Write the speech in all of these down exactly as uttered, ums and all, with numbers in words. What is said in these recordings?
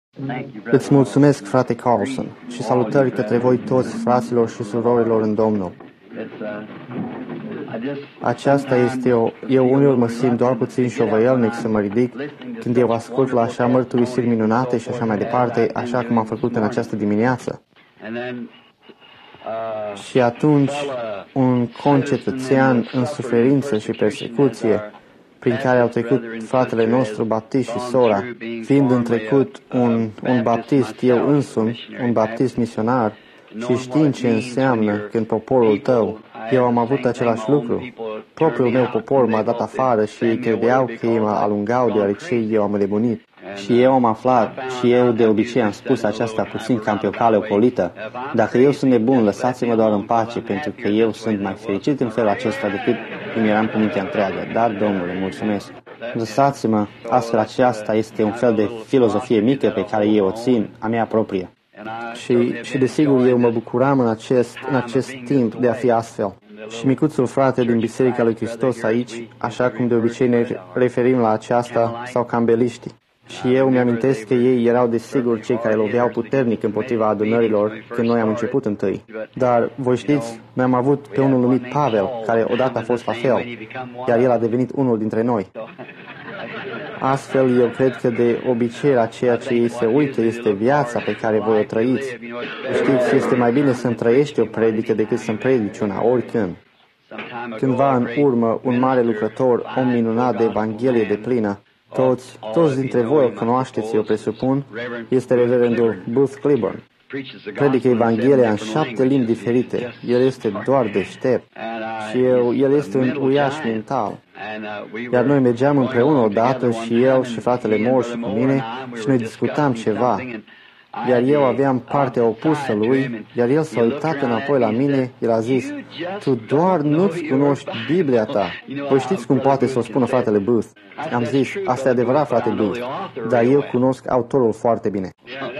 Îți mulțumesc, frate Carlson, și salutări către voi toți, fraților și surorilor în Domnul. Aceasta este o... Eu uneori mă simt doar puțin șovăielnic să mă ridic când eu ascult la așa mărturisiri minunate și așa mai departe, așa cum am făcut în această dimineață. Și atunci, un concetățean în suferință și persecuție, prin care au trecut fratele nostru baptist și sora, fiind în trecut un, un baptist eu însumi, un baptist misionar, și știind ce înseamnă când poporul tău, eu am avut același lucru. Propriul meu popor m-a dat afară și ei credeau că ei mă alungau deoarece eu am nebunit. Și eu am aflat, și eu de obicei am spus aceasta puțin cam pe o cale opolită, dacă eu sunt nebun, lăsați-mă doar în pace, pentru că eu sunt mai fericit în felul acesta decât când eram cu mintea întreagă. Dar, Domnule, mulțumesc. Lăsați-mă, astfel aceasta este un fel de filozofie mică pe care eu o țin, a mea proprie. Și, și desigur, eu mă bucuram în acest, în acest timp de a fi astfel. Și micuțul frate din Biserica lui Hristos aici, așa cum de obicei ne referim la aceasta, sau cambeliștii. Și eu mi-amintesc că ei erau desigur cei care loveau puternic împotriva adunărilor când noi am început întâi. Dar, voi știți, noi am avut pe unul numit Pavel, care odată a fost la fel, iar el a devenit unul dintre noi. Astfel, eu cred că de obicei la ceea ce ei se uită este viața pe care voi o trăiți. Știți, este mai bine să-mi trăiești o predică decât să-mi predici una, oricând. Cândva în urmă, un mare lucrător, om minunat de Evanghelie de plină, toți, toți dintre voi o cunoașteți, eu presupun, este reverendul Booth Cliburn. Predică Evanghelia în șapte limbi diferite. El este doar deștept și eu, el este un uriaș mental. Iar noi mergeam împreună odată și el și fratele Moore și cu mine și noi discutam ceva. Iar eu aveam partea opusă lui, iar el s-a uitat înapoi la mine, el a zis, tu doar nu-ți cunoști Biblia ta. Voi știți cum poate să o spună fratele Booth? Am zis, asta e adevărat, frate Booth, dar eu cunosc autorul foarte bine.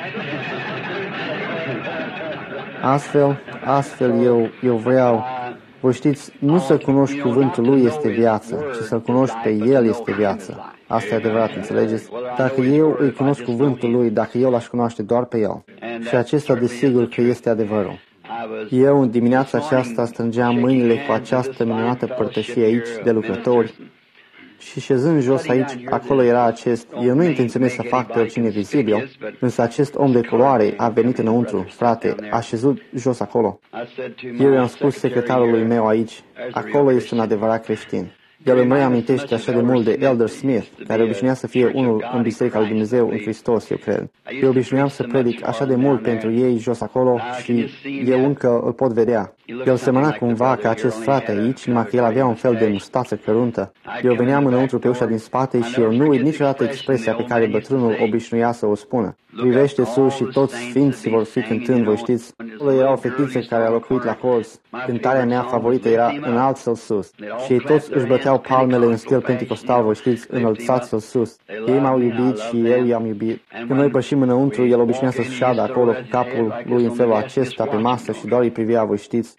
Astfel, astfel eu, eu vreau, voi știți, nu să cunoști cuvântul lui este viață, ci să-l cunoști pe el este viață. Asta e adevărat, înțelegeți? Dacă eu îi cunosc cuvântul lui, dacă eu l-aș cunoaște doar pe el. Și acesta desigur că este adevărul. Eu în dimineața aceasta strângeam mâinile cu această minunată părtășie aici de lucrători și șezând jos aici, acolo era acest, eu nu intenționez să fac pe oricine vizibil, însă acest om de culoare a venit înăuntru, frate, a șezut jos acolo. Eu i-am spus secretarului meu aici, acolo este un adevărat creștin. El îmi reamintește așa de mult de Elder Smith, care obișnuia să fie unul în Biserica lui Dumnezeu în Hristos, eu cred. Eu obișnuiam să predic așa de mult pentru ei jos acolo și eu încă îl pot vedea. El semăna cumva ca acest frate aici, numai că el avea un fel de mustață căruntă. Eu veneam înăuntru pe ușa din spate și eu nu uit niciodată expresia pe care bătrânul obișnuia să o spună. Privește sus și toți sfinții vor fi cântând, voi știți. Acolo era o fetiță care a locuit la colț. Cântarea mea favorită era Înalță-l sus. Și ei toți își băteau palmele în stil penticostal, voi știți, înălțați-l sus. Ei m-au iubit și eu i-am iubit. Când noi pășim înăuntru, el obișnuia să șadă acolo cu capul lui în felul acesta pe masă și doar îi privea, voi știți.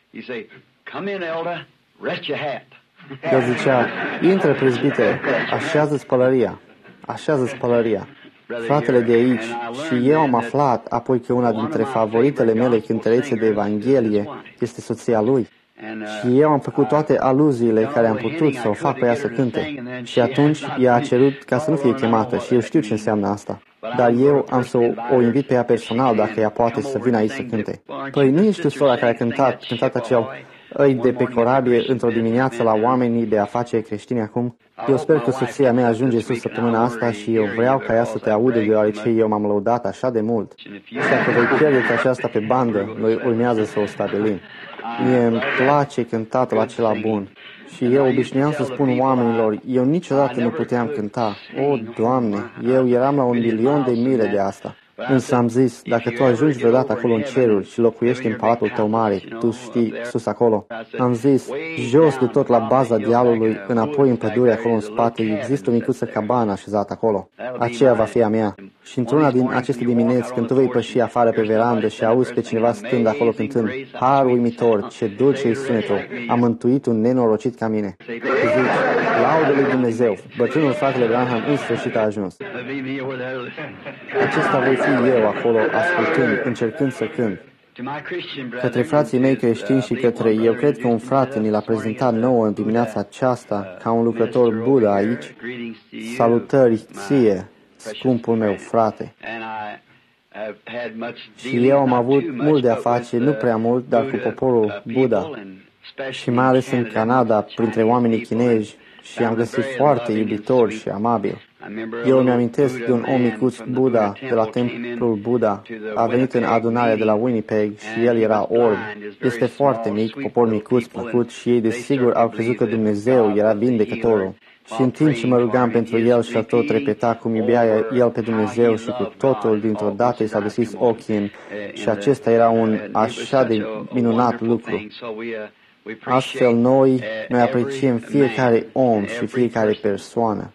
El zicea, intră, prezbitere, așează-ți pălăria, așează-ți pălăria. Fratele de aici, și eu am aflat apoi că una dintre favoritele mele cântărețe de Evanghelie este soția lui. Și eu am făcut toate aluziile care am putut să o fac pe ea să cânte. Și atunci ea a cerut ca să nu fie chemată și eu știu ce înseamnă asta. Dar eu am să o, o invit pe ea personal dacă ea poate să vină aici să cânte. Păi nu ești tu sora care a cântat, cântat acel Îi de pe corabie într-o dimineață la oamenii de afaceri creștini acum? Eu sper că soția mea ajunge sus săptămâna asta și eu vreau ca ea să te audă deoarece eu m-am lăudat așa de mult. Și dacă voi pierdeți aceasta pe bandă, noi urmează să o stabilim. Mie îmi place cântatul acela bun. Și eu obișnuiam să spun oamenilor, eu niciodată nu puteam cânta. O, Doamne, eu eram la un milion de mile de asta. Însă am zis, dacă tu ajungi vreodată acolo în ceruri și locuiești în palatul tău mare, tu știi, sus acolo, am zis, jos de tot la baza dealului, înapoi în pădure acolo în spate, există o micuță cabană așezată acolo. Aceea va fi a mea. Și într-una din aceste dimineți, când tu vei păși afară pe verandă și auzi pe cineva stând acolo cântând, har uimitor, ce dulce-i sunetul, a mântuit un nenorocit ca mine. Și zici, laudă slujbe lui Dumnezeu. Bătrânul fratele Branham în sfârșit a ajuns. Acesta voi fi eu acolo, ascultând, încercând să cânt. Către frații mei creștini și către, eu cred că un frate ni l-a prezentat nouă în dimineața aceasta, ca un lucrător Buddha aici, salutări ție, scumpul meu frate. Și eu am avut mult de a face, nu prea mult, dar cu poporul Buddha, și mai ales în Canada, printre oamenii chinezi, și am găsit foarte iubitor și amabil. Eu îmi amintesc de un om micuț Buddha de la templul Buddha, a venit în adunarea de la Winnipeg și el era orb. Este foarte mic, popor micuț, plăcut, și ei desigur au crezut că Dumnezeu era vindecătorul. Și în timp ce mă rugam pentru el și tot repeta cum iubea el pe Dumnezeu și cu totul, dintr-o dată i s-au deschis ochii și acesta era un așa de minunat lucru. Astfel noi, noi apreciem fiecare om și fiecare persoană.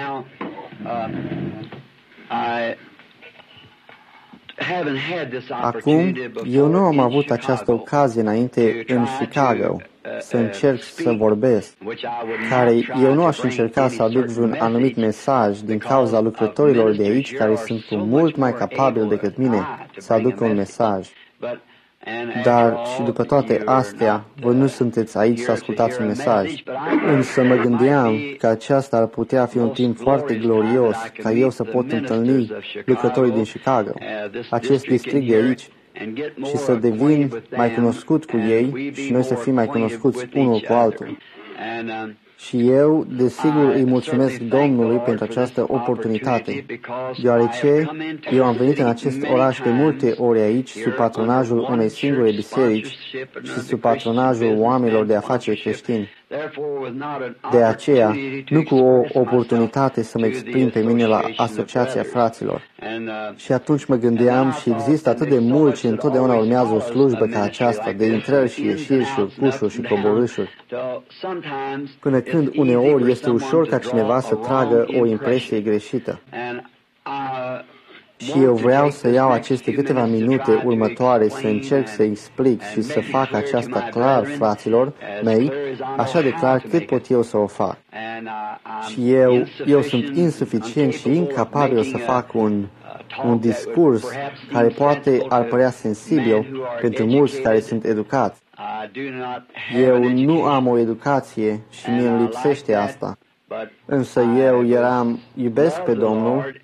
Acum, eu nu am avut această ocazie înainte în Chicago să încerc să vorbesc, care eu nu aș încerca să aduc vreun anumit mesaj din cauza lucrătorilor de aici care sunt cu mult mai capabili decât mine să aducă un mesaj. Dar și după toate astea, voi nu sunteți aici să ascultați un mesaj. Însă mă gândeam că aceasta ar putea fi un timp foarte glorios ca eu să pot întâlni lucrătorii din Chicago, acest district de aici, și să devin mai cunoscut cu ei și noi să fim mai cunoscuți unul cu altul. Și eu, desigur, îi mulțumesc Domnului pentru această oportunitate, deoarece eu am venit în acest oraș de multe ori aici sub patronajul unei singure biserici și sub patronajul oamenilor de afaceri creștini. De aceea, nu cu o oportunitate să mă exprim pe mine la Asociația Fraților. Și atunci mă gândeam și există atât de mult și întotdeauna urmează o slujbă ca aceasta, de intrări și ieșiri și urcușuri și coborâșuri, până când uneori este ușor ca cineva să tragă o impresie greșită. Și eu vreau să iau aceste câteva minute următoare să încerc să explic și să fac aceasta clar, fraților mei, așa de clar cât pot eu să o fac. Și eu, eu sunt insuficient și incapabil să fac un, un discurs care poate ar părea sensibil pentru mulți care sunt educați. Eu nu am o educație și mie îmi lipsește asta. Însă eu eram, iubesc pe Domnul,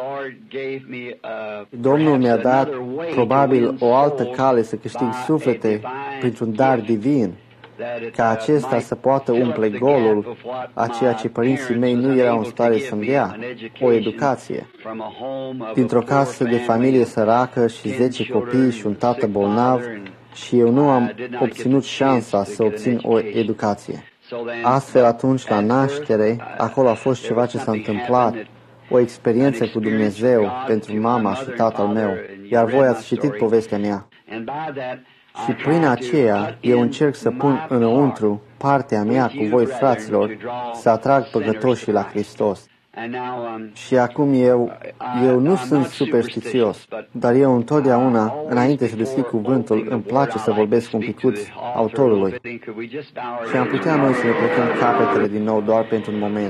Domnul mi-a dat probabil o altă cale să câștig suflete printr-un dar divin, ca acesta să poată umple golul a ceea ce părinții mei nu erau în stare să-mi dea, o educație. Dintr-o casă de familie săracă și zece copii și un tată bolnav, și eu nu am obținut șansa să obțin o educație. Astfel, atunci, la naștere, acolo a fost ceva ce s-a întâmplat, o experiență cu Dumnezeu pentru mama și tatăl meu, iar voi ați citit povestea mea. Și prin aceea, eu încerc să pun înăuntru partea mea cu voi, fraților, să atrag păcătoșii la Hristos. Și acum eu, eu nu sunt superstițios, dar eu întotdeauna, înainte să deschid cuvântul, îmi place să vorbesc un picuț autorului. Și am putea noi să ne plecăm capetele din nou doar pentru un moment.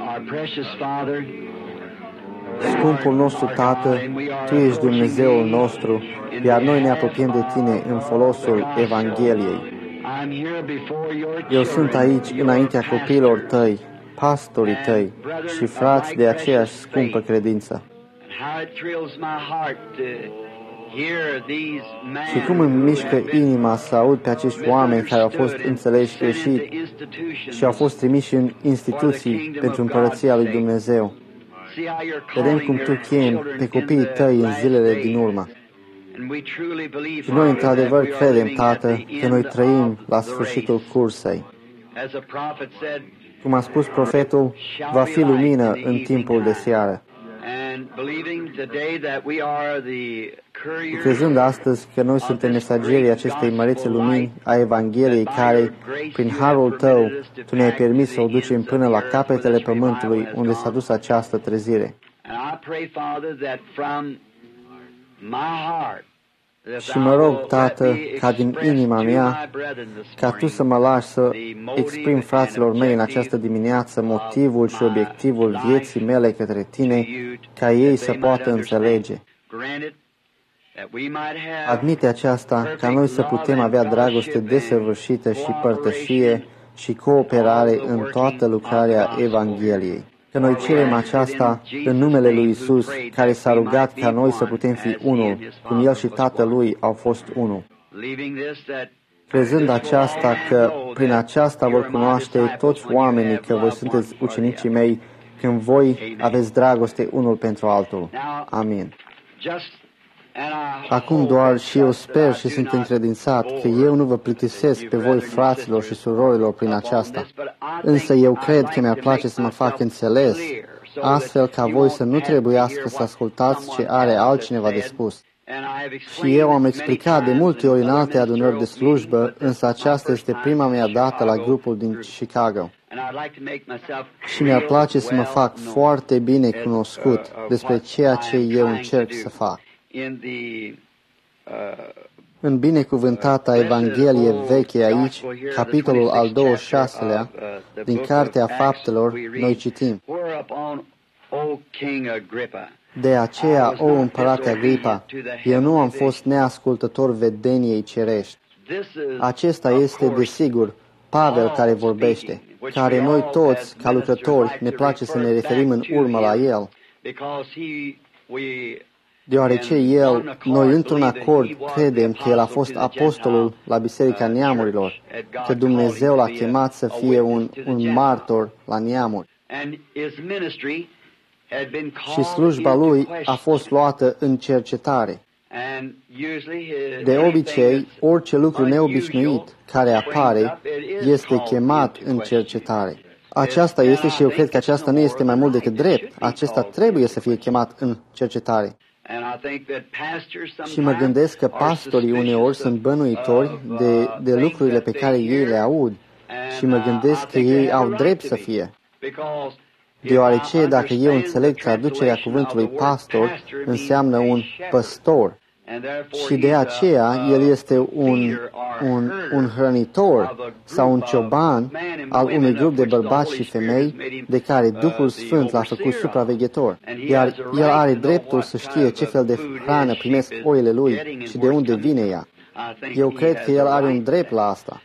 Scumpul nostru Tată, Tu ești Dumnezeul nostru, iar noi ne apropiem de Tine în folosul Evangheliei. Eu sunt aici înaintea copiilor Tăi, pastorii Tăi și frați de aceeași scumpă credință. Și cum îmi mișcă inima să aud pe acești oameni care au fost înțeleși greșit și au fost trimiși în instituții pentru împărăția lui Dumnezeu. Vedem cum Tu chemi pe copiii Tăi în zilele din urmă. Și noi într-adevăr credem, Tată, că noi trăim la sfârșitul cursei. Cum a spus profetul, va fi lumină în timpul de seară. Crezând astăzi că noi suntem mesagerii acestei mărețe lumini a Evangheliei care, prin harul Tău, Tu ne-ai permis să o ducem până la capetele pământului unde s-a dus această trezire. Și mă rog, Tată, ca din inima mea, ca Tu să mă lași să exprim fraților mei în această dimineață motivul și obiectivul vieții mele către Tine, ca ei să poată înțelege. Admite aceasta ca noi să putem avea dragoste desăvârșită și părtășie și cooperare în toată lucrarea Evangheliei. Că noi cerem aceasta în numele lui Isus, care s-a rugat ca noi să putem fi unul, cum El și Tatălui au fost unul. Crezând aceasta că prin aceasta vor cunoaște toți oamenii că voi sunteți ucenicii mei, când voi aveți dragoste unul pentru altul. Amin. Acum doar și eu sper și sunt încredințat că eu nu vă plictisesc pe voi, fraților și surorilor, prin aceasta. Însă eu cred că mi-ar place să mă fac înțeles, astfel ca voi să nu trebuiască să ascultați ce are altcineva de spus. Și eu am explicat de multe ori în alte adunări de slujbă, însă aceasta este prima mea dată la grupul din Chicago. Și mi-ar place să mă fac foarte bine cunoscut despre ceea ce eu încerc să fac. În binecuvântata Evanghelie veche aici, capitolul al douăzeci și șaselea, din Cartea Faptelor, noi citim: De aceea, o împărate Agripa, eu nu am fost neascultător vedeniei cerești. Acesta este, desigur, Pavel care vorbește, care noi toți, ca lucrători, ne place să ne referim în urmă la el, deoarece el, noi într-un acord credem că el a fost apostolul la Biserica Neamurilor, că Dumnezeu l-a chemat să fie un, un martor la neamuri. Și slujba lui a fost luată în cercetare. De obicei, orice lucru neobișnuit care apare este chemat în cercetare. Aceasta este și eu cred că aceasta nu este mai mult decât drept. Acesta trebuie să fie chemat în cercetare. Și mă gândesc că pastorii uneori sunt bănuitori de, de lucrurile pe care ei le aud și mă gândesc că ei au drept să fie. Deoarece dacă eu înțeleg traducerea cuvântului pastor, înseamnă un păstor. Și de aceea el este un, un, un hrănitor sau un cioban al unui grup de bărbați și femei de care Duhul Sfânt l-a făcut supraveghetor. Iar el are dreptul să știe ce fel de hrană primesc oile lui și de unde vine ea. Eu cred că el are un drept la asta.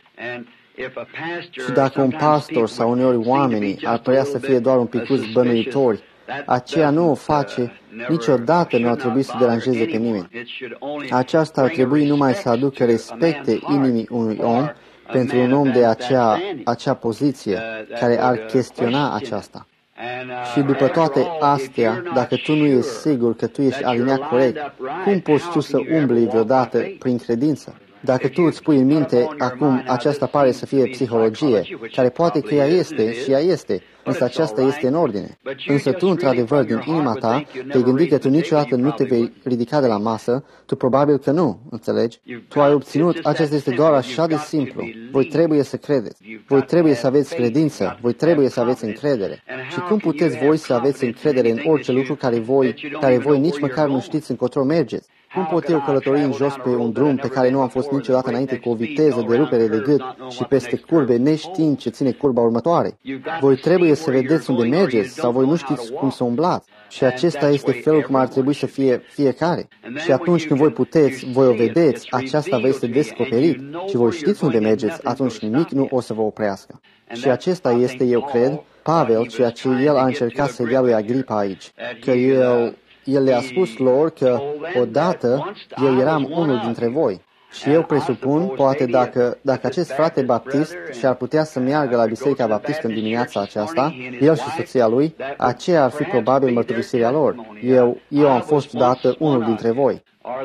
Și dacă un pastor sau uneori oamenii ar părea să fie doar un picuț bănuitori, aceea nu o face, niciodată nu ar trebui să deranjeze pe nimeni. Aceasta ar trebui numai să aducă respecte inimii unui om pentru un om de acea, acea poziție care ar chestiona aceasta. Și după toate astea, dacă tu nu ești sigur că tu ești aliniat corect, cum poți tu să umbli vreodată prin credință? Dacă tu îți pui în minte, acum aceasta pare să fie psihologie, care poate că ea este și ea este, însă aceasta este în ordine. Însă tu, într-adevăr, din inima ta, te-ai gândit că tu niciodată nu te vei ridica de la masă, tu probabil că nu, înțelegi? Tu ai obținut, acesta este doar așa de simplu. Voi trebuie să credeți. Voi trebuie să aveți credință. Voi trebuie să aveți încredere. Și cum puteți voi să aveți încredere în orice lucru care voi, care voi nici măcar nu știți încotro mergeți? Cum pot eu călători în jos pe un drum pe care nu am fost niciodată înainte cu o viteză de rupere de gât și peste curbe neștiind ce ține curba următoare? Voi trebuie să vedeți unde mergeți sau voi nu știți cum să umblați. Și acesta este felul cum ar trebui să fie fiecare. Și atunci când voi puteți, voi o vedeți, aceasta vă este descoperit și voi știți unde mergeți, atunci nimic nu o să vă oprească. Și acesta este, eu cred, Pavel, ceea ce el a încercat să dea lui Agripa aici, că el... El le-a spus lor că odată eu eram unul dintre voi. Și eu presupun, poate dacă, dacă acest frate baptist și-ar putea să meargă la Biserica Baptistă în dimineața aceasta, el și soția lui, aceea ar fi probabil mărturisirea lor. Eu, eu am fost odată unul dintre voi.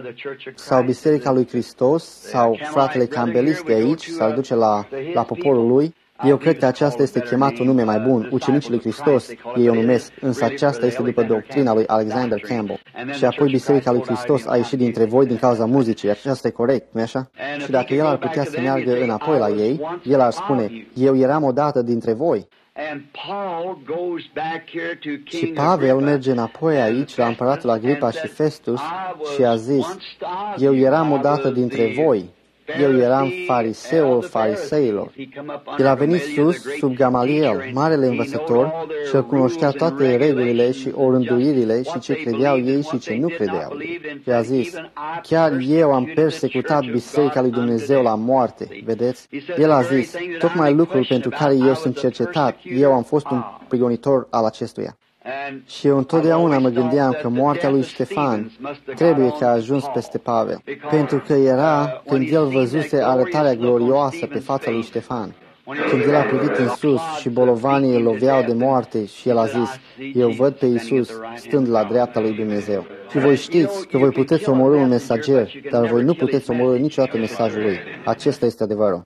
Sau Biserica lui Hristos, sau fratele Campbellist de aici, s-ar duce la, la poporul lui. Eu cred că aceasta este chemat un nume mai bun, ucenicii lui Hristos, ei o numesc, însă aceasta este după doctrina lui Alexander Campbell. Și apoi Biserica lui Hristos a ieșit dintre voi din cauza muzicii, aceasta e corect, nu-i așa? Și dacă el ar putea să meargă înapoi la ei, el ar spune, eu eram odată dintre voi. Și Pavel merge înapoi aici la împăratul Agripa și Festus și a zis, eu eram odată dintre voi, eu eram fariseul fariseilor. El a venit sus sub Gamaliel, marele învățător, și îl cunoștea toate regulile și orânduirile și ce credeau ei și ce nu credeau. Și a zis, chiar eu am persecutat Biserica lui Dumnezeu la moarte, vedeți? El a zis, tocmai lucrul pentru care eu sunt cercetat, eu am fost un prigonitor al acestuia. Și eu întotdeauna mă gândeam că moartea lui Ștefan trebuie că a ajuns peste Pavel, pentru că era când el văzuse arătarea glorioasă pe fața lui Ștefan. Când el a privit în sus și bolovanii îl loveau de moarte și el a zis, eu văd pe Iisus stând la dreapta lui Dumnezeu. Și voi știți că voi puteți omorâ un mesager, dar voi nu puteți omorâ niciodată mesajul lui. Acesta este adevărul.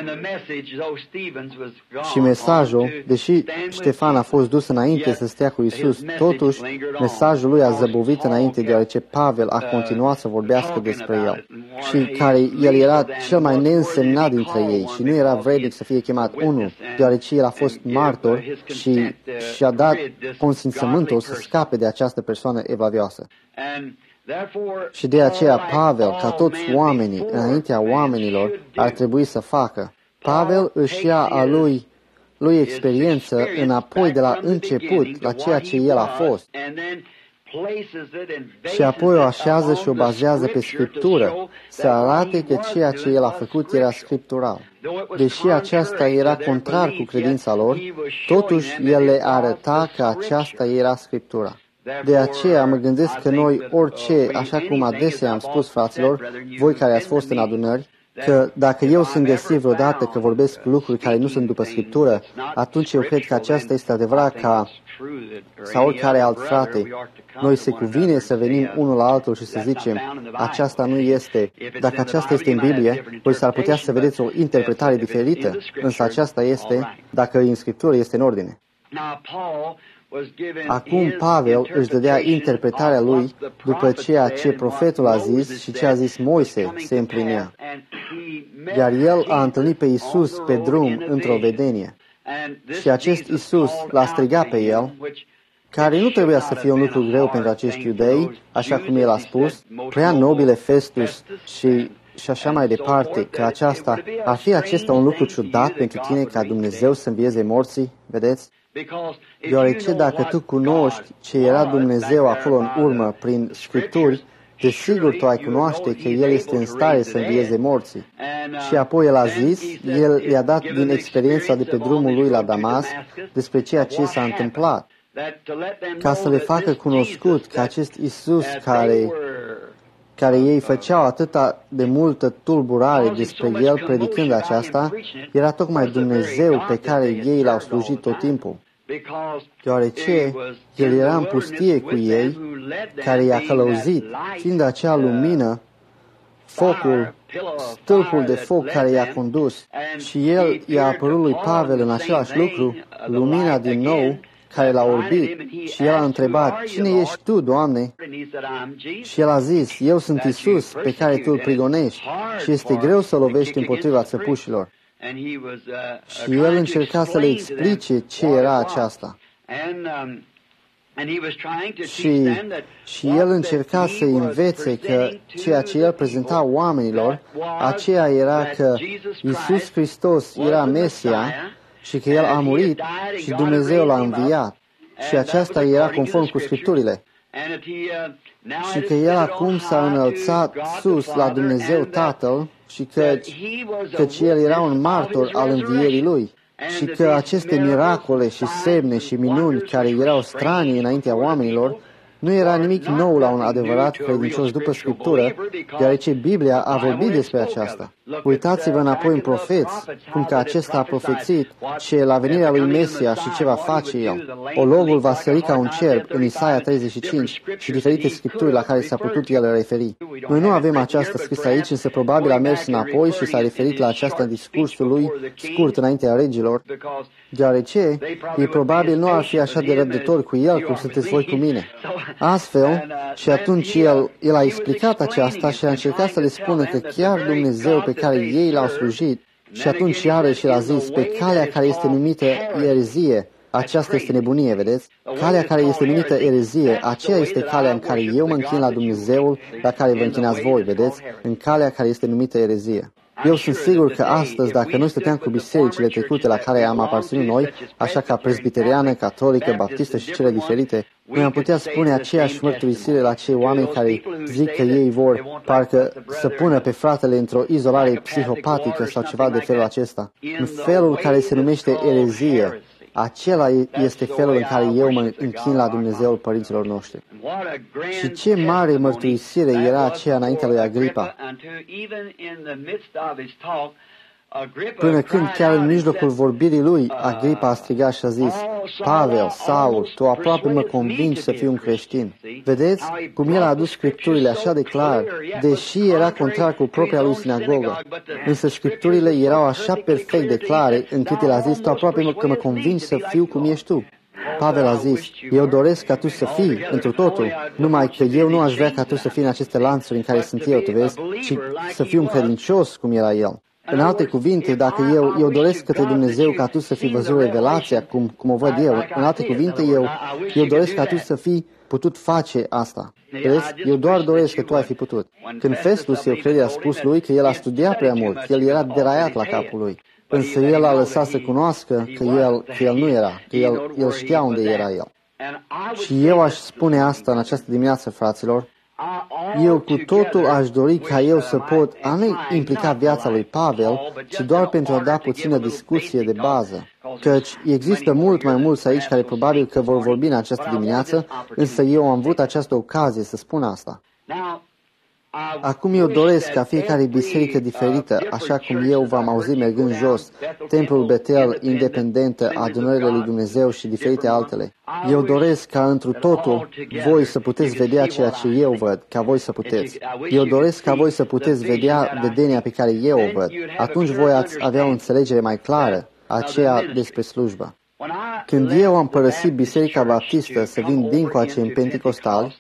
Și mesajul, deși Ștefan a fost dus înainte să stea cu Iisus, totuși mesajul lui a zăbovit înainte, deoarece Pavel a continuat să vorbească despre el. Și care el era cel mai neînsemnat dintre ei și nu era vrednic să fie chemat unul, deoarece el a fost martor și și-a dat consimțământul să scape de această persoană evlavioasă. Și de aceea Pavel, ca toți oamenii, înaintea oamenilor, ar trebui să facă. Pavel își ia a lui, lui experiență înapoi de la început, la ceea ce el a fost. Și apoi o așează și o bazează pe Scriptură, să arate că ceea ce el a făcut era scriptural. Deși aceasta era contrar cu credința lor, totuși el le arăta că aceasta era Scriptura. De aceea mă gândesc că noi orice, așa cum adesea am spus fraților, voi care ați fost în adunări, că dacă eu sunt găsit vreodată că vorbesc lucruri care nu sunt după Scriptură, atunci eu cred că aceasta este adevărat ca, sau oricare alt frate, noi se cuvine să venim unul la altul și să zicem, aceasta nu este, dacă aceasta este în Biblie, voi s-ar putea să vedeți o interpretare diferită, însă aceasta este, dacă în Scriptură este în ordine. Acum Pavel își dădea interpretarea lui după ceea ce profetul a zis și ce a zis Moise se împlinea. Iar el a întâlnit pe Iisus pe drum într-o vedenie. Și acest Iisus l-a strigat pe el, care nu trebuia să fie un lucru greu pentru acești iudei, așa cum el a spus, prea nobile Festus și, și așa mai departe, că aceasta ar fi acesta un lucru ciudat pentru tine ca Dumnezeu să învieze morții, vedeți? Deoarece dacă tu cunoști ce era Dumnezeu acolo în urmă prin Scripturi, desigur tu ai cunoaște că El este în stare să învieze morții. Și apoi El a zis, El i-a dat din experiența de pe drumul lui la Damas despre ceea ce s-a întâmplat, ca să le facă cunoscut că acest Iisus care, care ei făceau atâta de multă tulburare despre El predicând aceasta, era tocmai Dumnezeu pe care ei l-au slujit tot timpul. Deoarece El era în pustie cu ei, care i-a călăuzit, fiind acea lumină, focul, stâlpul de foc care i-a condus. Și El i-a apărut lui Pavel în același lucru, lumina din nou, care l-a orbit, și el a întrebat, cine ești tu, Doamne? Și el a zis, eu sunt Iisus pe care tu îl prigonești și este greu să lovești împotriva țăpușilor. Și el încerca să le explice ce era aceasta. Și, și el încerca să învețe că ceea ce el prezenta oamenilor, aceea era că Iisus Hristos era Mesia și că El a murit și Dumnezeu l-a înviat. Și aceasta era conform cu Scripturile. Și că El acum s-a înălțat sus la Dumnezeu Tatăl și că, căci El era un martor al învierii Lui. Și că aceste miracole și semne și minuni care erau stranii înaintea oamenilor nu era nimic nou la un adevărat credincios după Scriptură, deoarece Biblia a vorbit despre aceasta. Uitați-vă înapoi în profeți, cum că acesta a profețit ce la venirea lui Mesia și ce va face El. Ologul va sări ca un cerb în Isaia treizeci și cinci și diferite scripturi la care s-a putut el referi. Noi nu avem aceasta scris aici, însă probabil a mers înapoi și s-a referit la aceasta în discursul lui scurt înaintea regilor, deoarece ei probabil nu ar fi așa de răbdători cu El cum sunteți voi cu mine. Astfel, și atunci el, el a explicat aceasta și a încercat să le spună că chiar Dumnezeu pe care ei l-au slujit Și atunci iarăși el a zis, pe calea care este numită erezie, aceasta este nebunie, vedeți? Calea care este numită erezie, aceea este calea în care eu mă închin la Dumnezeul la care vă închinați voi, vedeți? În calea care este numită erezie. Eu sunt sigur că astăzi, dacă noi stăteam cu bisericile trecute la care am aparținut noi, așa ca presbiteriană, catolică, baptistă și cele diferite, noi am putea spune aceeași mărturisire la cei oameni care zic că ei vor parcă să pună pe fratele într-o izolare psihopatică sau ceva de felul acesta. În felul care se numește erezie, acela este felul în care eu mă închin la Dumnezeul părinților noștri. Și ce mare mărturisire era aceea înaintea lui Agripa, până când chiar în mijlocul vorbirii lui, Agripa a strigat și a zis, Pavel, Saul, tu aproape mă convingi să fiu un creștin. Vedeți cum el a adus Scripturile așa de clar, deși era contrar cu propria lui sinagogă. Însă Scripturile erau așa perfect de clare, încât el a zis, tu aproape că mă convingi să fiu cum ești tu. Pavel a zis, eu doresc ca tu să fii întru totul, numai că eu nu aș vrea ca tu să fii în aceste lanțuri în care sunt eu, tu vezi, ci să fiu un credincios cum era el. În alte cuvinte, dacă eu, eu doresc către Dumnezeu ca tu să fii văzut revelația, cum, cum o văd eu, în alte cuvinte, eu, eu doresc ca tu să fii putut face asta. Vezi? Eu doar doresc că tu ai fi putut. Când Festus, eu cred, a spus lui că el a studiat prea mult, că el era deraiat la capul lui. Însă el a lăsat să cunoască că el, că el nu era, că el, el știa unde era el. Și eu aș spune asta în această dimineață, fraților. Eu cu totul aș dori ca eu să pot, a nu implica viața lui Pavel, ci doar pentru a da puțină discuție de bază. Căci există mult mai mulți aici care probabil că vor vorbi în această dimineață, însă eu am avut această ocazie să spun asta. Acum eu doresc ca fiecare biserică diferită, așa cum eu v-am auzit mergând jos, Templul Betel, Independentă, Adunările lui Dumnezeu și diferite altele. Eu doresc ca întru totul voi să puteți vedea ceea ce eu văd, ca voi să puteți. Eu doresc ca voi să puteți vedea vedenia pe care eu o văd. Atunci voi ați avea o înțelegere mai clară, aceea despre slujbă. Când eu am părăsit Biserica Baptistă să vin dincoace în Pentecostal,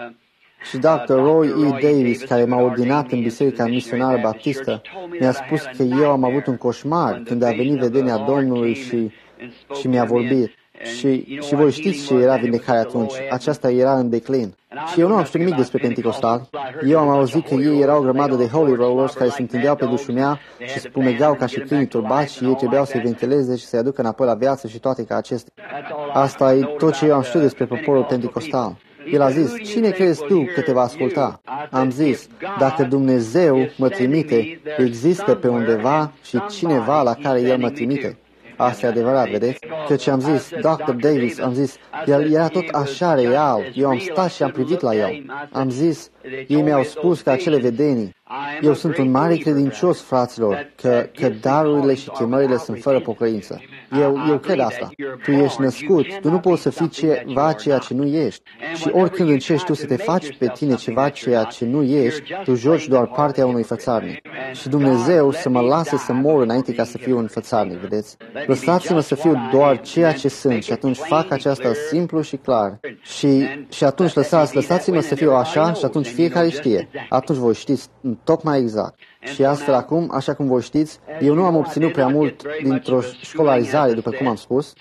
și doctor Roy E. Davis, care m-a ordinat în Biserica Misionară Baptistă, mi-a spus că eu am avut un coșmar când a venit vedenia Domnului și, și mi-a vorbit. Și, și voi știți ce era vindecarea atunci. Aceasta era în declin. Și eu nu am știut nimic despre Pentecostal. Eu am auzit că ei erau o grămadă de holy rollers care se întindeau pe dușumea și spumegau ca și câini turbați și ei trebuiau să-i ventileze și să-i aducă înapoi la viață și toate ca acestea. Asta e tot ce eu am știut despre poporul Pentecostal. El a zis, cine crezi tu că te va asculta? Am zis, dacă Dumnezeu mă trimite, există pe undeva și cineva la care El mă trimite. Asta e adevărat, vedeți? Căci am zis, doctor Davis, am zis, el era tot așa real. Eu am stat și am privit la el. Am zis, ei mi-au spus că acele vedenii. Eu sunt un mare credincios, fraților, că, că darurile și chemările sunt fără pocăință. Eu, eu cred asta. Tu ești născut, tu nu poți să fii ceva ceea ce nu ești. Și oricând încerci tu să te faci pe tine ceva ceea ce nu ești, tu joci doar partea unui fățarnic. Și Dumnezeu să mă lase să mor înainte ca să fiu un fățarnic, vedeți? Lăsați-mă să fiu doar ceea ce sunt și atunci fac aceasta simplu și clar. Și, și atunci lăsați, lăsați-mă să fiu așa și atunci fiecare știe. Atunci voi știți tocmai exact. Și astfel acum, așa cum voi știți, eu nu am obținut prea mult dintr-o școlarizare, după cum am spus.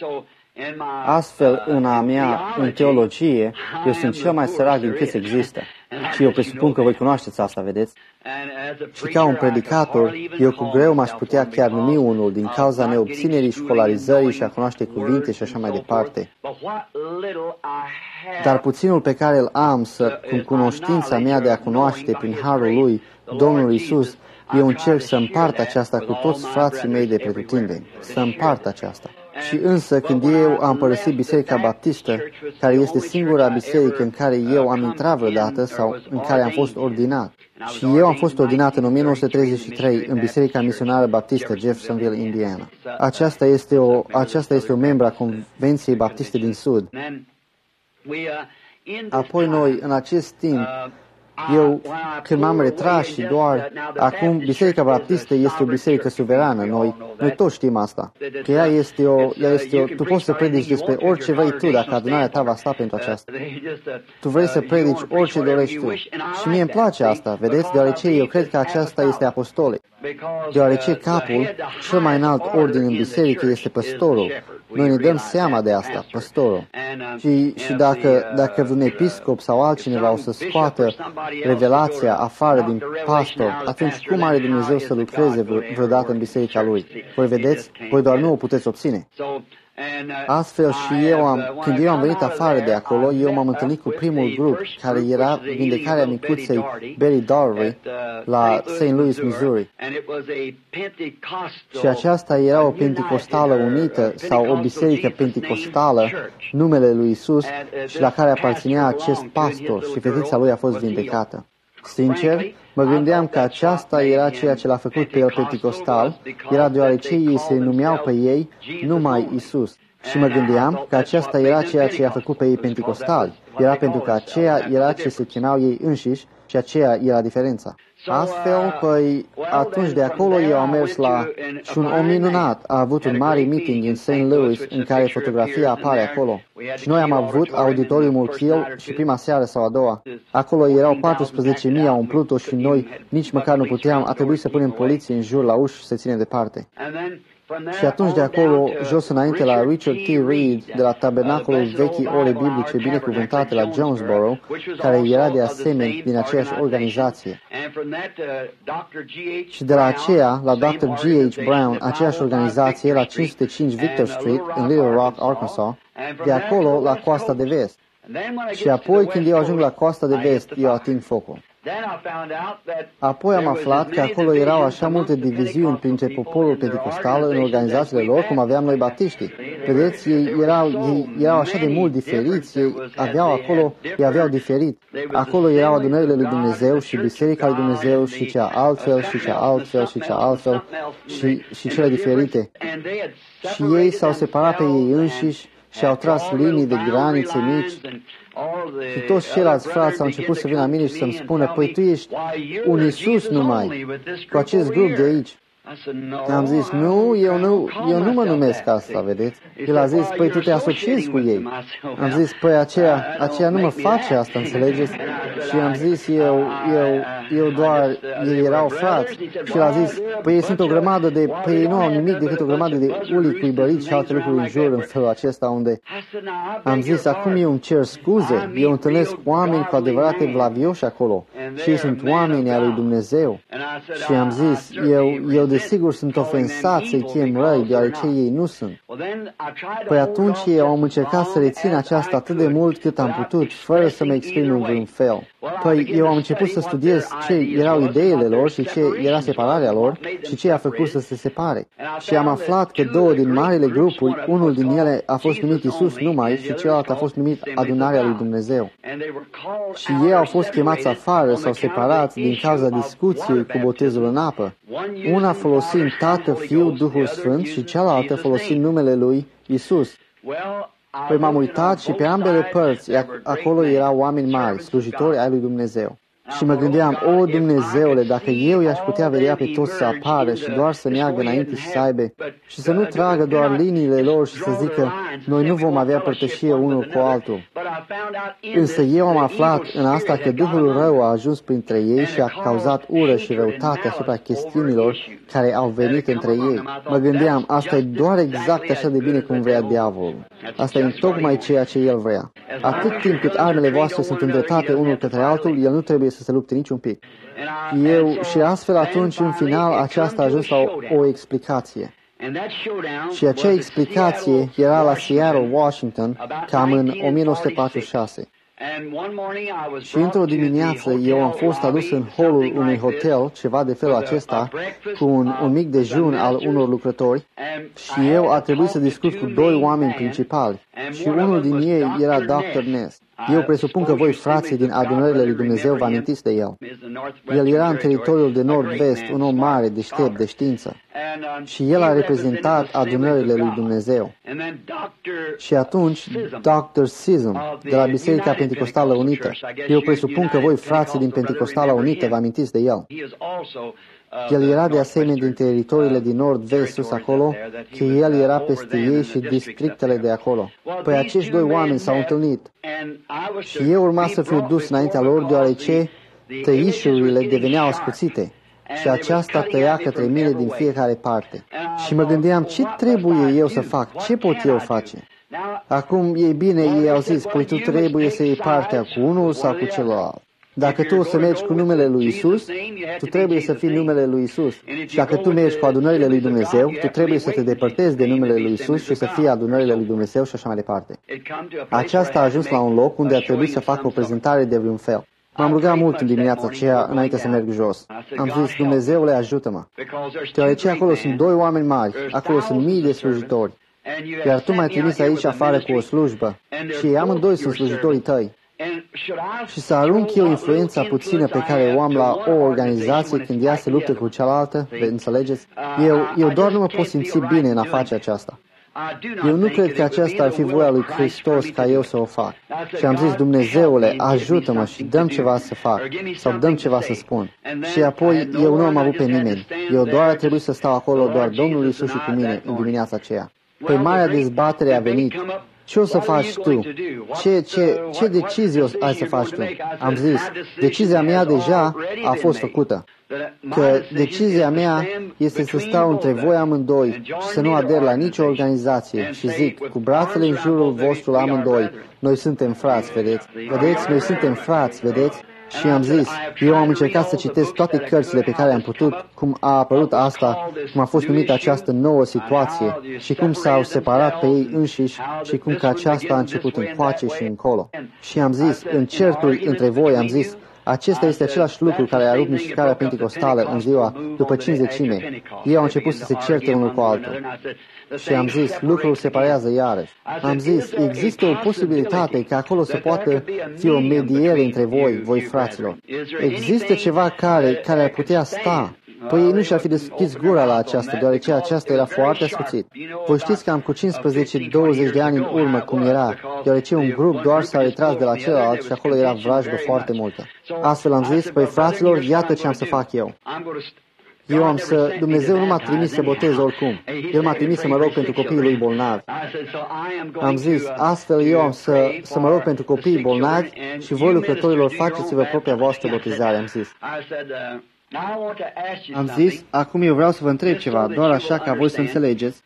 Astfel, în a mea, în teologie, eu sunt cel mai sărac din câți există. Și eu presupun că voi cunoașteți asta, vedeți? Și ca un predicator, eu cu greu m-aș putea chiar numi unul din cauza neobținerii școlarizării și a cunoaște cuvinte și așa mai departe. Dar puținul pe care îl am, să, cu cunoștința mea de a cunoaște prin harul lui, Domnul Iisus, eu încerc să împart aceasta cu toți frații mei de pretutindeni, să împart aceasta. Și însă, când eu am părăsit Biserica Baptistă, care este singura biserică în care eu am intrat vreodată sau în care am fost ordinat, și eu am fost ordinat în o mie nouă sute treizeci și trei în Biserica Misionară Baptistă, Jeffersonville, Indiana. Aceasta este o, aceasta este o membră a Convenției Baptiste din Sud. Apoi noi, în acest timp, Eu, când m-am retras și doar acum, Biserica Baptistă este o biserică suverană, noi, noi toți știm asta. Că ea este o, ea este o, tu poți să predici despre orice vrei tu dacă adunarea ta va sta pentru aceasta. Tu vrei să predici orice dorești tu. Și mie îmi place asta, vedeți, deoarece eu cred că aceasta este apostolic. Deoarece capul, cel mai înalt ordin în biserică, este păstorul. Noi ne dăm seama de asta, păstorul. Și, și dacă, dacă vreun episcop sau altcineva o să scoată revelația afară din pastor, atunci cum are Dumnezeu să lucreze vreodată în biserica lui? Voi vedeți, voi doar nu o puteți obține. Astfel și eu am, când eu am venit afară de acolo, eu m-am întâlnit cu primul grup, care era vindecarea micuței Betty Daugherty la Saint Louis, Missouri. Și aceasta era o penticostală unită sau o biserică penticostală, numele lui Isus, și la care aparținea acest pastor și fetița lui a fost vindecată. Sincer, mă gândeam că aceasta era ceea ce l-a făcut pe el penticostal, era deoarece ei se numeau pe ei numai Isus. Și mă gândeam că aceasta era ceea ce i-a făcut pe ei penticostali. Era pentru că aceea era ce se chinau ei înșiși și aceea era diferența. Astfel, păi, atunci de acolo eu am mers la... Și un om minunat a avut un mare meeting în Saint Louis în care fotografia apare acolo. Și noi am avut auditoriumul Kiel și prima seară sau a doua. Acolo erau paisprezece mii, au umplut-o și noi nici măcar nu puteam, a trebuit să punem poliție în jur la uși și să ținem departe. Și atunci de acolo, jos înainte la Richard T. Reed, de la tabernacolul vechii ore biblice binecuvântate la Jonesboro, care era de asemenea din aceeași organizație. Și de la aceea, la doctor G H Brown, aceeași organizație, la cinci sute cinci Victor Street, în Little Rock, Arkansas, de acolo la coasta de vest. Și apoi, când eu ajung la coasta de vest, eu ating focul. Apoi am aflat că acolo erau așa multe diviziuni printre poporul pentecostal în organizațiile lor, cum aveam noi baptiștii. Vedeți, ei erau, ei erau așa de mult diferiți, ei aveau acolo, ei aveau diferit. Acolo erau adunările lui Dumnezeu și Biserica lui Dumnezeu și cea altfel și cea altfel și cea altfel și, și cele diferite. Și ei s-au separat pe ei înșiși și au tras linii de granițe mici. Și toți ceilalți frați au început să vină la mine și să-mi spună, păi tu ești un Iisus numai, cu acest grup de aici. Am zis, nu, eu nu, eu nu mă numesc asta, vedeți? El a zis, păi tu te asociezi cu ei. Am zis, păi aceea, aceea nu mă face asta, înțelegeți? Și am zis, eu, eu, eu doar, ei erau frați. Și el a zis, păi ei sunt o grămadă de, păi ei nu au nimic decât o grămadă de ulii cuibăriți și alte lucruri în jur în felul acesta unde... Am zis, acum eu îmi cer scuze, eu întâlnesc oameni cu adevărat evlavioși acolo și ei sunt oameni al lui Dumnezeu. Și am zis, eu, eu de Desigur sunt ofensați să-i chem răi, deoarece ei nu sunt. Păi atunci ei au încercat să rețin aceasta atât de mult cât am putut, fără să mă exprim în vreun fel. Păi eu am început să studiez ce erau ideile lor și ce era separarea lor și ce a făcut să se separe. Și am aflat că două din marile grupuri, unul din ele a fost numit Iisus numai și celălalt a fost numit Adunarea lui Dumnezeu. Și ei au fost chemați afară sau separați din cauza discuției cu botezul în apă. Una folosind Tată, Fiul, Duhul Sfânt și cealaltă folosind numele lui Iisus. Păi m-am uitat și pe ambele părți, acolo erau oameni mari, slujitori ai lui Dumnezeu. Și mă gândeam, o, Dumnezeule, dacă eu i-aș putea vedea pe toți să apară și doar să meargă înainte și să aibă, și să nu tragă doar liniile lor și să zică, noi nu vom avea părtășie unul cu altul. Însă eu am aflat în asta că Duhul rău a ajuns printre ei și a cauzat ură și răutate asupra chestiunilor care au venit între ei. Mă gândeam, asta e doar exact așa de bine cum vrea diavolul. Asta e tocmai ceea ce el vrea. Atât timp cât armele voastre sunt îndreptate unul către altul, el nu trebuie să se lupte nici un pic. Eu, și astfel atunci, în final, aceasta a ajuns la o, o explicație. Și acea explicație era la Seattle, Washington, cam în o mie nouă sute patruzeci și șase. Și într-o dimineață eu am fost adus în holul unui hotel, ceva de felul acesta, cu un, un mic dejun al unor lucrători și eu a trebuit să discut cu doi oameni principali și unul din ei era doctor Ness. Eu presupun că voi, frații din adunările lui Dumnezeu, vă amintiți de el. El era în teritoriul de nord-vest, un om mare, deștept, de știință. Și el a reprezentat adunările lui Dumnezeu. Și atunci, doctor Sism, de la Biserica Pentecostală Unită. Eu presupun că voi, frații din Pentecostala Unită, vă amintiți de el. El era de asemenea din teritoriile din nord-vest sus acolo, că el era peste ei și districtele de acolo. Păi acești doi oameni s-au întâlnit și eu urma să fiu dus înaintea lor, deoarece tăișurile deveneau ascuțite și aceasta tăia către mine din fiecare parte. Și mă gândeam, ce trebuie eu să fac? Ce pot eu face? Acum, e bine, ei au zis, păi tu trebuie să iei partea cu unul sau cu celălalt. Dacă tu o să mergi cu numele lui Isus, tu trebuie să fii numele lui Isus. Și dacă tu mergi cu adunările lui Dumnezeu, tu trebuie să te depărtezi de numele lui Isus și să fii adunările lui Dumnezeu și așa mai departe. Aceasta a ajuns la un loc unde a trebuit să fac o prezentare de vreun fel. M-am rugat mult în dimineața aceea înainte să merg jos. Am zis, Dumnezeule, ajută-mă. Deoarece acolo sunt doi oameni mari, acolo sunt mii de slujitori. Iar tu m-ai trimis aici afară cu o slujbă și ei amândoi sunt slujitorii tăi. Și să arunc eu influența puțină pe care o am la o organizație când ea se luptă cu cealaltă, înțelegeți? Eu, eu doar nu mă pot simți bine în a face aceasta. Eu nu cred că aceasta ar fi voia lui Hristos ca eu să o fac. Și am zis, Dumnezeule, ajută-mă și dăm ceva să fac, sau dăm ceva să spun. Și apoi eu nu am avut pe nimeni. Eu doar a trebuit să stau acolo, doar Domnul Iisus și cu mine, în dimineața aceea. Păi marea dezbatere a venit. Ce o să faci tu? Ce, ce, ce decizie ai să faci tu? Am zis, decizia mea deja a fost făcută. Că decizia mea este să stau între voi amândoi și să nu ader la nicio organizație. Și zic, cu brațele în jurul vostru la amândoi, noi suntem frați, vedeți? Vedeți, noi suntem frați, vedeți? Și am zis, eu am încercat să citesc toate cărțile pe care am putut, cum a apărut asta, cum a fost numită această nouă situație și cum s-au separat pe ei înșiși și cum că aceasta a început încoace și încolo. Și am zis, în certuri între voi, am zis, acesta este același lucru care a rupt mișcarea pentecostală în ziua după cincizecime. Ei au început să se certe unul cu altul. Și am zis, lucrul separează iarăși. Am zis, există o posibilitate ca acolo să poată fi o mediere între voi, voi fraților. Există ceva care, care ar putea sta. Păi ei nu și-ar fi deschis gura la aceasta, deoarece aceasta era foarte ascuțit. Voi știți că am cu cincisprezece douăzeci de ani în urmă cum era, deoarece un grup doar s-a retras de la celălalt și acolo era vrajbă foarte multă. Astfel am zis, păi fraților, iată ce am să fac eu. Eu am să... Dumnezeu nu m-a trimis să botez oricum. El m-a trimis să mă rog pentru copiii lui bolnavi. Am zis, astfel eu am să, să mă rog pentru copiii bolnavi și voi lucrătorilor faceți-vă propria voastră botezare, am zis. Am zis, acum eu vreau să vă întreb ceva, doar așa ca voi să înțelegeți.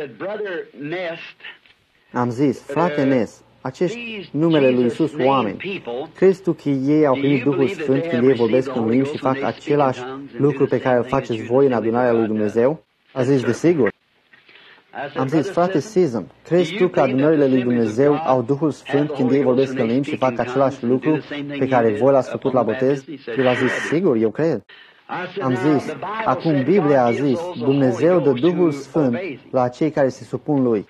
Am zis, frate Nes, acești numele lui Iisus oameni, crezi tu că ei au primit Duhul Sfânt când ei vorbesc în limbi și fac același lucru pe care îl faceți voi în adunarea lui Dumnezeu? A zis, desigur. Am zis, frate Sism, crezi tu că adunările lui Dumnezeu au Duhul Sfânt când ei vorbesc în limbi și fac același lucru pe care voi l-ați făcut la botez? El a zis, sigur, eu cred. Am zis, acum Biblia a zis, Dumnezeu dă Duhul Sfânt la cei care se supun Lui.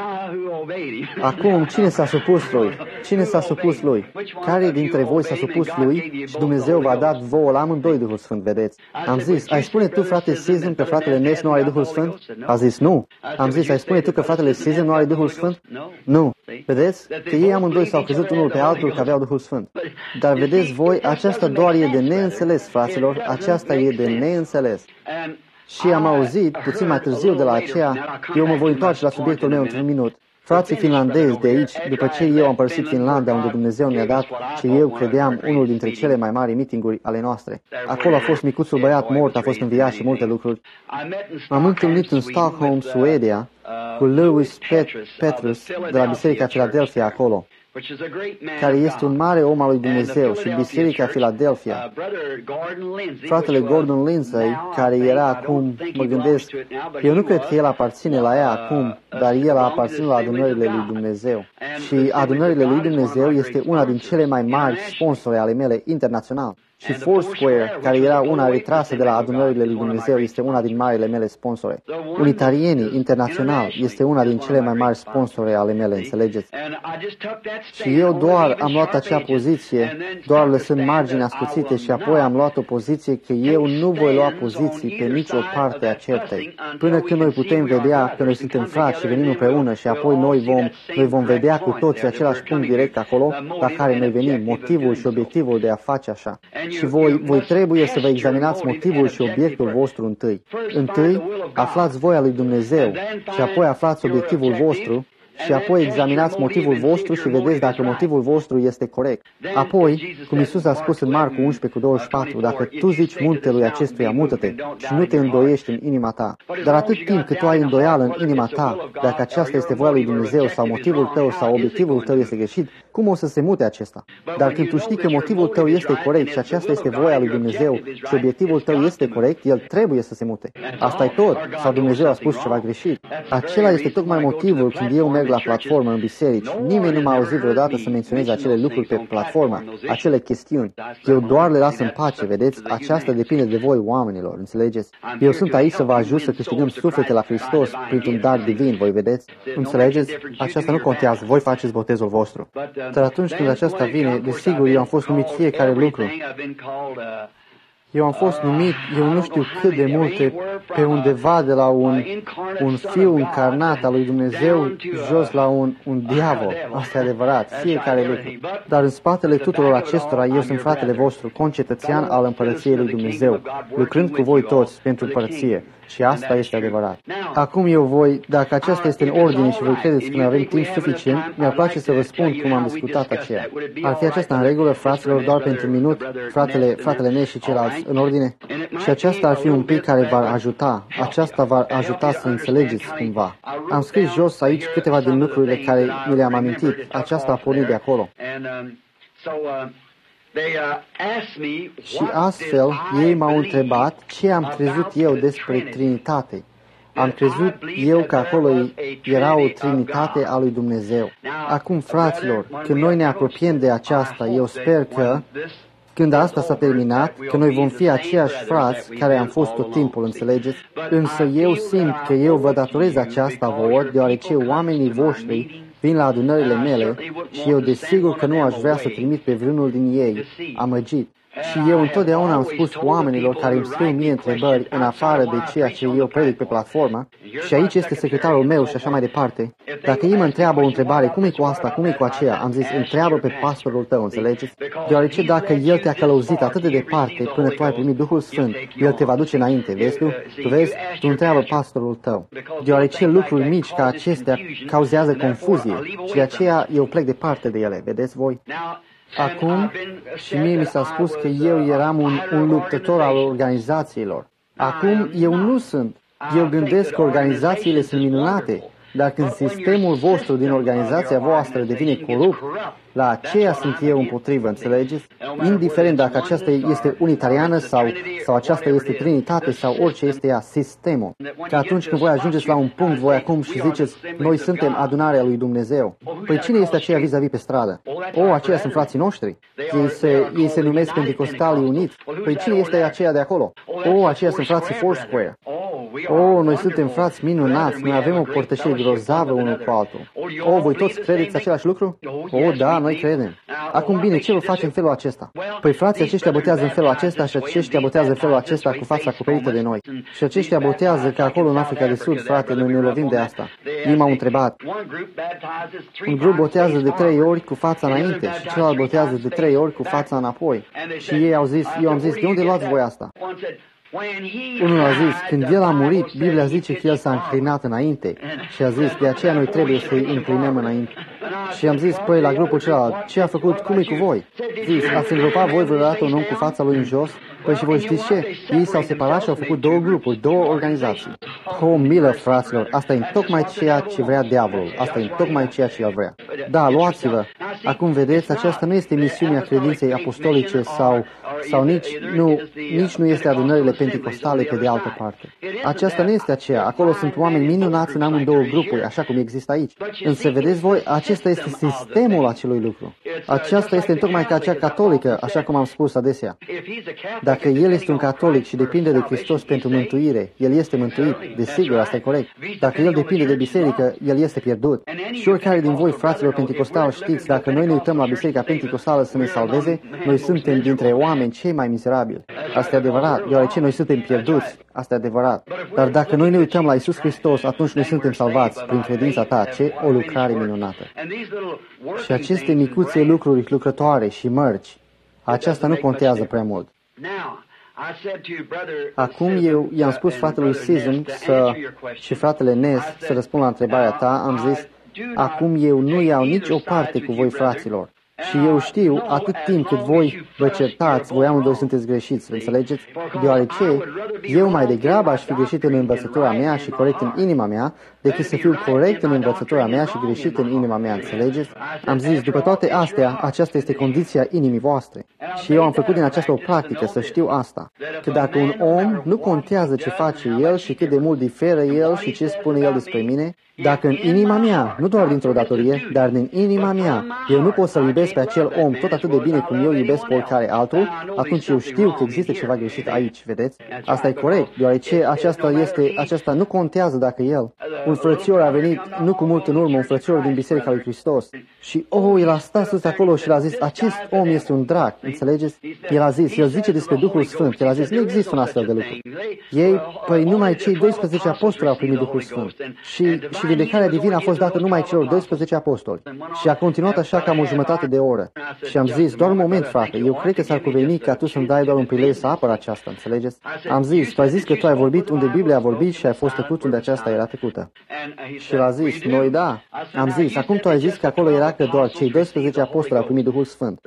Acum, cine s-a supus Lui? Cine s-a supus Lui? Care dintre voi s-a supus Lui și Dumnezeu v-a dat vouă la amândoi Duhul Sfânt, vedeți? Am zis, ai spune tu, frate Sism, că fratele Nes nu are Duhul Sfânt? A zis, nu. Am zis, ai spune tu că fratele Sism nu are Duhul Sfânt? Nu. Vedeți? Că ei amândoi s-au crezut unul pe altul că aveau Duhul Sfânt. Dar vedeți voi, aceasta doar e de neînțeles, fraților, aceasta e de neînțeles. Și am auzit, puțin mai târziu de la aceea, eu mă voi întoarce la subiectul meu într-un minut. Frații finlandezi de aici, după ce eu am părăsit Finlanda, unde Dumnezeu ne-a dat ce eu credeam unul dintre cele mai mari mitinguri ale noastre. Acolo a fost micuțul băiat mort, a fost înviat și multe lucruri. M-am întâlnit în Stockholm, Suedia, cu Lewis Petrus de la Biserica Philadelphia acolo, care este un mare om al lui Dumnezeu, și Biserica Philadelphia. Fratele Gordon Lindsay, care era acum, mă gândesc, eu nu cred că el aparține la ea acum, dar el a aparținut la adunările lui Dumnezeu. Și adunările lui Dumnezeu este una din cele mai mari sponsore ale mele internațional. Și Foursquare, care era una retrasă de la adunările lui Dumnezeu, este una din marile mele sponsore. Unitarienii Internațional este una din cele mai mari sponsore ale mele, înțelegeți? Și eu doar am luat acea poziție, doar lăsând margini ascuțite, și apoi am luat o poziție că eu nu voi lua poziții pe nicio parte a certei, până când noi putem vedea că noi suntem frați și venim împreună și apoi noi vom, noi vom vedea cu toți același punct direct acolo la care noi venim, motivul și obiectivul de a face așa. Și voi, voi trebuie să vă examinați motivul și obiectul vostru întâi. Întâi, aflați voia lui Dumnezeu și apoi aflați obiectivul vostru și apoi examinați motivul vostru și vedeți dacă motivul vostru este corect. Apoi, cum Iisus a spus în Marcu unsprezece cu douăzeci și patru, dacă tu zici muntelui acestuia, mută-te și nu te îndoiești în inima ta, dar atât timp cât tu ai îndoială în inima ta, dacă aceasta este voia lui Dumnezeu sau motivul tău sau obiectivul tău este greșit, cum o să se mute acesta? Dar când tu știi că motivul tău este corect și aceasta este voia lui Dumnezeu și obiectivul tău este corect, el trebuie să se mute. Asta e tot. Sau Dumnezeu a spus ceva greșit. Acela este tocmai motivul când eu merg la platformă în biserici. Nimeni nu m-a auzit vreodată să menționeze acele lucruri pe platformă, acele chestiuni. Eu doar le las în pace, vedeți? Aceasta depinde de voi, oamenilor, înțelegeți? Eu sunt aici să vă ajut să câștigăm suflete la Hristos printr-un dar divin, voi vedeți? Înțelegeți? Aceasta nu contează, voi faceți botezul vostru. Dar atunci când aceasta vine, desigur, eu am fost numit fiecare lucru. Eu am fost numit, eu nu știu cât de multe, pe undeva de la un, un fiu încarnat al lui Dumnezeu jos la un, un diavol. Asta e adevărat, fiecare lucru. Dar în spatele tuturor acestora, eu sunt fratele vostru, concetățean al împărăției lui Dumnezeu, lucrând cu voi toți pentru împărăție. Și asta este adevărat. Acum eu voi, dacă aceasta este în ordine și voi credeți că noi avem timp suficient, mi-ar place să vă spun cum am discutat aceea. Ar fi aceasta în regulă, fraților, doar pentru un minut, fratele, fratele meu și ceilalți, în ordine? Și aceasta ar fi un pic care v-ar ajuta. Aceasta v-ar ajuta să înțelegeți cumva. Am scris jos aici câteva din lucrurile care mi le-am amintit. Aceasta a pornit de acolo. Și astfel, ei m-au întrebat ce am crezut eu despre Trinitate. Am crezut eu că acolo era o Trinitate a lui Dumnezeu. Acum, fraților, când noi ne apropiem de aceasta, eu sper că, când asta s-a terminat, că noi vom fi aceiași frați care am fost tot timpul, înțelegeți? Însă eu simt că eu vă datorez aceasta vouă, deoarece oamenii voștri vin la adunările mele și eu desigur că nu aș vrea să trimit pe vreunul din ei amăgit. Și eu întotdeauna am spus oamenilor care îmi scriu mie întrebări în afară de ceea ce eu predic pe platformă, și aici este secretarul meu și așa mai departe, dacă ei mă întreabă o întrebare, cum e cu asta, cum e cu aceea, am zis, întreabă pe pastorul tău, înțelegeți? Deoarece dacă el te-a călăuzit atât de departe până tu ai primit Duhul Sfânt, el te va duce înainte, vezi tu? Tu vezi? Tu întreabă pastorul tău. Deoarece lucruri mici ca acestea cauzează confuzie și de aceea eu plec departe de ele, vedeți voi? Acum, și mie mi s-a spus că eu eram un, un luptător al organizațiilor. Acum, eu nu sunt. Eu gândesc că organizațiile sunt minunate, dar când sistemul vostru din organizația voastră devine corupt, la aceea sunt eu împotrivă, înțelegeți? Indiferent dacă aceasta este unitariană sau, sau aceasta este trinitate sau orice este ea, sistemul. Că atunci când voi ajungeți la un punct, voi acum și ziceți, noi suntem adunarea lui Dumnezeu. Păi cine este aceea vis-a-vis pe stradă? O, aceia sunt frații noștri. Ei se, ei se numesc Pentecostalii Uniți. Păi cine este aceea de acolo? O, aceia sunt frații Foursquare. O, noi suntem frați minunați, noi avem o părtășie grozavă unul cu altul. O, voi toți credeți același lucru? O, da, noi credem. Acum bine, ce vă face în felul acesta? Păi frații aceștia botează în felul acesta și aceștia botează în felul acesta cu fața acoperită de noi. Și aceștia botează că acolo în Africa de Sud, frate, noi ne lovim de asta. Ei m-au întrebat. Un grup botează de trei ori cu fața înainte și celălalt botează de trei ori cu fața înapoi. Și ei au zis, eu am zis, de unde luați voi asta? Unul a zis, când el a murit, Biblia zice că el s-a înclinat înainte și a zis, de aceea noi trebuie să-i înclinăm înainte. Și am zis, păi, la grupul celălalt, ce a făcut, cum e cu voi? Zis, ați îngropat voi vreodată un om cu fața lui în jos? Păi și voi știți ce? Ei s-au separat și au făcut două grupuri, două organizații. O, milă, fraților, asta e tocmai ceea ce vrea diavolul, asta e tocmai ceea ce el vrea. Da, luați-vă. Acum vedeți, aceasta nu este misiunea credinței apostolice sau, sau nici, nu, nici nu este adunările penticostale pe de altă parte. Aceasta nu este aceea. Acolo sunt oameni minunați în amândouă grupuri, așa cum există aici. Însă, vedeți voi, acesta este sistemul acelui lucru. Aceasta este tocmai ca cea catolică, așa cum am spus adesea. Dacă el este un catolic și depinde de Hristos pentru mântuire, el este mântuit. Desigur, asta e corect. Dacă el depinde de biserică, el este pierdut. Și oricare din voi, fraților penticostali, știți, dacă noi ne uităm la biserica penticostală să ne salveze, noi suntem dintre oameni cei mai mizerabili. Asta e adevărat, deoarece noi suntem pierduți. Asta e adevărat. Dar dacă noi ne uităm la Iisus Hristos, atunci noi suntem salvați prin credința ta. Ce o lucrare minunată! Și aceste micuțe lucruri lucrătoare și mărci, aceasta nu contează prea mult. Acum eu i-am spus fratelui Season să, și fratele Ness să răspund la întrebarea ta, am zis, acum eu nu iau nici o parte cu voi, fraților. Și eu știu, atât timp cât voi vă certați, voi amândoi sunteți greșiți, înțelegeți? Deoarece eu mai degrabă aș fi greșit în învățătura mea și corect în inima mea, decât să fiu corect în învățătura mea și greșit în inima mea, înțelegeți? Am zis, după toate astea, aceasta este condiția inimii voastre. Și eu am făcut din aceasta o practică, să știu asta. Că dacă un om nu contează ce face el și cât de mult diferă el și ce spune el despre mine, dacă în inima mea, nu doar dintr-o datorie, dar din inima mea, eu nu pot să-l iubesc pe acel om tot atât de bine cum eu iubesc pe oricare altul, atunci eu știu că există ceva greșit aici, vedeți? Asta e corect, deoarece aceasta, este, aceasta nu contează dacă el. Un frățior a venit, nu cu mult în urmă, un frățior din Biserica lui Hristos. Și, oh, el a stat sus acolo și l-a zis, acest om este un drac, înțelegeți? El a zis, el zice despre Duhul Sfânt, el a zis, nu există un astfel de lucru. Ei, păi numai cei doisprezece apostoli au primit Duhul Sfânt. Și, și vindecarea divină a fost dată numai celor doisprezece apostoli. Și a continuat așa cam o jumătate de oră. Și am zis, doar un moment, frate, eu cred că s-ar cuveni ca tu să-mi dai doar un prilej să apăr aceasta, înțelegeți? Am zis, tu ai zis că tu ai vorbit unde Biblia a vorbit și ai fost tăcut unde aceasta era tăcută. Și el a zis, noi da. Am zis, acum tu ai zis că acolo era că doar cei doisprezece apostoli au primit Duhul Sfânt.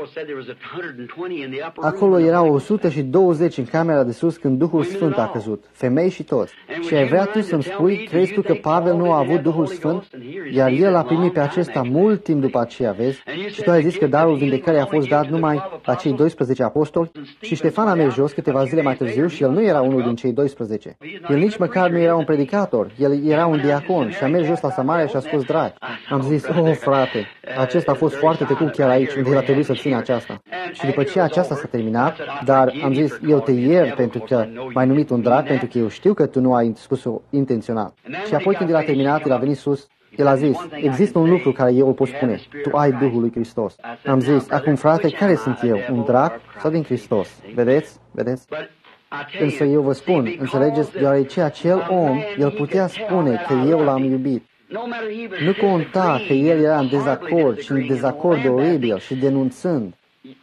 Acolo erau o sută douăzeci în camera de sus când Duhul Sfânt a căzut, femei și toți. Și ai vrea tu să-mi spui, crezi tu că Pavel nu a avut Duhul Sfânt? Iar el a primit pe acesta mult timp după aceea, vezi? Și tu ai zis că darul vindecării a fost dat numai la cei doisprezece apostoli? Și Ștefan a mers jos câteva zile mai târziu și el nu era unul din cei doisprezece. El nici măcar nu era un predicator, el era un diacon și a mers jos la Samaria și a scos draci. Am zis, oh frate, acesta a fost foarte tăcut chiar aici unde el a trebuit să țină aceasta. Și după ce aceasta s-a terminat, dar am zis, eu te iert pentru că m-ai numit un drac, pentru că eu știu că tu nu ai spus-o intenționat. Și apoi când el a terminat, el a venit sus. El a zis, există un lucru care eu îl pot spune, tu ai Duhul lui Hristos. Am zis, acum frate, care sunt eu, un drac sau din Hristos? Vedeți? Vedeți? Însă eu vă spun, înțelegeți, deoarece acel om, el putea spune că eu l-am iubit. Nu conta că el era în dezacord și în dezacord oribil și denunțând.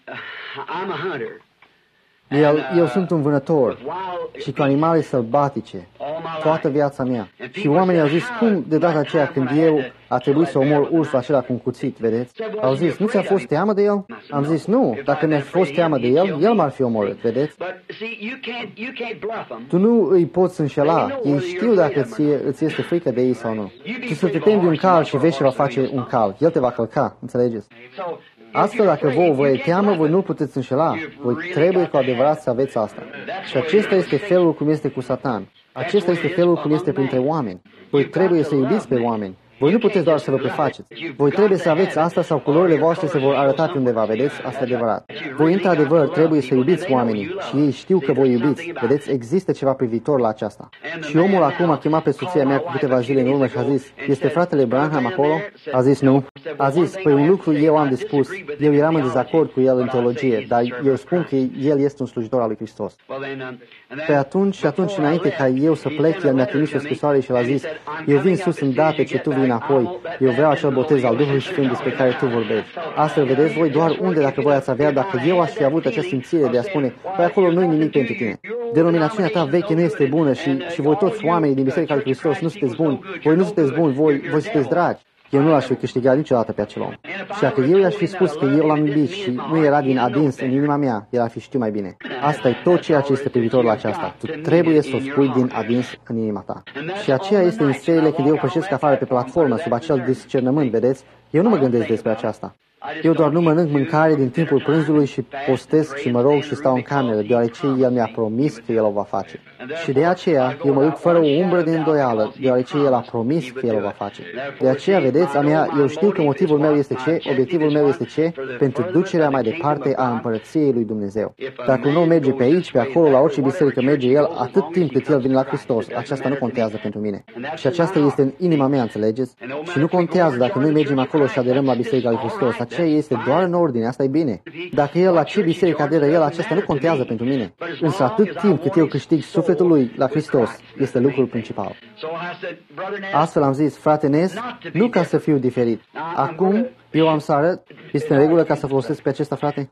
El, eu sunt un vânător și cu animale sălbatice toată viața mea. Și oamenii au zis, cum de data aceea când eu a trebuit să omor ursul acela cu un cuțit, vedeți? Au zis, nu ți-a fost teamă de el? Am zis, nu, dacă mi-a fost teamă de el, el m-ar fi omorât, vedeți? Tu nu îi poți înșela, ei știu dacă ție, îți este frică de ei sau nu. Tu să te temi de un cal și vezi ce va face un cal, el te va călca, înțelegeți? Astfel, dacă vouă vă e teamă, voi nu puteți înșela. Voi trebuie cu adevărat să aveți asta. Și acesta este felul cum este cu Satan. Acesta este felul cum este printre oameni. Voi trebuie să iubiți pe oameni. Voi nu puteți doar să vă prefaceți. Voi trebuie să aveți asta sau culorile voastre se vor arăta pe undeva, vedeți? Asta e adevărat. Voi, într-adevăr, trebuie să iubiți oamenii și ei știu că voi iubiți. Vedeți? Există ceva privitor la aceasta. Și omul acum a chemat pe soția mea cu câteva zile în urmă și a zis, este fratele Branham acolo? A zis nu. A zis, păi un lucru eu am de spus. Eu eram în dezacord cu el în teologie, dar eu spun că el este un slujitor al lui Hristos. Pe atunci și atunci înainte ca eu să plec, el mi-a trimis o scrisoare și l-a zis, eu vin sus îndată ce tu vii înapoi. Eu vreau acel botez al Duhului Sfânt despre care tu vorbești. Astfel, vedeți voi doar unde dacă voi ați avea, dacă eu aș fi avut această simțire de a spune, păi acolo nu-i nimic pentru tine. Denominațiunea ta veche nu este bună și, și voi toți oamenii din Biserica lui Hristos nu sunteți buni. Voi nu sunteți buni, voi, voi sunteți dragi. Eu nu l-aș fi câștigat niciodată pe acel om. Și dacă eu i-aș fi spus că eu l-am iubit și nu era din adins în inima mea, el ar fi știut mai bine. Asta e tot ceea ce este privitor la aceasta. Tu trebuie să o spui din adins în inima ta. Și aceea este în serile când eu pășesc afară pe platformă, sub acel discernământ, vedeți? Eu nu mă gândesc despre aceasta. Eu doar nu mănânc mâncare din timpul prânzului și postesc și mă rog și stau în cameră, deoarece El mi-a promis că El o va face. Și de aceea eu mă duc fără o umbră de îndoială, deoarece El a promis că El o va face. De aceea, vedeți, a mea, eu știu că motivul meu este ce, obiectivul meu este ce, pentru ducerea mai departe a împărăției lui Dumnezeu. Dacă un om merge pe aici, pe acolo, la orice biserică merge el, atât timp cât el vine la Hristos, aceasta nu contează pentru mine. Și aceasta este în inima mea, înțelegeți? Și nu contează dacă noi mergem acolo și aderăm la Biserica lui Hristos. Aceea este doar în ordine, asta e bine. Dacă el la ce biserică aderă el, aceasta nu contează pentru mine. Însă atât timp cât eu câștig sufletul lui la Hristos, este lucrul principal. Astfel am zis, frate Nes, nu ca să fiu diferit. Acum, eu am să arăt, este în regulă ca să folosesc pe acesta, frate?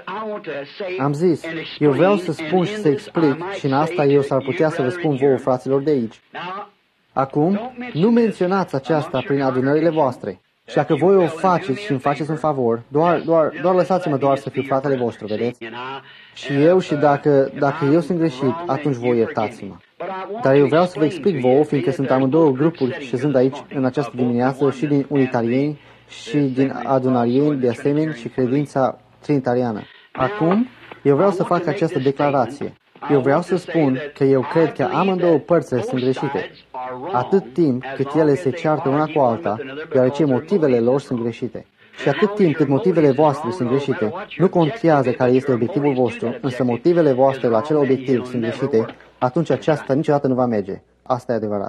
Am zis, eu vreau să spun și să explic și în asta eu s-ar putea să vă spun vouă, fraților de aici. Acum, nu menționați aceasta prin adunările voastre. Și dacă voi o faceți și îmi faceți un favor, doar, doar, doar lăsați-mă doar să fiu fratele vostru, vedeți? Și eu și dacă, dacă eu sunt greșit, atunci voi iertați-mă. Dar eu vreau să vă explic vouă, fiindcă sunt amândouă grupuri șezând aici în această dimineață și din unitarieni și din adunarieni de asemenea și credința trinitariană. Acum, eu vreau să fac această declarație. Eu vreau să spun că eu cred că amândouă părțile sunt greșite, atât timp cât ele se ceartă una cu alta, deoarece motivele lor sunt greșite. Și atât timp cât motivele voastre sunt greșite, nu contează care este obiectivul vostru, însă motivele voastre la acel obiectiv sunt greșite, atunci aceasta niciodată nu va merge. Asta e adevărat.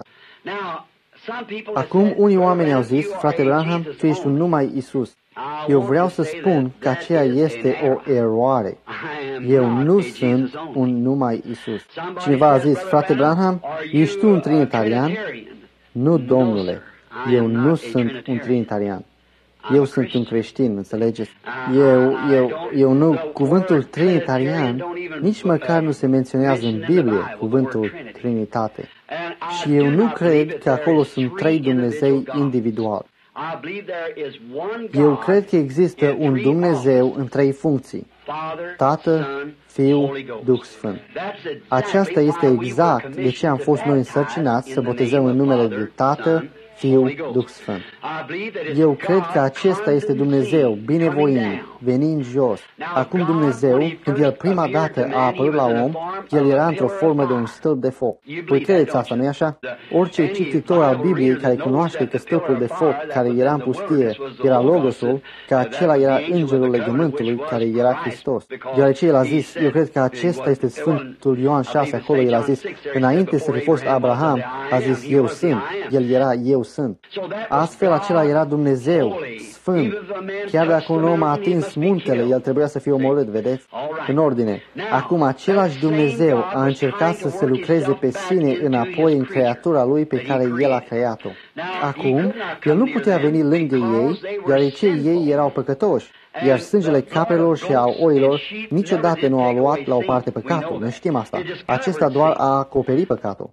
Acum, unii oameni au zis, frate Branham, tu ești un numai Isus. Eu vreau să spun că aceea este o eroare. Eu nu sunt un numai Isus. Cineva a zis, frate Branham, ești tu un trinitarian? Nu, domnule, eu nu sunt un trinitarian. Eu sunt un creștin, înțelegeți? Eu, eu, eu nu, cuvântul trinitarian nici măcar nu se menționează în Biblie, cuvântul trinitate. Și eu nu cred că acolo sunt trei Dumnezei individuali. Eu cred că există un Dumnezeu în trei funcții: Tată, Fiu, Duh Sfânt. Aceasta este exact de ce am fost noi însărcinați să botezăm în numele de Tată, Fiu, Duh Sfânt. Eu cred că acesta este Dumnezeu, binevoind, venind jos. Acum Dumnezeu, când El prima dată a apărut la om, El era într-o formă de un stâlp de foc. Păi credeți asta, nu-i așa? Orice cititor al Bibliei care cunoaște că stâlpul de foc care era în pustie era Logosul, că acela era îngerul legământului care era Hristos. Deoarece El a zis, eu cred că acesta este Sfântul Ioan șase, acolo El a zis, înainte să fi fost Abraham, a zis, eu sunt. El era, eu sunt. Astfel, acela era Dumnezeu, Sfânt. Chiar dacă un om a atins muntele, el trebuia să fie omorât, vedeți? În ordine. Acum, același Dumnezeu a încercat să se lucreze pe sine înapoi în creatura Lui pe care El a creat-o. Acum, El nu putea veni lângă ei, deoarece ei erau păcătoși, iar sângele capelor și a oilor niciodată nu a luat la o parte păcatul. Noi știm asta. Acesta doar a acoperit păcatul.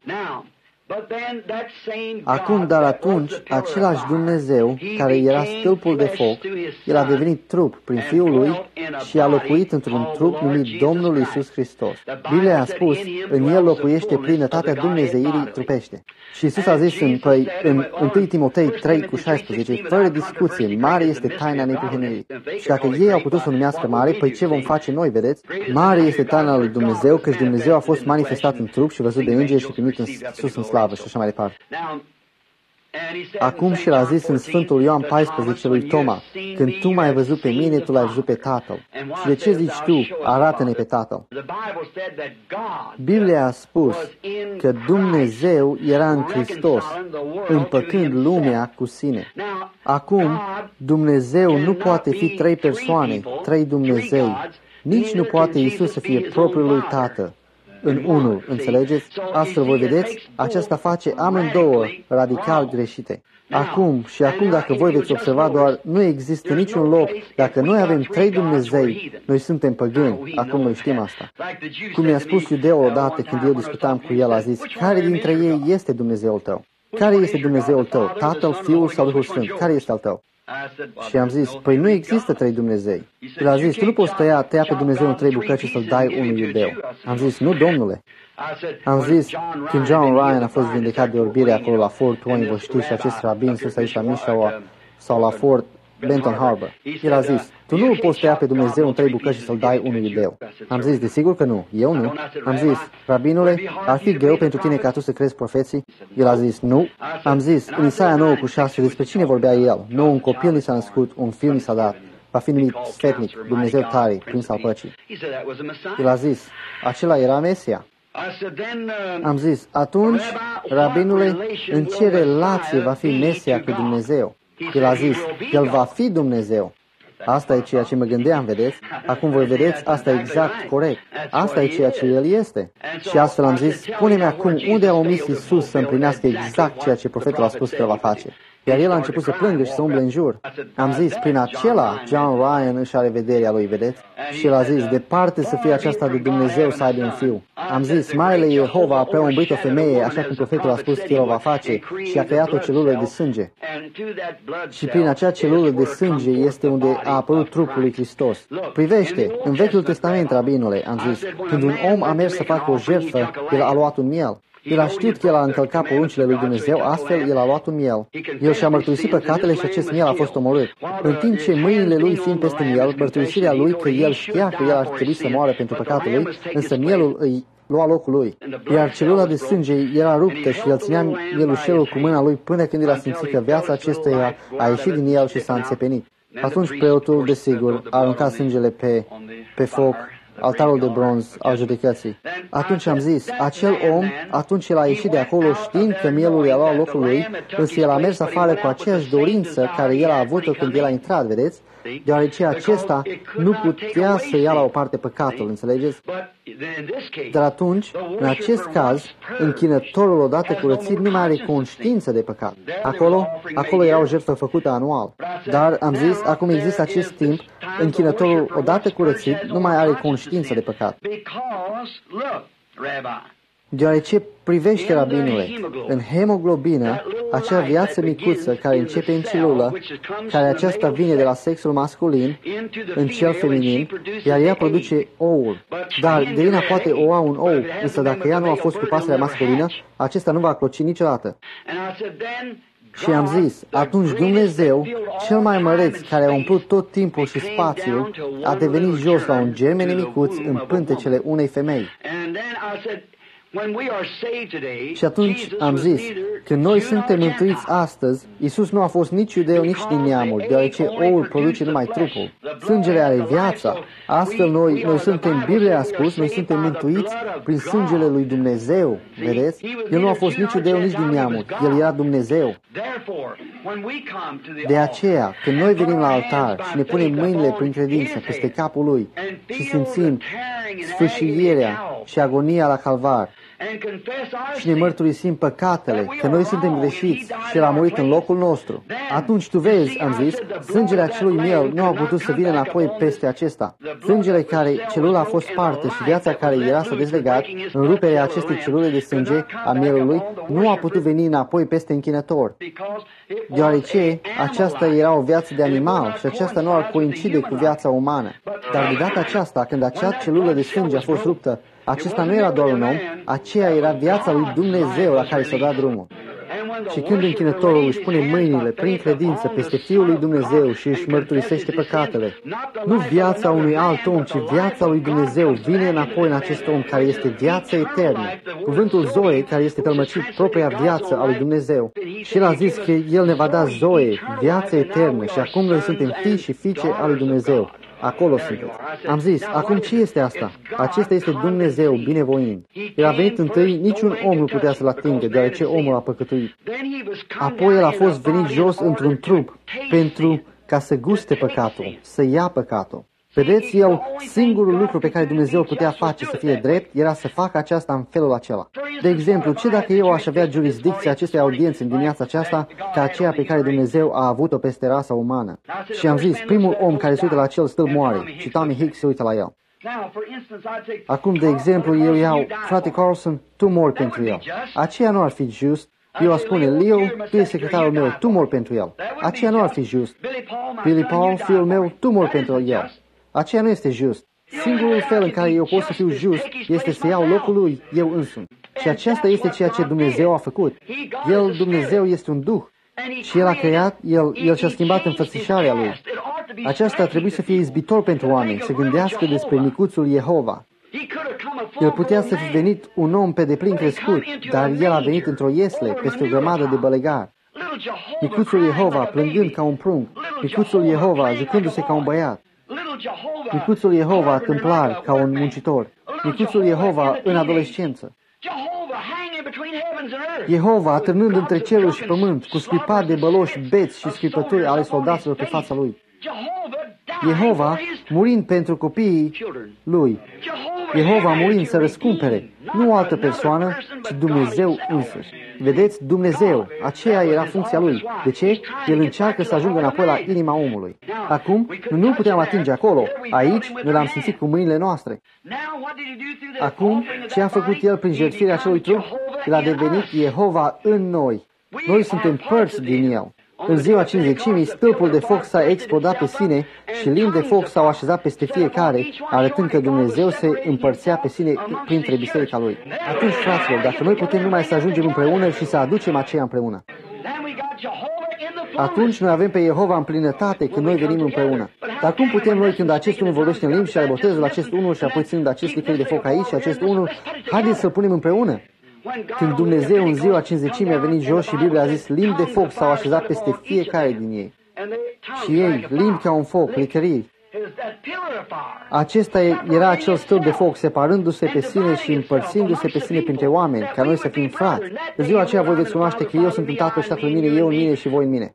Acum, dar atunci, același Dumnezeu, care era stâlpul de foc, El a devenit trup prin Fiul Lui și a locuit într-un trup numit Domnul Iisus Hristos. Biblia a spus, în El locuiește plinătatea Dumnezeirii trupește. Și Iisus a zis în, păi, în întâi Timotei trei cu șaisprezece, fără discuție, mare este taina neprihănirii. Și dacă ei au putut să o numească mare, păi ce vom face noi, vedeți? Mare este taina lui Dumnezeu, căci Dumnezeu a fost manifestat în trup și văzut de îngeri și primit în sus în slavă și așa mai departe. Acum și l-a zis în Sfântul Ioan paisprezece lui Toma, când tu m-ai văzut pe mine, tu l-ai văzut pe Tatăl. Și de ce zici tu, arată-ne pe Tatăl? Biblia a spus că Dumnezeu era în Hristos, împăcând lumea cu sine. Acum, Dumnezeu nu poate fi trei persoane, trei Dumnezei. Nici nu poate Iisus să fie propriul lui Tată în unul, înțelegeți? Astfel, voi vedeți, aceasta face amândouă radical greșite. Acum, și acum dacă voi veți observa doar, nu există niciun loc, dacă noi avem trei Dumnezei, noi suntem păgâni, acum noi știm asta. Cum mi-a spus iudeul odată când eu discutam cu el, a zis, care dintre ei este Dumnezeul tău? Care este Dumnezeul tău? Tatăl, Fiul sau Duhul Sfânt? Care este al tău? Și am zis, păi nu există trei Dumnezei. El a zis, tu nu poți tăia, tăia pe Dumnezeu în trei bucăți și să-l dai unui iudeu. Am zis, nu, domnule. Am zis, când John Ryan a fost vindecat de orbire acolo la Fort Wayne, vă știți, și acest rabin sus aici la Mishawa, sau la Fort, Benton Harbor. El a zis, tu nu îl poți tăia pe Dumnezeu în trei bucăți și să-l dai unui iudeu. Am zis, desigur că nu, eu nu. Am zis, rabinule, ar fi greu pentru tine ca tu să crezi profeții? El a zis, nu. Am zis, în Isaia nouă cu șase, despre cine vorbea el? Nou, un copil ni s-a născut, un fiu ni s-a dat. Va fi numit sfetnic, Dumnezeu tare, prins al păcii. El a zis, acela era Mesia. Am zis, atunci, rabinule, în ce relație va fi Mesia cu Dumnezeu? El a zis, el va fi Dumnezeu. Asta e ceea ce mă gândeam, vedeți? Acum voi vedeți, asta e exact corect. Asta e ceea ce el este. Și astfel am zis, spune-mi acum unde a omis Iisus să împlinească exact ceea ce profetul a spus că va face. Iar el a început să plângă și să umble în jur. Am zis, prin acela, John Ryan își are vederea lui, vedeți? Și el a zis, departe să fie aceasta de Dumnezeu să aibă un fiu. Am zis, Marele Jehova a preumbrit o femeie, așa cum profetul a spus că el o va face, și a creat o celulă de sânge. Și prin acea celulă de sânge este unde a apărut trupul lui Hristos. Privește, în Vechiul Testament, rabinule, am zis, când un om a mers să facă o jertfă, el a luat un miel. El a știut că el a încălcat poruncile lui Dumnezeu, astfel el a luat un miel. El și-a mărturisit păcatele și acest miel a fost omorât. În timp ce mâinile lui fiind peste miel, mărturisirea lui că el știa că el ar trebui să moară pentru păcatul lui, însă mielul îi lua locul lui. Iar celula de sânge era ruptă și el ținea mielușelul cu mâna lui până când el a simțit că viața acestuia a ieșit din el și s-a înțepenit. Atunci preotul, desigur, a aruncat sângele pe, pe foc, altarul de bronz al judecății. Atunci am zis, acel om, atunci el a ieșit de acolo știind că mielul i-a luat locul lui, însă el a mers afară cu aceeași dorință care el a avut-o când el a intrat, vedeți? Deoarece acesta nu putea să ia la o parte păcatul, înțelegeți? Dar atunci, în acest caz, închinătorul odată curățit nu mai are conștiință de păcat. Acolo, acolo era o jertfă făcută anual. Dar, am zis, acum există acest timp, închinătorul odată curățit nu mai are conștiință de păcat. Deoarece privește, rabinule, în hemoglobină, acea viață micuță care începe în celulă, care aceasta vine de la sexul masculin în cel feminin, iar ea produce oul. Dar Delina poate oua un ou, însă dacă ea nu a fost cu pasărea masculină, acesta nu va cloci niciodată. Și am zis, atunci Dumnezeu, cel mai măreț, care a umplut tot timpul și spațiul, a devenit jos la un gemene micuț în pântecele unei femei. Și atunci am zis, când noi suntem mântuiți astăzi, Iisus nu a fost nici iudeu, nici din neamuri, deoarece oul produce numai trupul. Sângele are viața. Astfel noi, noi suntem, Biblia a spus, noi suntem mântuiți prin sângele lui Dumnezeu. Vedeți? El nu a fost nici iudeu, nici din neamuri. El era Dumnezeu. De aceea, când noi venim la altar și ne punem mâinile prin credință peste capul lui și simțim sfâșierea și agonia la calvar, și ne mărturisim păcatele, că noi suntem greșiți și El a murit în locul nostru. Atunci tu vezi, am zis, sângele acelui miel nu a putut să vină înapoi peste acesta. Sângele care celula a fost parte și viața care era să dezlegat, în ruperea acestei celule de sânge a mielului, nu a putut veni înapoi peste închinător. Deoarece aceasta era o viață de animal și aceasta nu ar coincide cu viața umană. Dar de data aceasta, când acea celulă de sânge a fost ruptă, acesta nu era doar un om, aceea era viața lui Dumnezeu la care s-a dat drumul. Și când închinătorul își pune mâinile prin credință peste Fiul lui Dumnezeu și își mărturisește păcatele, nu viața unui alt om, ci viața lui Dumnezeu vine înapoi în acest om care este viața eternă. Cuvântul Zoe, care este tălmăcit propria viață a lui Dumnezeu. Și El a zis că El ne va da Zoe, viața eternă, și acum noi suntem fii și fiice al lui Dumnezeu. Acolo sunteți. Am zis, acum ce este asta? Acesta este Dumnezeu binevoind. El a venit întâi, niciun om nu putea să-L atingă, deoarece omul a păcătuit. Apoi El a fost venit jos într-un trup pentru ca să guste păcatul, să ia păcatul. Vedeți, El, singurul lucru pe care Dumnezeu putea face să fie drept, era să facă aceasta în felul acela. De exemplu, ce dacă eu aș avea jurisdicția acestei audiențe în dimineața aceasta ca aceea pe care Dumnezeu a avut-o peste rasa umană? Și am zis, primul om care se uită la acel stâlp moare și Tommy Hicks se uită la el. Acum, de exemplu, eu iau, frate Carlson, tu mori pentru el. Aceea nu ar fi just. Eu aș spune, Leo, tu ești secretarul meu, tu mori pentru el. Aceea nu ar fi just. Billy Paul, fiul meu, tu mori pentru el. Aceea nu este just. Singurul fel în care eu pot să fiu just este să iau locul lui eu însumi. Și aceasta este ceea ce Dumnezeu a făcut. El, Dumnezeu, este un duh. Și El a creat, El, El și-a schimbat înfățișarea Lui. Aceasta ar trebui să fie izbitor pentru oameni, să gândească despre micuțul Jehova. El putea să fi venit un om pe deplin crescut, dar El a venit într-o iesle, peste o grămadă de bălegar. Micuțul Jehova plângând ca un prunc, micuțul Jehova jucându-se ca un băiat, micuțul Jehova tâmplar ca un muncitor, micuțul Jehova în adolescență, Jehova atârnând între cerul și pământ, cu scuipat de băloși, beți și scuipături ale soldaților pe fața Lui. Jehova murind pentru copiii Lui. Jehova murind să răscumpere, nu o altă persoană, ci Dumnezeu însuși. Vedeți, Dumnezeu, aceea era funcția Lui. De ce? El încearcă să ajungă înapoi la inima omului. Acum, noi nu puteam atinge acolo. Aici, noi l-am simțit cu mâinile noastre. Acum, ce a făcut El prin jertfirea acelui trup? El a devenit Jehova în noi. Noi suntem părți din El. În ziua cincizecimii, stâlpul de foc s-a explodat pe sine și limbi de foc s-au așezat peste fiecare, arătând că Dumnezeu se împărțea pe sine printre biserica Lui. Atunci, fraților, dacă noi putem numai să ajungem împreună și să aducem aceea împreună, atunci noi avem pe Jehova în plinătate când noi venim împreună. Dar cum putem noi, când acest unul vorbește în limbi și are botezul acest unul și apoi ținând acest licări de foc aici și acest unul, haideți să-l punem împreună? Când Dumnezeu în ziua cincizecimii a venit jos și Biblia a zis, limbi de foc s-au așezat peste fiecare din ei. Și ei, limbi ca un foc, licării. Acesta era acel stâlp de foc, separându-se pe sine și împărțindu-se pe sine printre oameni, ca noi să fim frați. În ziua aceea voi veți cunoaște că eu sunt în Tatăl și Tatăl în mine, eu în mine și voi în mine.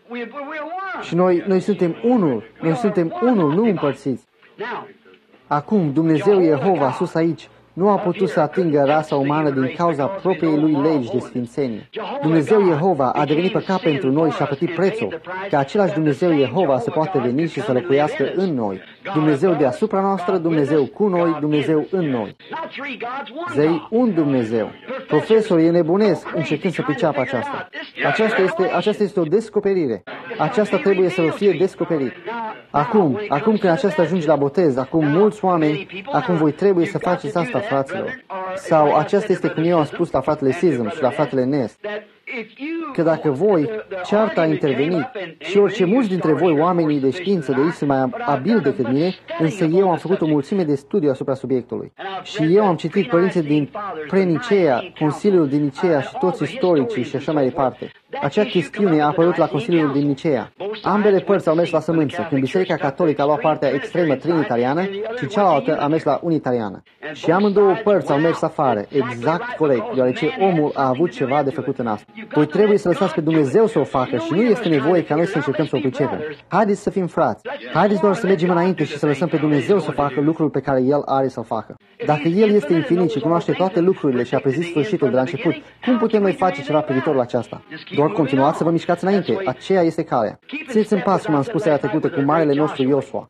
Și noi, noi suntem unul, noi suntem unul, nu împărțiți. Acum, Dumnezeu Jehova sus aici nu a putut să atingă rasa umană din cauza propriei Lui legi de sfințenie. Dumnezeu Jehova a devenit păcat pentru noi și a plătit prețul, ca același Dumnezeu Jehova să poată veni și să locuiască în noi. Dumnezeu deasupra noastră, Dumnezeu cu noi, Dumnezeu în noi. Zei un Dumnezeu. Profesorii nebunesc încercând să priceapă aceasta. Aceasta este, aceasta este o descoperire. Aceasta trebuie să fie descoperit. Acum, acum când aceasta ajunge la botez, acum mulți oameni, acum voi trebuie să faceți asta, fraților. Sau aceasta este cum eu am spus la fratele Sism și la fratele Nest, că dacă voi, cearta a intervenit și orice mulți dintre voi, oamenii de știință de aici, sunt mai abili decât mine, însă eu am făcut o mulțime de studii asupra subiectului. Și eu am citit părinții din Prenicea, Consiliul din Nicea și toți istoricii și așa mai departe. Acea chestiune a apărut la Consiliul din Nicea. Ambele părți au mers la sămânță, când Biserica Catolică a luat partea extremă trinitariană și cealaltă a mers la unitariană. Și amândouă părți au mers afară, exact corect, deoarece omul a avut ceva de făcut în asta. Voi trebuie să lăsați pe Dumnezeu să o facă și nu este nevoie ca noi să încercăm să o pricepem. Haideți să fim frați. Haideți doar să mergem înainte și să lăsăm pe Dumnezeu să facă lucrul pe care El are să-l facă. Dacă El este infinit și cunoaște toate lucrurile și a prezis sfârșitul de la început, cum putem noi face ceva privitor la aceasta? Doar continuați să vă mișcați înainte. Aceea este calea. Țineți în pas, cum am spus aia trecută, cu marele nostru Iosua.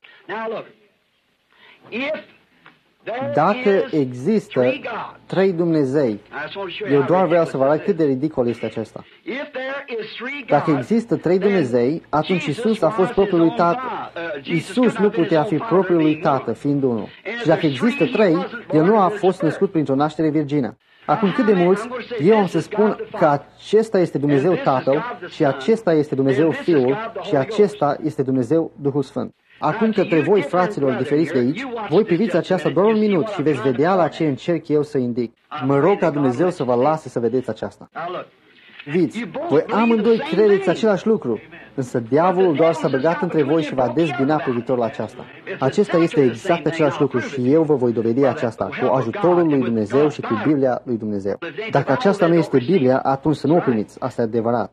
Dacă există trei Dumnezei, eu doar vreau să vă arăt cât de ridicol este acesta. Dacă există trei Dumnezei, atunci Isus a fost propriul lui Tată. Isus nu putea fi propriul lui Tată, fiind unul. Și dacă există trei, El nu a fost născut printr-o naștere virgină. Acum cât de mulți, eu am să spun că acesta este Dumnezeu Tatăl și acesta este Dumnezeu Fiul și acesta este Dumnezeu Duhul Sfânt. Acum către voi, fraților diferiți de aici, voi priviți aceasta doar un minut și veți vedea la ce încerc eu să indic. Mă rog ca Dumnezeu să vă lase să vedeți aceasta. Viți, voi amândoi credeți același lucru, însă diavolul doar s-a băgat între voi și va dezbina privitor la aceasta. Acesta este exact același lucru și eu vă voi dovedi aceasta cu ajutorul lui Dumnezeu și cu Biblia lui Dumnezeu. Dacă aceasta nu este Biblia, atunci să nu o primiți. Asta e adevărat.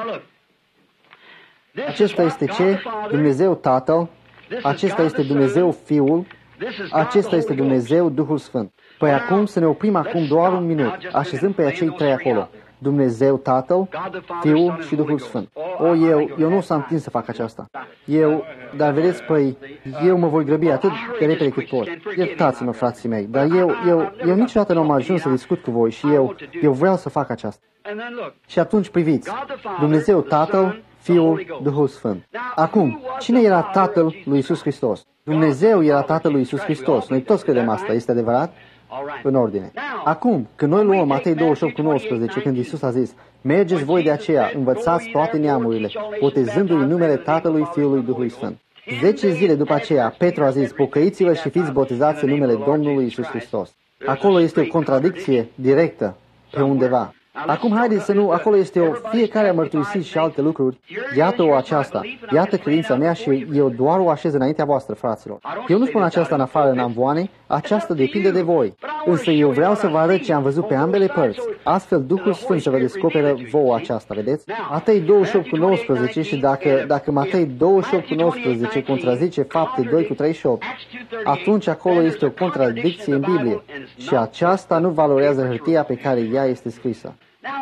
Acesta este ce? Dumnezeu Tatăl, acesta este Dumnezeu Fiul, acesta este Dumnezeu Duhul Sfânt. Păi acum să ne oprim acum doar un minut, așezând pe acei trei acolo. Dumnezeu Tatăl, Fiul și Duhul Sfânt. O, eu, eu nu s-am întins să fac aceasta. Eu, dar vedeți, păi, eu mă voi grăbi atât de repede cât pot. Iertați-mă, frații mei, dar eu, eu, eu niciodată nu am ajuns să discut cu voi și eu, eu vreau să fac aceasta. Și atunci priviți, Dumnezeu Tatăl, Fiul, Duhul Sfânt. Acum, cine era Tatăl lui Iisus Hristos? Dumnezeu era Tatăl lui Iisus Hristos. Noi toți credem asta, este adevărat? În ordine. Acum, când noi luăm Matei douăzeci și opt cu nouăsprezece, când Iisus a zis, mergeți voi de aceea, învățați toate neamurile, botezându-i numele Tatălui, Fiului, Duhului Sfânt. Zece zile după aceea, Petru a zis, pocăiți-vă și fiți botezați în numele Domnului Iisus Hristos. Acolo este o contradicție directă pe undeva. Acum haideți să nu, acolo este o, fiecare a mărturisit și alte lucruri. Iată-o aceasta, iată credința mea și eu doar o așez înaintea voastră, fraților. Eu nu spun aceasta în afară în amvoane, aceasta depinde de voi. Însă eu vreau să vă arăt ce am văzut pe ambele părți. Astfel Duhul Sfânt să vă descoperă vouă aceasta, vedeți? Matei douăzeci și opt cu nouăsprezece și dacă, dacă Matei douăzeci și opt cu nouăsprezece contrazice Fapte doi cu treizeci și opt, atunci acolo este o contradicție în Biblie și aceasta nu valorează hârtia pe care ea este scrisă.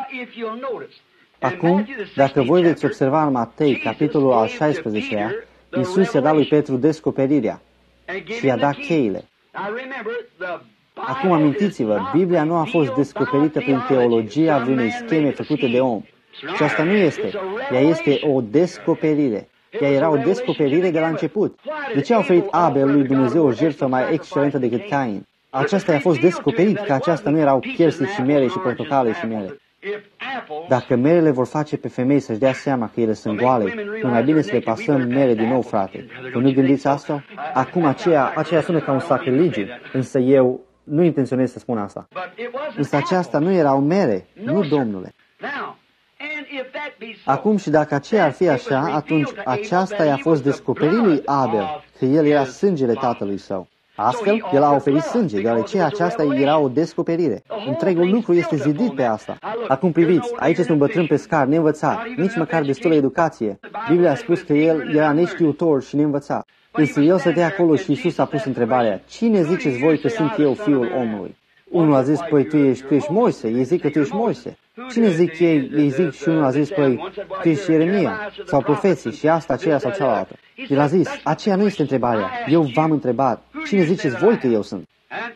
Acum, dacă voi veți observa în Matei, capitolul al șaisprezecelea, Iisus i-a dat lui Petru descoperirea și i-a dat cheile. Acum amintiți-vă, Biblia nu a fost descoperită prin teologia vreunei scheme făcute de om. Și asta nu este. Ea este o descoperire. Ea era o descoperire de la început. De ce a oferit Abel lui Dumnezeu o jertfă mai excelentă decât Cain? Aceasta i-a fost descoperit că aceasta nu erau chersi și mere și portocale și mere. Dacă merele vor face pe femei să-și dea seama că ele sunt goale, nu mai bine să le pasăm mere din nou, frate. Vă nu gândiți asta? Acum aceea, aceea sună ca un sacrilegiu, însă eu nu intenționez să spun asta. Însă aceasta nu erau mere, nu, Domnule. Acum și dacă aceea ar fi așa, atunci aceasta i-a fost descoperit lui Abel, că el era sângele tatălui său. Astfel, el a oferit sânge, deoarece aceasta era o descoperire. Întregul lucru este zidit pe asta. Acum priviți, aici este un bătrân pescar neînvățat, nici măcar destulă educație. Biblia a spus că el era neștiutor și neînvățat. Însă el stătea acolo și Iisus a pus întrebarea, cine ziceți voi că sunt eu, Fiul omului? Unul a zis, păi tu ești, tu ești Moise, ei zic că tu ești Moise. Cine zic ei? Ei zic și unul a zis, păi tu ești Ieremia sau profeții și asta, aceea sau cealaltă. El a zis, aceea nu este întrebarea, eu v-am întrebat, cine ziceți voi că eu sunt?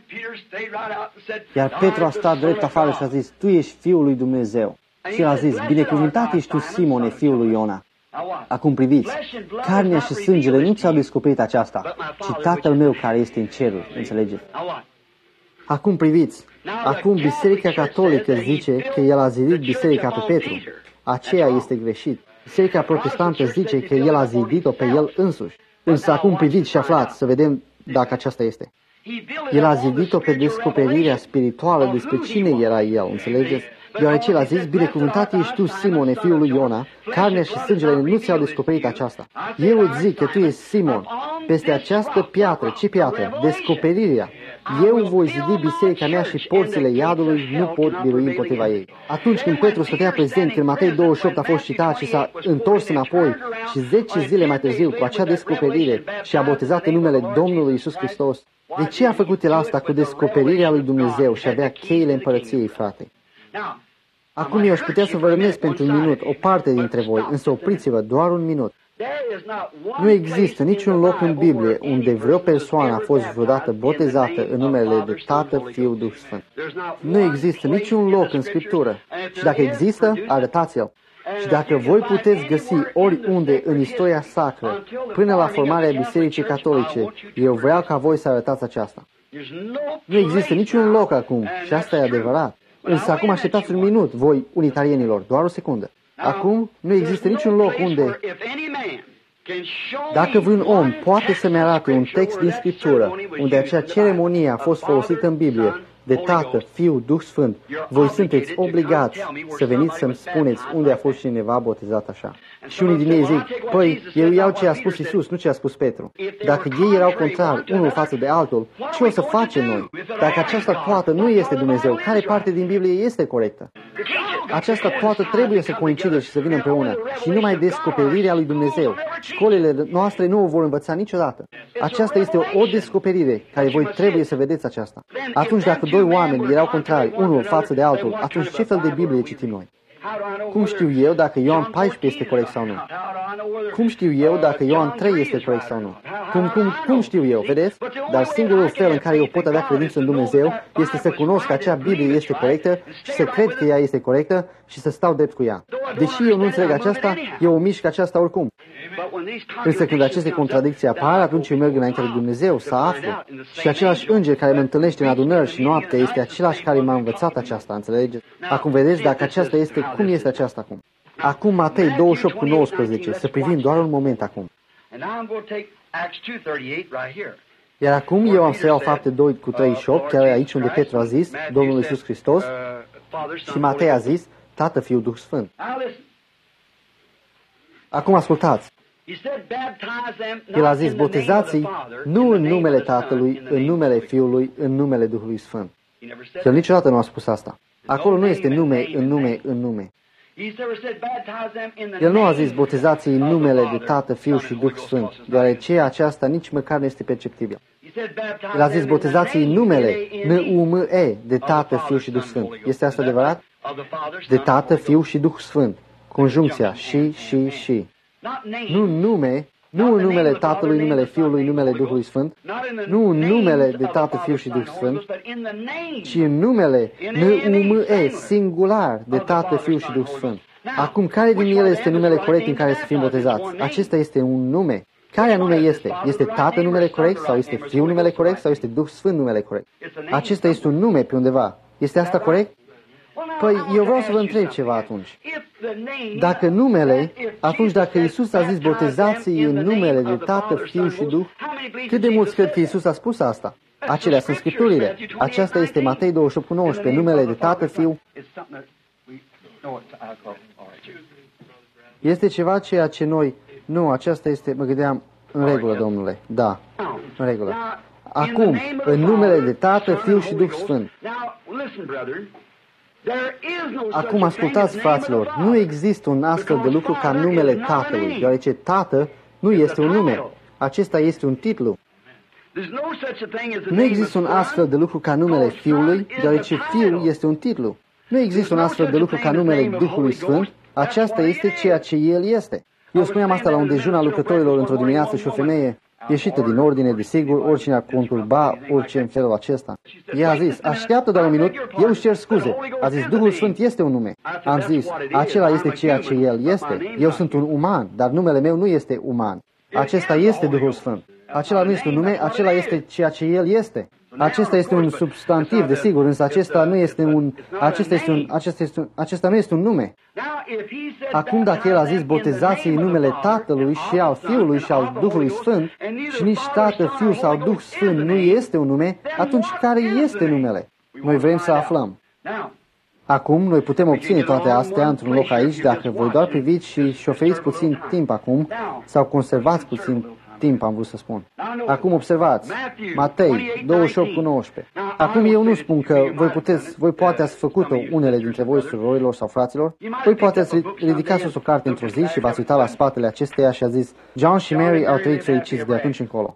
Iar Petru a stat drept afară și a zis, tu ești Fiul lui Dumnezeu. Și el a zis, binecuvântat ești tu, Simone, fiul lui Iona. Acum priviți, carnea și sângele nu ți-au descoperit aceasta, ci Tatăl meu care este în ceruri, înțelegeți? Acum priviți, acum Biserica Catolică zice că el a zidit biserica pe Petru. Aceea este greșit. Biserica Protestantă zice că el a zidit-o pe el însuși. Însă acum priviți și aflați să vedem dacă aceasta este. El a zidit-o pe descoperirea spirituală despre cine era el, înțelegeți? Deoarece el a zis, binecuvântat ești tu, Simone, fiul lui Iona, carnea și sângele nu ți-au descoperit aceasta. Eu îți zic că tu ești Simon, peste această piatră, ce piatră? Descoperirea. Eu voi zidi biserica mea și porțile iadului nu pot birui împotriva ei. Atunci când Petru stătea prezent, când Matei douăzeci și opt a fost citat și s-a întors înapoi și zece zile mai târziu cu acea descoperire și a botezat în numele Domnului Iisus Hristos, de ce a făcut el asta cu descoperirea lui Dumnezeu și avea cheile împărăției, frate? Acum eu aș putea să vă rămânesc pentru un minut, o parte dintre voi, însă opriți-vă doar un minut. Nu există niciun loc în Biblie unde vreo persoană a fost vreodată botezată în numele de Tată, Fiu, Duh Sfânt. Nu există niciun loc în Scriptură. Și dacă există, arătați-l. Și dacă voi puteți găsi oriunde în istoria sacră, până la formarea Bisericii Catolice, eu vreau ca voi să arătați aceasta. Nu există niciun loc acum, și asta e adevărat. Însă acum așteptați un minut, voi unitarienilor, doar o secundă. Acum nu există niciun loc unde, dacă vreun om poate să-mi arate un text din Scriptură unde acea ceremonie a fost folosită în Biblie, de Tată, Fiu, Duh Sfânt, voi sunteți obligați să veniți să-mi spuneți unde a fost cineva botezat așa. Și unii din ei zic, păi, eu iau ce a spus Iisus, nu ce a spus Petru. Dacă ei erau contrari unul față de altul, ce o să facem noi? Dacă această toată nu este Dumnezeu, care parte din Biblie este corectă? Această toată trebuie să coincidă și să vină împreună și numai descoperirea lui Dumnezeu. Școlile noastre nu o vor învăța niciodată. Aceasta este o descoperire care voi trebuie să vedeți aceasta. Atunci dacă doi oameni erau contrari unul față de altul, atunci ce fel de Biblie citim noi? Cum știu eu dacă Ioan paisprezece este corect sau nu? Cum știu eu dacă Ioan trei este corect sau nu? Cum, cum, cum știu eu, vedeți? Dar singurul fel în care eu pot avea credință în Dumnezeu este să cunosc că acea Biblie este corectă și să cred că ea este corectă și să stau drept cu ea. Deși eu nu înțeleg aceasta, eu o mișc aceasta oricum. Însă când aceste contradicții apar, atunci eu merg înainte de Dumnezeu să aflu. Și același înger care mă întâlnește în adunări și noapte este același care m-a învățat aceasta, înțelegeți? Acum vedeți dacă aceasta este, cum este aceasta acum. Acum Matei douăzeci și opt cu nouăsprezece, să privim doar un moment acum. Iar acum eu am să iau Fapte doi cu treizeci și opt, chiar aici unde Petru a zis, Domnul Iisus Hristos, și Matei a zis, Tată, Fiul, Duh Sfânt. Acum ascultați. El a zis, botezați-i nu în numele Tatălui, în numele Fiului, în numele Duhului Sfânt. El niciodată nu a spus asta. Acolo nu este nume, în nume, în nume. El nu a zis, botezați-i în numele de Tată, Fiu și Duh Sfânt, deoarece aceasta nici măcar nu este perceptibilă. El a zis, botezați-i în numele, N U M E, de Tată, Fiu și Duh Sfânt. Este asta adevărat? De Tată, Fiu și Duh Sfânt. Conjuncția și, și, și. Nu nume, nu în numele Tatălui, numele Fiului, numele Duhului Sfânt, nu în numele de Tată, Fiu și Duh Sfânt, ci în numele N U M E, singular, de Tată, Fiu și Duh Sfânt. Acum, care din ele este numele corect în care să fim botezați? Acesta este un nume. Care anume este? Este Tată numele corect sau este Fiul numele corect sau este Duh Sfânt numele corect? Acesta este un nume pe undeva. Este asta corect? Păi, eu vreau să vă întreb ceva atunci. Dacă numele, atunci dacă Iisus a zis botezați-i în numele de Tată, Fiu și Duh, cât de mulți cred că Iisus a spus asta? Acelea sunt Scripturile. Aceasta este Matei douăzeci și opt cu nouăsprezece, numele de Tată, Fiu. Este ceva ceea ce noi... Nu, aceasta este, mă gândeam, în regulă, domnule. Da, în regulă. Acum, în numele de Tată, Fiu și Duh Sfânt. Acum ascultați, fraților, nu există un astfel de lucru ca numele Tatălui, deoarece Tată nu este un nume. Acesta este un titlu. Nu există un astfel de lucru ca numele Fiului, deoarece Fiul este un titlu. Nu există un astfel de lucru ca numele Duhului Sfânt. Aceasta este ceea ce El este. Eu spuneam asta la un dejun al lucrătorilor într-o dimineață și o femeie ieșită din ordine, desigur, oricine ar conturba orice în felul acesta. Ea a zis, așteaptă doar un minut, eu își cer scuze. A zis, Duhul Sfânt este un nume. Am zis, acela este ceea ce El este. Eu sunt un uman, dar numele meu nu este uman. Acesta este Duhul Sfânt. Acela nu este un nume, acela este ceea ce El este. Acesta este un substantiv, desigur, însă acesta nu este un, acesta este un, acesta este un, acesta nu este un nume. Acum, dacă El a zis, botezați în numele Tatălui și al Fiului și al Duhului Sfânt, și nici Tată, Fiu sau Duh Sfânt nu este un nume, atunci care este numele? Noi vrem să aflăm. Acum, noi putem obține toate astea într-un loc aici, dacă voi doar priviți și, și oferiți puțin timp acum, sau conservați puțin timp, am vrut să spun. Acum observați, Matei douăzeci și opt cu nouăsprezece. Acum eu nu spun că voi puteți, voi poate ați făcut-o unele dintre voi, surorilor sau fraților, voi poate ați ridicat sus o carte într-o zi și v-ați uitat la spatele acesteia și a zis, John și Mary au trăit fericiți de atunci încolo.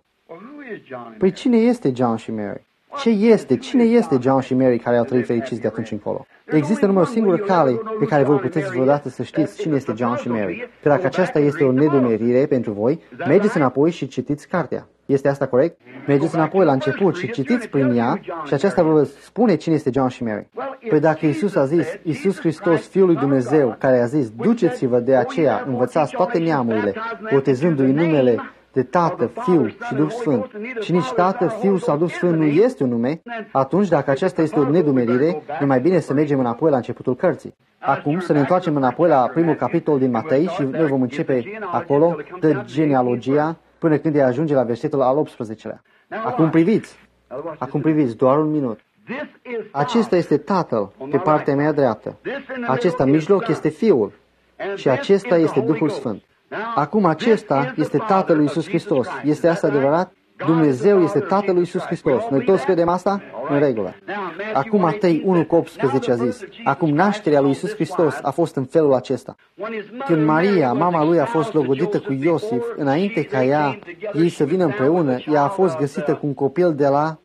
Păi cine este John și Mary? Ce este? Cine este John și Mary care au trăit fericiți de atunci încolo? Există numai o singură cale pe care voi puteți vreodată să știți cine este John și Mary. Că dacă aceasta este o nedumerire pentru voi, mergeți înapoi și citiți cartea. Este asta corect? Mergeți înapoi la început și citiți prin ea și aceasta vă spune cine este John și Mary. Păi dacă Iisus a zis, Iisus Hristos, Fiul lui Dumnezeu, care a zis, duceți-vă de aceea, învățați toate neamurile, botezându-i numele de Tată, Fiu și Duh Sfânt, și nici Tată, Fiu sau Duh Sfânt nu este un nume, atunci, dacă aceasta este o nedumerire, e mai bine să mergem înapoi la începutul cărții. Acum, să ne întoarcem înapoi la primul capitol din Matei și noi vom începe acolo de genealogia până când ajunge la versetul al optsprezecelea. Acum priviți, acum priviți, doar un minut. Acesta este Tatăl pe partea mea dreaptă. Acesta în mijloc este Fiul și acesta este Duhul Sfânt. Acum acesta este Tatăl lui Iisus Hristos. Este asta adevărat? Dumnezeu este Tatăl lui Iisus Hristos. Noi toți credem asta? În regulă. Acum Matei unu cu optsprezece a zis, acum nașterea lui Iisus Hristos a fost în felul acesta. Când Maria, mama lui, a fost logodită cu Iosif, înainte ca ea, ei să vină împreună, ea a fost găsită cu un copil de la...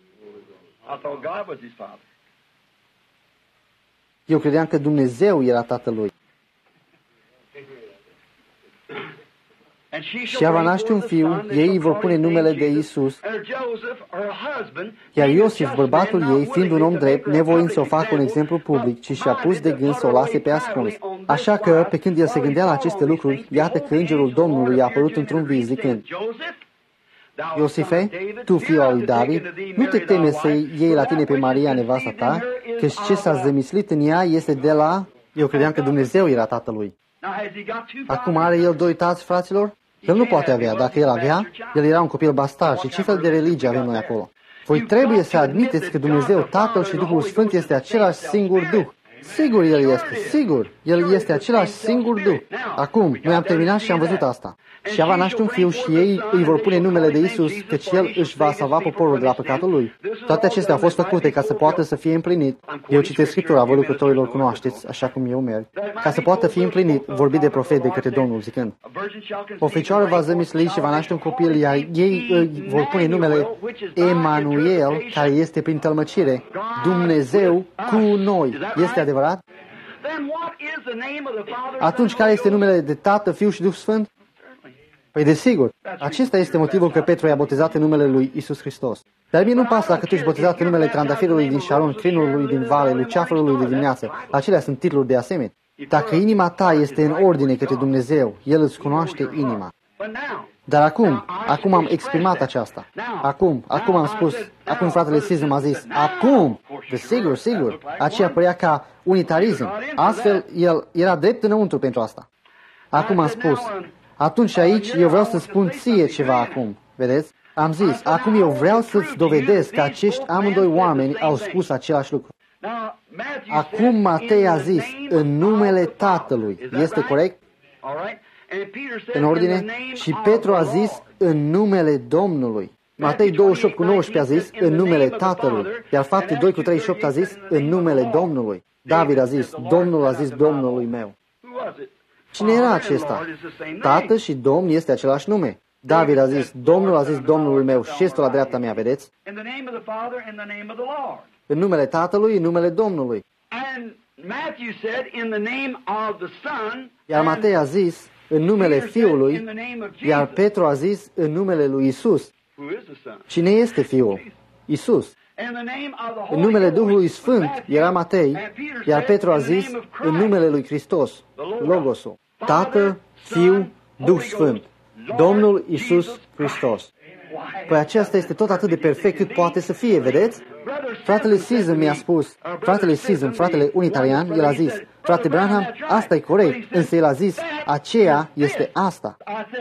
Eu credeam că Dumnezeu era Tatăl lui. și ea va naște un fiu, ei îi vor pune numele de Iisus, iar Iosif, bărbatul ei, fiind un om drept, nevoind să o facă un exemplu public, ci și-a pus de gând să o lase pe ascuns. Așa că, pe când el se gândea la aceste lucruri, iată că îngerul Domnului i-a apărut într-un vis, zicând: Iosife, tu, fiul al lui David, nu te teme să iei la tine pe Maria, nevasta ta, căci ce s-a zămislit în ea este de la... Eu credeam că Dumnezeu era tatălui. Acum are el doi tați, fraților? El nu poate avea. Dacă el avea, el era un copil bastard. Și ce fel de religie avem noi acolo? Voi trebuie să admiteți că Dumnezeu, Tatăl și Duhul Sfânt este același singur Duh. Sigur El este, sigur, El este același singur Duh. Acum, noi am terminat și am văzut asta. Și ea va naște un fiu și ei îi vor pune numele de Isus, căci El își va salva poporul de la păcatul lui. Toate acestea au fost făcute ca să poată să fie împlinit. Eu citesc Scriptura, vă lucrătorilor cunoașteți, așa cum eu merg. Ca să poată fi împlinit, vorbit de profet de către Domnul, zicând: o fecioară va zămisli și va naște un copil, iar ei îi vor pune numele Emanuel, care este prin tălmăcire, Dumnezeu cu noi. Este adevărat? Atunci, care este numele de Tată, Fiu și Duh Sfânt? Păi desigur, acesta este motivul că Petru i-a botezat în numele lui Isus Hristos. Dar mie nu pasă dacă tu ești botezat în numele trandafirului din Sharon, crinului din vale, luceafărului de dimineață. Acelea sunt titluri de asemenea. Dacă inima ta este în ordine către Dumnezeu, El îți cunoaște inima. Dar acum, acum am exprimat aceasta. Acum, acum am spus, acum fratele Sism a zis, acum, desigur, sigur, aceea părea ca unitarism. Astfel, el era drept înăuntru pentru asta. Acum am spus, atunci aici eu vreau să spun ție ceva acum, vedeți? Am zis, acum eu vreau să-ți dovedesc că acești amândoi oameni au spus același lucru. Acum Matei a zis, în numele Tatălui, este corect? În ordine? Și Petru a zis, în numele Domnului. Matei douăzeci și opt cu nouăsprezece a zis, în numele Tatălui. Iar Fapte doi cu treizeci și opt a zis, în numele Domnului. David a zis, Domnul a zis Domnului meu. Cine era acesta? Tată și Domn este același nume. David a zis, Domnul a zis Domnului meu și este la dreapta mea, vedeți? În numele Tatălui, în numele Domnului. Iar Matei a zis, în numele Fiului, iar Petru a zis, în numele lui Isus. Cine este Fiul? Isus. În numele Duhului Sfânt era Matei, iar Petru a zis, în numele lui Hristos, Logosul. Tată, Fiu, Duh Sfânt. Domnul Isus Hristos. Păi aceasta este tot atât de perfect cât poate să fie, vedeți? Fratele Sism mi-a spus, fratele Sism, fratele unitarian, el a zis, frate Branham, asta e corect, însă el a zis, aceea este asta.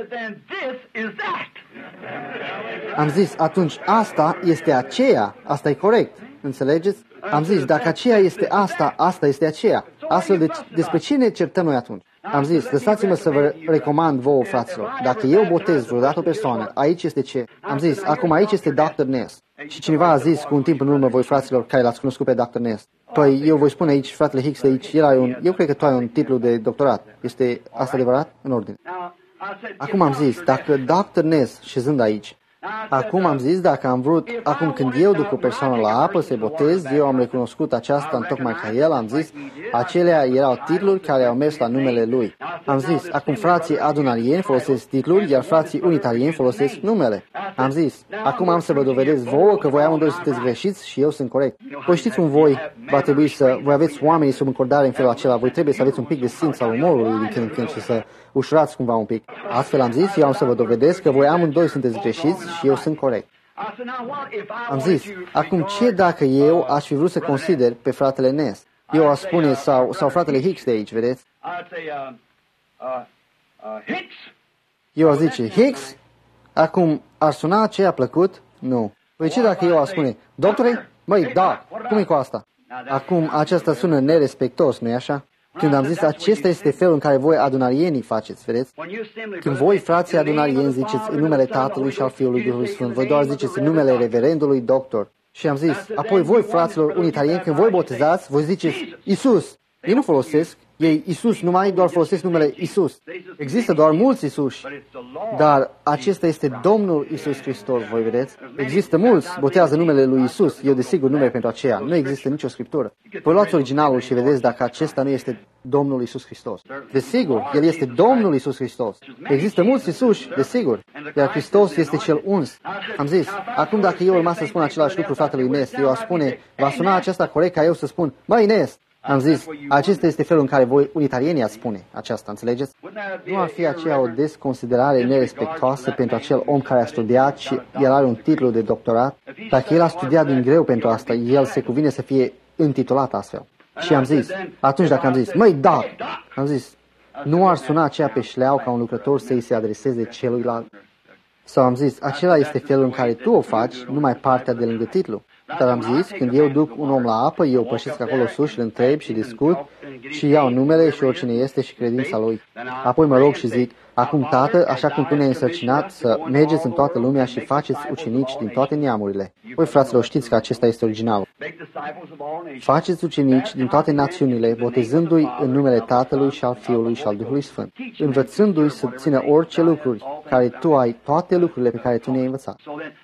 Am zis, atunci asta este aceea, asta e corect, înțelegeți? Am zis, dacă aceea este asta, asta este aceea. Astfel, de, despre ce ne certăm noi atunci? Am zis, lăsați-mă să vă recomand vouă, fraților. Dacă eu botez vreodată o persoană, aici este ce? Am zis, acum aici este doctor Ness. Și cineva a zis cu un timp în urmă, voi fraților, care l-ați cunoscut pe doctor Ness. Păi eu voi spune aici, fratele Hicks de aici, el are un, eu cred că tu ai un titlu de doctorat. Este asta adevărat? În ordine. Acum am zis, dacă doctor Ness, șezând aici, acum am zis, dacă am vrut, acum când eu duc o persoană la apă să-i botez, eu am recunoscut aceasta în tocmai ca el, am zis, acelea erau titluri care au mers la numele lui. Am zis, acum frații adunarieni folosesc titluri, iar frații unitarieni folosesc numele. Am zis, acum am să vă dovedesc vouă că voi amândoi sunteți greșiți și eu sunt corect. Voi știți cum voi va trebui să, voi aveți oamenii sub încordare în felul acela, voi trebuie să aveți un pic de simț al umorului din când în când și să ușurați cumva un pic. Astfel am zis, eu am să vă dovedesc că voi amândoi sunteți greșiți și eu sunt corect. Am zis, acum ce dacă eu aș fi vrut să consider pe fratele Ness? Eu aș spune, sau, sau fratele Hicks de aici, vedeți? Eu aș zice, Hicks? Acum, ar suna aceea plăcut? Nu. Păi ce dacă eu aș spune, doctore? Măi, da, cum e cu asta? Acum, aceasta sună nerespectos, nu-i așa? Când am zis, acesta este felul în care voi adunarienii faceți, vedeți? Când voi, frații adunarieni, ziceți în numele Tatălui și al Fiului Duhului Sfânt, voi doar ziceți în numele reverendului doctor. Și am zis, apoi voi, fraților unitarieni, când voi botezați, voi ziceți, Isus. Ei nu folosesc, ei Isus numai doar folosesc numele Isus. Există doar mulți Isuși, dar acesta este Domnul Isus Hristos, voi vedeți? Există mulți, botează numele lui Isus, eu desigur nume pentru aceea. Nu există nicio scriptură. Voi luați originalul și vedeți dacă acesta nu este Domnul Isus Hristos. Desigur, El este Domnul Isus Hristos. Există mulți Isuși, desigur, iar Hristos este cel uns. Am zis, acum dacă eu urma să spun același lucru fratelui Nest, eu aș spune, va suna aceasta corect ca eu să spun, măi Nest! Am zis, acesta este felul în care voi unitarienii ați spune aceasta, înțelegeți? Nu ar fi aceea o desconsiderare nerespectoasă pentru acel om care a studiat și el are un titlu de doctorat? Dacă el a studiat din greu pentru asta, el se cuvine să fie intitulat astfel. Și am zis, atunci dacă am zis, măi, da, am zis, nu ar suna aceea pe șleau ca un lucrător să îi se adreseze celuilalt? Sau am zis, acela este felul în care tu o faci, numai partea de lângă titlu. Dar am zis, când eu duc un om la apă, eu pășesc acolo sus și îl întreb și discut și iau numele și oricine este și credința lui. Apoi mă rog și zic, acum, Tată, așa cum tu ne-ai însărcinat să mergeți în toată lumea și faceți ucenici din toate neamurile. Voi, fraților, știți că acesta este originalul. Faceți ucenici din toate națiunile, botezându-i în numele Tatălui și al Fiului și al Duhului Sfânt, învățându-i să țină orice lucruri care tu ai, toate lucrurile pe care tu ne-ai învățat.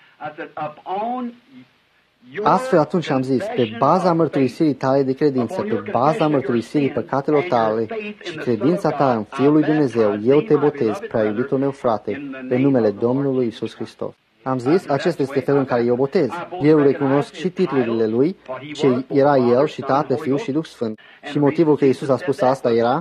Astfel atunci am zis, pe baza mărturisirii tale de credință, pe baza mărturisirii păcatelor tale și credința ta în Fiul lui Dumnezeu, eu te botez, prea iubitul meu frate, în numele Domnului Isus Hristos. Am zis, acesta este felul în care eu botez. Eu recunosc și titlurile lui, ce era El și Tată, Fiul și Duh Sfânt. Și motivul că Iisus a spus asta era...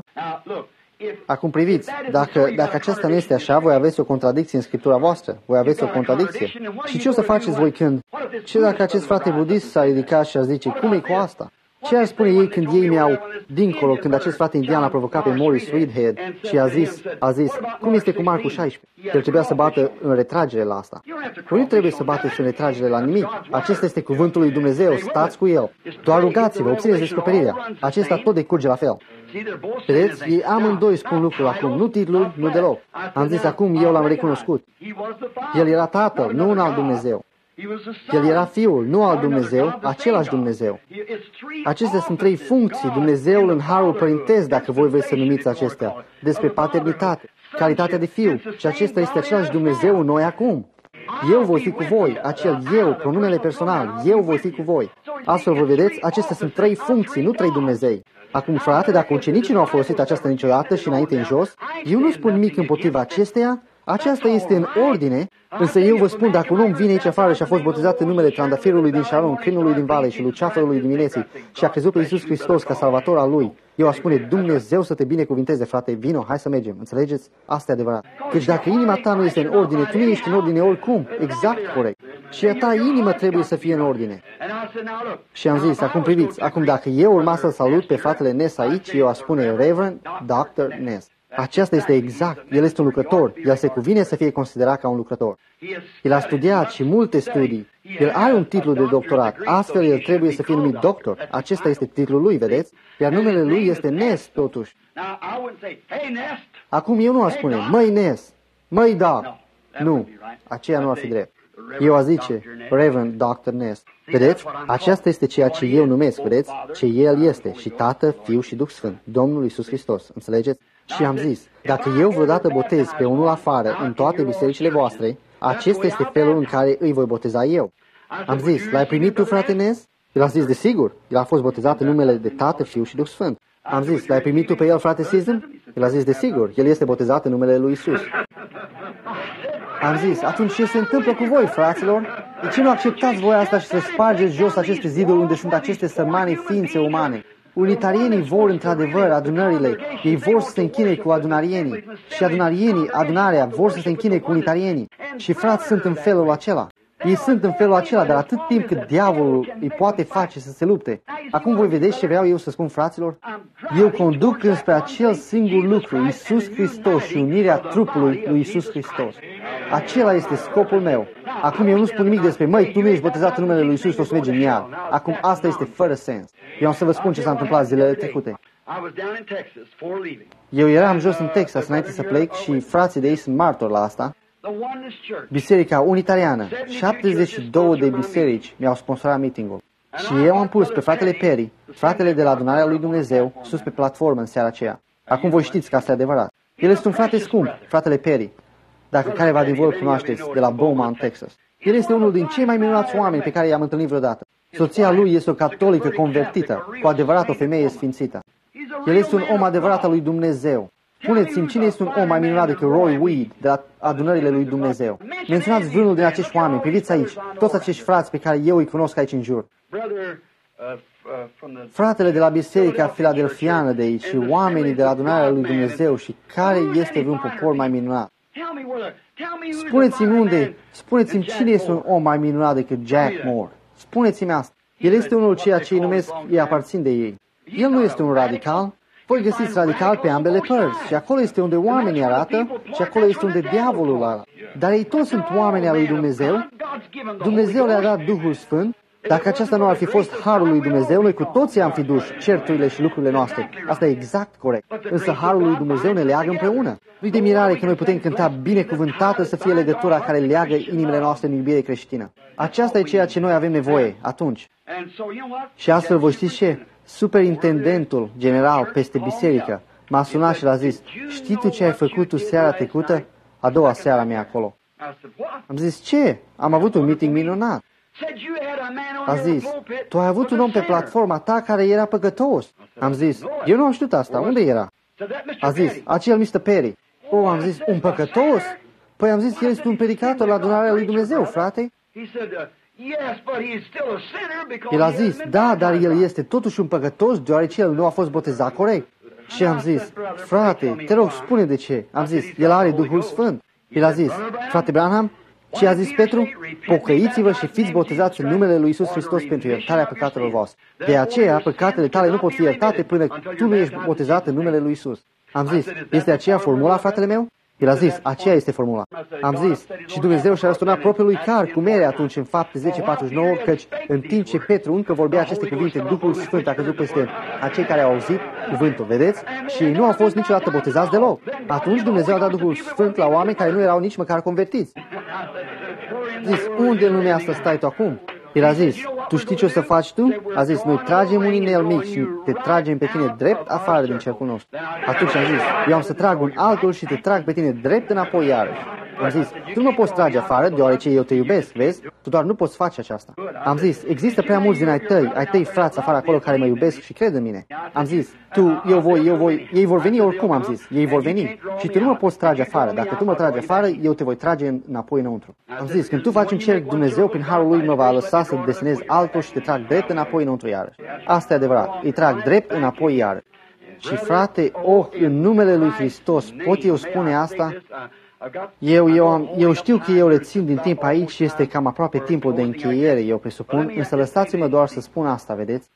Acum priviți, dacă, dacă aceasta nu este așa, voi aveți o contradicție în Scriptura voastră. Voi aveți o contradicție. Și ce o să faceți voi când? Ce dacă acest frate budist s-a ridicat și a zice, cum e cu asta? Ce ar spune ei când ei mi-au, dincolo, când acest frate indian a provocat pe Morris Reedhead și a zis, a zis, cum este cu Marcu șaisprezece? El trebuia să bată în retragere la asta. Voi nu trebuie să bateți în retragere la nimic. Acesta este cuvântul lui Dumnezeu, stați cu el. Doar rugați-vă, obțineți descoperirea. Acesta tot decurge la fel. Vedeți, ei amândoi spun lucrul acum, nu titlul, nu deloc. Am zis acum, eu l-am recunoscut. El era Tatăl, nu un alt Dumnezeu. El era Fiul, nu al Dumnezeu, același Dumnezeu. Acestea sunt trei funcții, Dumnezeul în harul părintesc, dacă voi vreți să numiți acestea, despre paternitate, calitatea de Fiu. Și acesta este același Dumnezeu în noi acum. Eu voi fi cu voi, acel eu, pronumele personal, eu voi fi cu voi. Astfel, vă vedeți, acestea sunt trei funcții, nu trei Dumnezei. Acum, frate, dacă ucenicii nu au folosit aceasta niciodată și înainte în jos, eu nu spun nimic împotriva acesteia, aceasta este în ordine, însă eu vă spun, dacă un om vine aici afară și a fost botezat în numele trandafirului din Sharon, crinului din vale și luceafărului dimineții și a crezut pe Iisus Hristos ca salvator al lui, eu aș spune, Dumnezeu să te binecuvinteze, frate, vino, hai să mergem, înțelegeți? Asta e adevărat. Căci dacă inima ta nu este în ordine, tu nu ești în ordine oricum, exact corect. Și a ta inimă trebuie să fie în ordine. Și am zis, acum priviți, acum dacă eu urma să-l salut pe fratele Ness aici, eu aș spune Reverend doctor Ness. Aceasta este exact. El este un lucrător. El se cuvine să fie considerat ca un lucrător. El a studiat și multe studii. El are un titlu de doctorat. Astfel, el trebuie să fie numit doctor. Acesta este titlul lui, vedeți? Iar numele lui este Ness, totuși. Acum eu nu aș spune, măi Ness, măi Doc. Nu, aceea nu ar fi drept. Eu aș zice, Reverend doctor Ness. Vedeți? Aceasta este ceea ce eu numesc, vedeți? Ce El este, și Tată, Fiu și Duh Sfânt, Domnul Iisus Hristos. Înțelegeți? Și am zis, dacă eu vreodată botez pe unul afară în toate bisericile voastre, acesta este felul în care îi voi boteza eu. Am zis, l-ai primit tu, frate Ness? El a zis, desigur, el a fost botezat în numele de Tată, Fiu și Duh Sfânt. Am zis, l-ai primit tu pe el, frate Sism? El a zis, desigur, el este botezat în numele lui Iisus. Am zis, atunci ce se întâmplă cu voi, fraților? De ce nu acceptați voi asta și să spargeți jos aceste ziduri unde sunt aceste sărmane ființe umane? Unitarienii vor într-adevăr adunările, ei vor să se închine cu adunarienii și adunarienii, adunarea, vor să se închine cu unitarienii. Și frați sunt în felul acela. Ei sunt în felul acela, dar atât timp cât diavolul îi poate face să se lupte. Acum voi vedeți ce vreau eu să spun, fraților? Eu conduc înspre acel singur lucru, Iisus Hristos și unirea trupului lui Iisus Hristos. Acela este scopul meu. Acum eu nu spun nimic despre, măi, tu nu ești botezat în numele lui Iisus, o să mergi în iad. Acum asta este fără sens. Eu am să vă spun ce s-a întâmplat zilele trecute. Eu eram jos în Texas înainte să plec și frații de ei sunt martori la asta. Biserica Unitariană, șaptezeci și două de biserici mi-au sponsorat meeting-ul. Și eu am pus pe fratele Perry, fratele de la adunarea lui Dumnezeu, sus pe platformă în seara aceea. Acum voi știți că asta e adevărat. El este un frate scump, fratele Perry, dacă careva din voi îl cunoașteți, de la Beaumont, Texas. El este unul din cei mai minunați oameni pe care i-am întâlnit vreodată. Soția lui este o catolică convertită, cu adevărat o femeie sfințită. El este un om adevărat al lui Dumnezeu. Puneți-mi cine este un om mai minunat decât Roy Weed de la adunările lui Dumnezeu. Menționați vreunul din acești oameni, priviți aici, toți acești frați pe care eu îi cunosc aici în jur. Fratele de la Biserica Filadelfiană de aici și oamenii de la adunarea lui Dumnezeu și care este vreun popor mai minunat. Spuneți-mi unde, spuneți-mi cine este un om mai minunat decât Jack Moore. Spuneți-mi asta. El este unul ceea ce îi numesc, ei aparțin de ei. El nu este un radical. Voi găsiți radical pe ambele părți și acolo este unde oamenii arată și acolo este unde diavolul arată. Dar ei toți sunt oameni al lui Dumnezeu. Dumnezeu le-a dat Duhul Sfânt. Dacă aceasta nu ar fi fost harul lui Dumnezeu, noi cu toții am fi dus certurile și lucrurile noastre. Asta e exact corect. Însă harul lui Dumnezeu ne leagă împreună. Nu-i de mirare că noi putem cânta binecuvântată să fie legătura care leagă inimile noastre în iubire creștină. Aceasta e ceea ce noi avem nevoie atunci. Și astfel, voi știți ce? Superintendentul general peste biserică m-a sunat și l-a zis: știi tu ce ai făcut tu seara trecută? A doua seara mea acolo. Am zis: ce? Am avut un meeting minunat. A zis: tu ai avut un om pe platforma ta care era păcătos. Am zis: eu nu am știut asta. Unde era? A zis: acel mister Perry. Oh, am zis: un păcătos? Păi am zis: el este un predicator la adunarea lui Dumnezeu, frate. El a zis: da, dar el este totuși un păcătos deoarece el nu a fost botezat corect. Și am zis: frate, te rog, spune de ce. Am zis: el are Duhul Sfânt. El a zis: frate Branham, ce a zis Petru? Pocăiți-vă și fiți botezați în numele lui Iisus Hristos pentru iertarea păcatelor voastre. De aceea, păcatele tale nu pot fi iertate până tu nu ești botezat în numele lui Iisus. Am zis: este aceea formula, fratele meu? El a zis: aceea este formula. Am zis: și Dumnezeu și-a răsturnat propriului car cu mere atunci în Fapte zece patruzeci și nouă, căci în timp ce Petru încă vorbea aceste cuvinte, Duhul Sfânt a căzut peste acei care au auzit cuvântul, vedeți? Și ei nu au fost niciodată botezați deloc. Atunci Dumnezeu a dat Duhul Sfânt la oameni care nu erau nici măcar convertiți. Zis: unde în lumea asta stai tu acum? El a zis: tu știi ce o să faci tu? A zis: noi tragem un inel mic și te tragem pe tine drept afară din cercul nostru. Atunci am zis: eu am să trag un altul și te trag pe tine drept înapoi iarăși. Am zis: tu nu mă poți trage afară deoarece eu te iubesc, vezi? Tu doar nu poți face aceasta. Am zis: există prea mulți din ai tăi, ai tăi frați afară acolo care mă iubesc și cred în mine. Am zis: tu, eu voi, eu voi, ei vor veni oricum, am zis, ei vor veni. Și tu nu mă poți trage afară. Dacă tu mă tragi afară, eu te voi trage înapoi înăuntru. Am zis: când tu faci un cerc, Dumnezeu prin harul lui mă va lăsa să desenez altul și te trag drept înapoi înăuntru iarăși. Asta e adevărat. Îi trag drept înapoi iarăși. Și frate, oh, în numele lui Hristos, pot eu spune asta? Eu, eu, am, eu știu că eu le țin din timp aici și este cam aproape timpul de încheiere, eu presupun, însă lăsați-mă doar să spun asta, vedeți?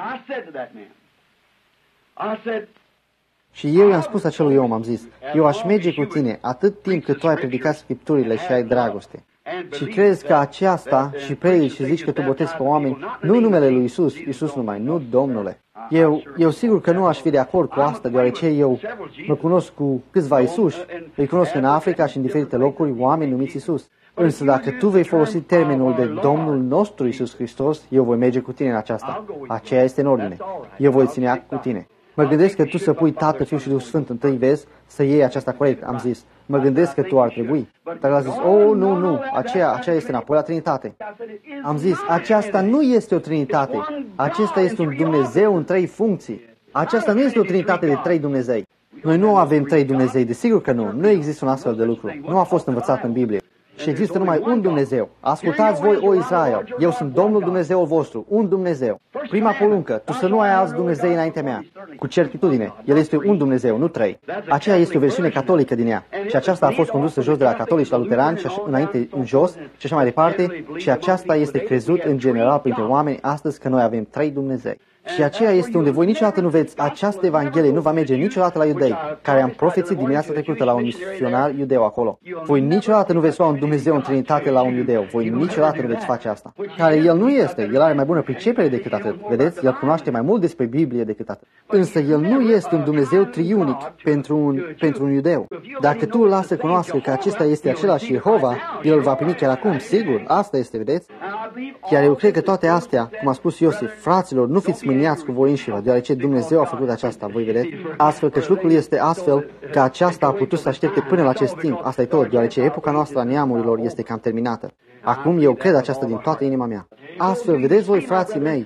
Și eu i-am spus acelui om, am zis: eu aș merge cu tine atât timp cât tu ai predicat Scripturile și ai dragoste. Și crezi că aceasta și predici și zici că tu botezi pe oameni, nu numele lui Isus, Isus numai, nu Domnule. Eu, eu sigur că nu aș fi de acord cu asta, deoarece eu mă cunosc cu câțiva Isuși, îi cunosc în Africa și în diferite locuri oameni numiți Isus. Însă dacă tu vei folosi termenul de Domnul nostru Isus Hristos, eu voi merge cu tine în aceasta. Aceea este în ordine. Eu voi ține cu tine. Mă gândesc că tu să pui Tatăl, Fiul și Duhul Sfânt întâi, vezi, să iei aceasta corect, am zis. Mă gândesc că tu ar trebui. Dar el a zis: oh, nu, nu, aceea, aceea este înapoi la Trinitate. Am zis: aceasta nu este o Trinitate. Acesta este un Dumnezeu în trei funcții. Aceasta nu este o Trinitate de trei Dumnezei. Noi nu avem trei Dumnezei, desigur că nu. Nu există un astfel de lucru. Nu a fost învățat în Biblie. Și există numai un Dumnezeu. Ascultați voi, o Israel, eu sunt Domnul Dumnezeul vostru, un Dumnezeu. Prima poruncă: tu să nu ai alți Dumnezei înaintea mea. Cu certitudine, El este un Dumnezeu, nu trei. Aceea este o versiune catolică din ea. Și aceasta a fost condusă jos de la catolici la luterani și așa, înainte în jos și așa mai departe. Și aceasta este crezut în general printre oameni astăzi, că noi avem trei Dumnezei. Și aceea este unde voi niciodată nu veți, această Evanghelie nu va merge niciodată la iudei, care am profețit dimineața trecută la un misionar iudeu acolo. Voi niciodată nu veți lua un Dumnezeu în Trinitate la un iudeu. Voi niciodată nu veți face asta. Care el nu este. El are mai bună pricepere decât atât. Vedeți? El cunoaște mai mult despre Biblie decât atât. Însă el nu este un Dumnezeu triunic pentru un, pentru un iudeu. Dacă tu îl lasă să cunoască că acesta este același Jehova, el îl va primi chiar acum, sigur. Asta este, vedeți? Chiar eu cred că toate astea, cum a spus Iosif, fraților, nu fiți mâniați cu voi înșivă, deoarece Dumnezeu a făcut aceasta, voi vedeți? Astfel că lucrul este astfel că aceasta a putut să aștepte până la acest timp. Asta e tot, deoarece epoca noastră a neamurilor este cam terminată. Acum eu cred aceasta din toată inima mea. Astfel, vedeți voi, frații mei,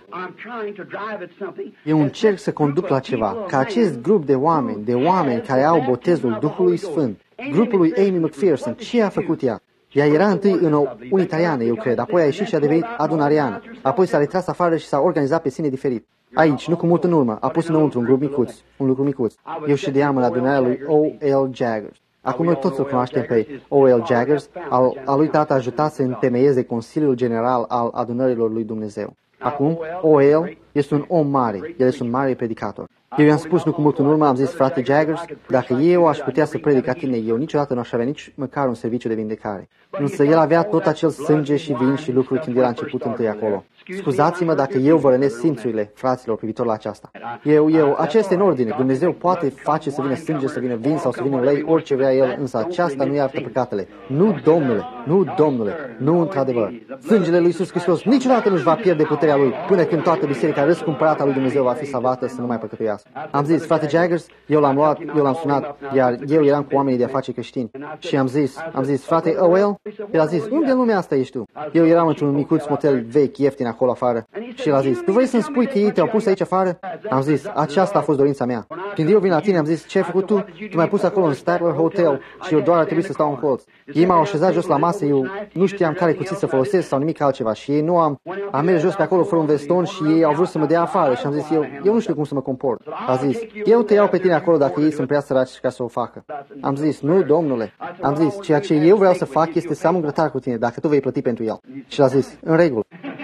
eu încerc să conduc la ceva, ca acest grup de oameni, de oameni care au botezul Duhului Sfânt, grupul lui Amy McPherson, ce a făcut ea? Ea era întâi în o unitariană, eu cred, apoi a ieșit și a devenit adunariană, apoi s-a retras afară și s-a organizat pe sine diferit. Aici, nu cu mult în urmă, a pus înăuntru un grup micuț, un lucru micuț. Eu ședeam în adunarea lui O L Jaggers. Acum noi toți îl cunoaștem pe O L Jaggers, al, al lui tata a ajutat să întemeieze Consiliul General al Adunărilor lui Dumnezeu. Acum, O L este un om mare, el este un mare predicator. Eu i-am spus nu cu mult în urmă, am zis, frate Jaggers, dacă eu aș putea să predic ca tine, eu niciodată nu aș avea nici măcar un serviciu de vindecare. Însă el avea tot acel sânge și vin și lucruri când el a început întâi acolo. Scuzați-mă dacă eu vă rănesc simțurile, fraților, privitor la aceasta. Eu, eu, acesta în ordine. Dumnezeu poate face să vină sânge, să vină vin sau să vină ulei, orice vrea El, însă aceasta nu iartă păcatele. Nu, Domnule, nu, Domnule, nu într-adevăr. Sângele lui Iisus Hristos niciodată nu-și va pierde puterea Lui, până când toată biserica răscumpărată a lui Dumnezeu va fi salvată să nu mai păcătuiască. Am zis, frate Jaggers, eu l-am luat, eu l-am sunat, iar eu eram cu oamenii de afaceri creștini. Și am zis, am zis, frate O L, el a zis, unde în lumea asta ești tu? Eu eram într-un micuț motel vechi, ieftin acolo afară. Și el a zis, tu vrei să-mi spui că ei te-au pus aici afară? Am zis, aceasta a fost dorința mea. Când eu vin la tine, am zis, ce ai făcut tu? Tu m-ai pus acolo în Statler Hotel și eu doar ar trebui să stau în colț. Ei m-au așezat jos la masă, eu nu știam care cuțit să folosesc sau nimic altceva și ei nu am, am mers jos pe acolo fără un veston și ei au vrut să mă dea afară și am zis, eu, eu nu știu cum să mă comport. A zis, eu te iau pe tine acolo dacă ei sunt prea săraci ca să o facă. Am zis, nu, Domnule. Am zis, ceea ce eu vreau să fac este să am un grătar cu tine, dacă tu vei plăti pentru el. Și a zis, în regulă.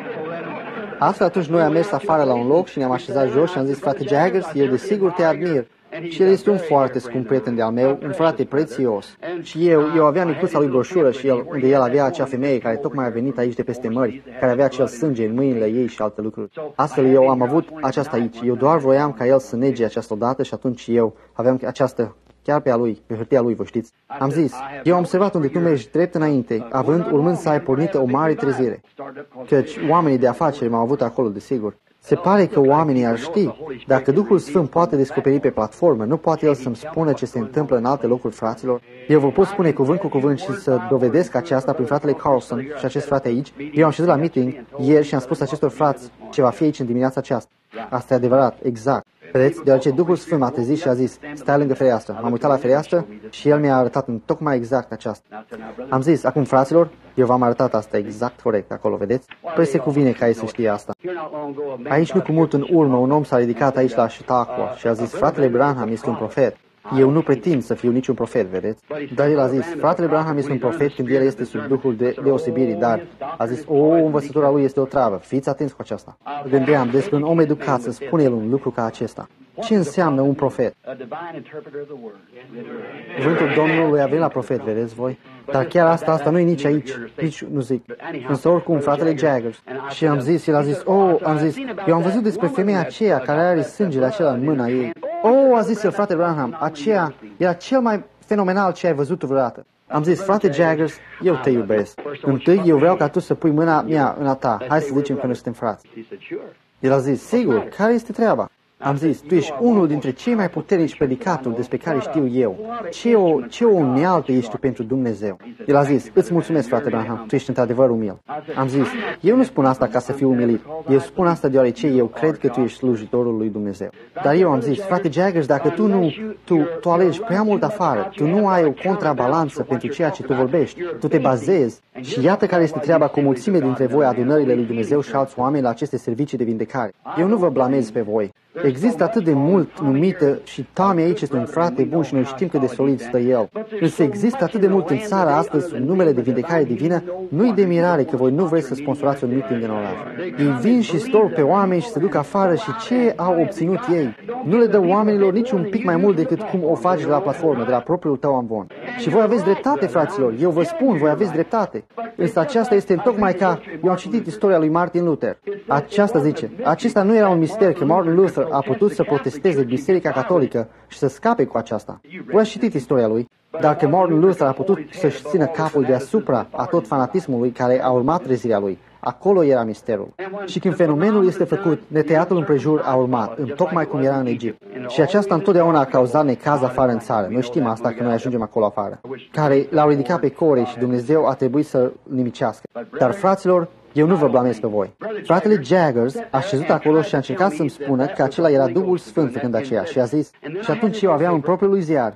Astfel atunci noi am mers afară la un loc și ne-am așezat jos și am zis, frate Jaggers, eu desigur te admir. Și el este un foarte scump prieten de-al meu, un frate prețios. Și eu, eu aveam micuța lui broșură și el, unde el avea acea femeie care tocmai a venit aici de peste mări, care avea acel sânge în mâinile ei și alte lucruri. Astfel eu am avut aceasta aici. Eu doar voiam ca el să nege această dată și atunci eu aveam această chiar pe a lui, pe hârtia lui, vă știți. Am zis, eu am observat unde tu mergi drept înainte, având, urmând să ai pornit o mare trezire. Căci oamenii de afaceri m-au avut acolo, desigur. Se pare că oamenii ar ști. Dacă Duhul Sfânt poate descoperi pe platformă, nu poate El să-mi spună ce se întâmplă în alte locuri, fraților? Eu vă pot spune cuvânt cu cuvânt și să dovedesc aceasta prin fratele Carlson și acest frate aici. Eu am ședut la meeting ieri și am spus acestor frați ce va fi aici în dimineața aceasta. Asta e adevărat, exact. Vedeți? Deoarece Duhul Sfânt m-a trezit și a zis, stai lângă fereastră. M-am uitat la fereastră și El mi-a arătat în tocmai exact aceasta. Am zis, acum fraților, eu v-am arătat asta exact corect acolo, vedeți? Păi se cuvine ca ei să știe asta. Aici nu cu mult în urmă, un om s-a ridicat aici la Chautauqua și a zis, fratele Branham este un profet. Eu nu pretind să fiu niciun profet, vedeți? Dar el a zis, fratele Branham este un profet când el este sub duhul de deosebirii, dar a zis, o, învățătura lui este o travă, fiți atenți cu aceasta. Gândeam despre un om educat să spune el un lucru ca acesta. Ce înseamnă un profet? Cuvântul Domnului a venit la profet, vedeți voi? Dar chiar asta, asta nu e nici aici, nici nu zic. Însă oricum, fratele Jaggers. Și am zis, el a zis, oh, am zis, eu am văzut despre femeia aceea care are sângele acela în mâna ei. Oh, a zis el, frate Branham, aceea era cel mai fenomenal ce ai văzut tu vreodată. Am zis, frate Jaggers, eu te iubesc. Întâi, eu vreau ca tu să pui mâna mea în a ta. Hai să zicem că noi suntem frați. El a zis, sigur, care este treaba? Am zis, tu ești unul dintre cei mai puternici predicatori despre care știu eu. Ce o, ce o unealtă ești tu pentru Dumnezeu. El a zis, îți mulțumesc, frate Branham, tu ești într-adevăr umil. Am zis, eu nu spun asta ca să fiu umilit. Eu spun asta deoarece eu cred că tu ești slujitorul lui Dumnezeu. Dar eu am zis, frate Jaggers, dacă tu nu, tu, tu alegi prea mult afară, tu nu ai o contrabalanță pentru ceea ce tu vorbești, tu te bazezi și iată care este treaba cu mulțime dintre voi adunările lui Dumnezeu și alți oameni la aceste servicii de vindecare. Eu nu vă blamez pe voi. Există atât de mult numită și Tommy aici este un frate bun și noi știm cât de solid stă el. Însă există atât de mult în țara astăzi sub numele de vindecare divină, nu-i de mirare că voi nu vreți să sponsorați un meeting în oraș. Ei vin și stol pe oameni și se duc afară și ce au obținut ei? Nu le dă oamenilor nici un pic mai mult decât cum o faci de la platformă, de la propriul tău amvon. Și voi aveți dreptate, fraților, eu vă spun, voi aveți dreptate. Însă aceasta este tocmai ca, eu am citit istoria lui Martin Luther. Aceasta zice, acesta nu era un mister că Martin Luther a putut să protesteze Biserica Catolică și să scape cu aceasta. Voi ați citit istoria lui. Dacă Martin Luther a putut să-și țină capul deasupra a tot fanatismului care a urmat trezirea lui, acolo era misterul. Și când fenomenul este făcut, netăiatul împrejur a urmat, în tocmai cum era în Egipt. Și aceasta întotdeauna a cauzat necaz afară în țară. Noi știm asta că noi ajungem acolo afară. Care l-au ridicat pe Core și Dumnezeu a trebuit să nimicească. Dar, fraților, eu nu vă blamez pe voi. Fratele Jaggers a șezut acolo și a încercat să-mi spună că acela era Duhul Sfânt făcând aceea și a zis, și atunci eu aveam în propriul lui ziar.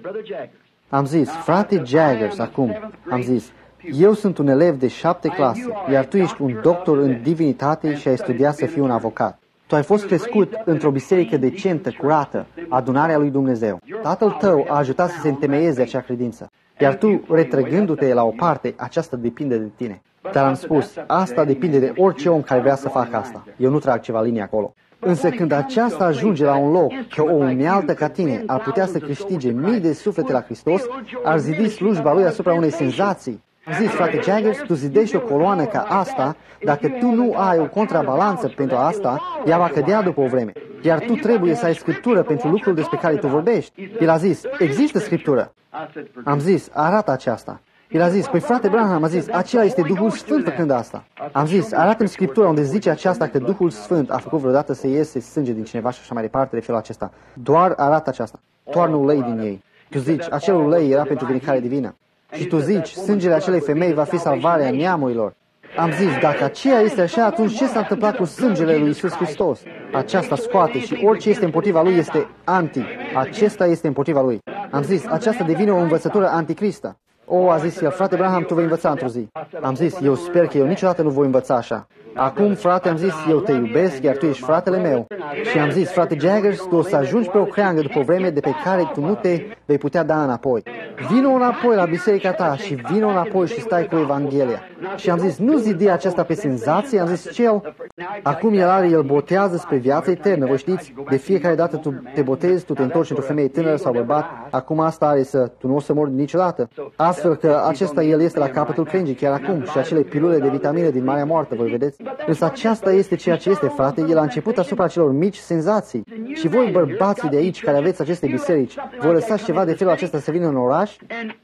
Am zis, frate Jaggers, acum, am zis, eu sunt un elev de șapte clase, iar tu ești un doctor în divinitate și ai studiat să fii un avocat. Tu ai fost crescut într-o biserică decentă, curată, adunarea lui Dumnezeu. Tatăl tău a ajutat să se întemeieze acea credință. Iar tu, retrăgându-te la o parte, aceasta depinde de tine. Dar am spus, asta depinde de orice om care vrea să facă asta. Eu nu trag ceva linie acolo. Însă când aceasta ajunge la un loc, că o unealtă ca tine ar putea să câștige mii de suflete la Hristos, ar zidi slujba lui asupra unei senzații. Zis, frate Jaggers, tu zidești o coloană ca asta, dacă tu nu ai o contrabalanță pentru asta, ea va cădea după o vreme. Iar tu trebuie să ai scriptură pentru lucrul despre care tu vorbești. El a zis, există scriptură. Am zis, arată aceasta. El a zis, păi frate Branham a zis, acela este Duhul Sfânt făcând asta. Am zis, arată-mi Scriptura unde zice aceasta că Duhul Sfânt a făcut vreodată să iese sânge din cineva și așa mai departe de felul acesta. Doar arată aceasta. Toarnă ulei din ei. Tu zici, acel ulei era pentru vindecare divină. Și tu zici, sângele acelei femei va fi salvarea neamurilor. Am zis, dacă aceea este așa, atunci ce s-a întâmplat cu sângele lui Iisus Hristos? Aceasta scoate și orice este împotriva lui este anti. Acesta este împotriva lui. Am zis, aceasta devine o învățătură anticristă. O, a zis el, frate Branham, tu vei învăța într-o zi. Am zis, eu sper că eu niciodată nu voi învăța așa. Acum, frate, am zis, eu te iubesc, iar tu ești fratele meu. Și am zis, frate Jaggers, tu o să ajungi pe o creangă după o vreme de pe care tu nu te vei putea da înapoi. Vino înapoi la biserica ta și vino înapoi și stai cu Evanghelia. Și am zis, nu zidi aceasta pe senzație, am zis, cel, acum el are, el botează spre viața eternă, vă știți, de fiecare dată tu te botezi, tu te întorci într-o femeie tânără sau bărbat, acum asta are să, tu nu o să mori niciodată. Astfel că acesta el este la capătul crengii chiar acum și acele pilule de vitamine din Marea Moartă, voi vedeți? Însă aceasta este ceea ce este, frate, el a început asupra celor mici senzații. Și voi, bărbații de aici, care aveți aceste biserici, vă lăsați ceva de felul acesta să vină în oraș?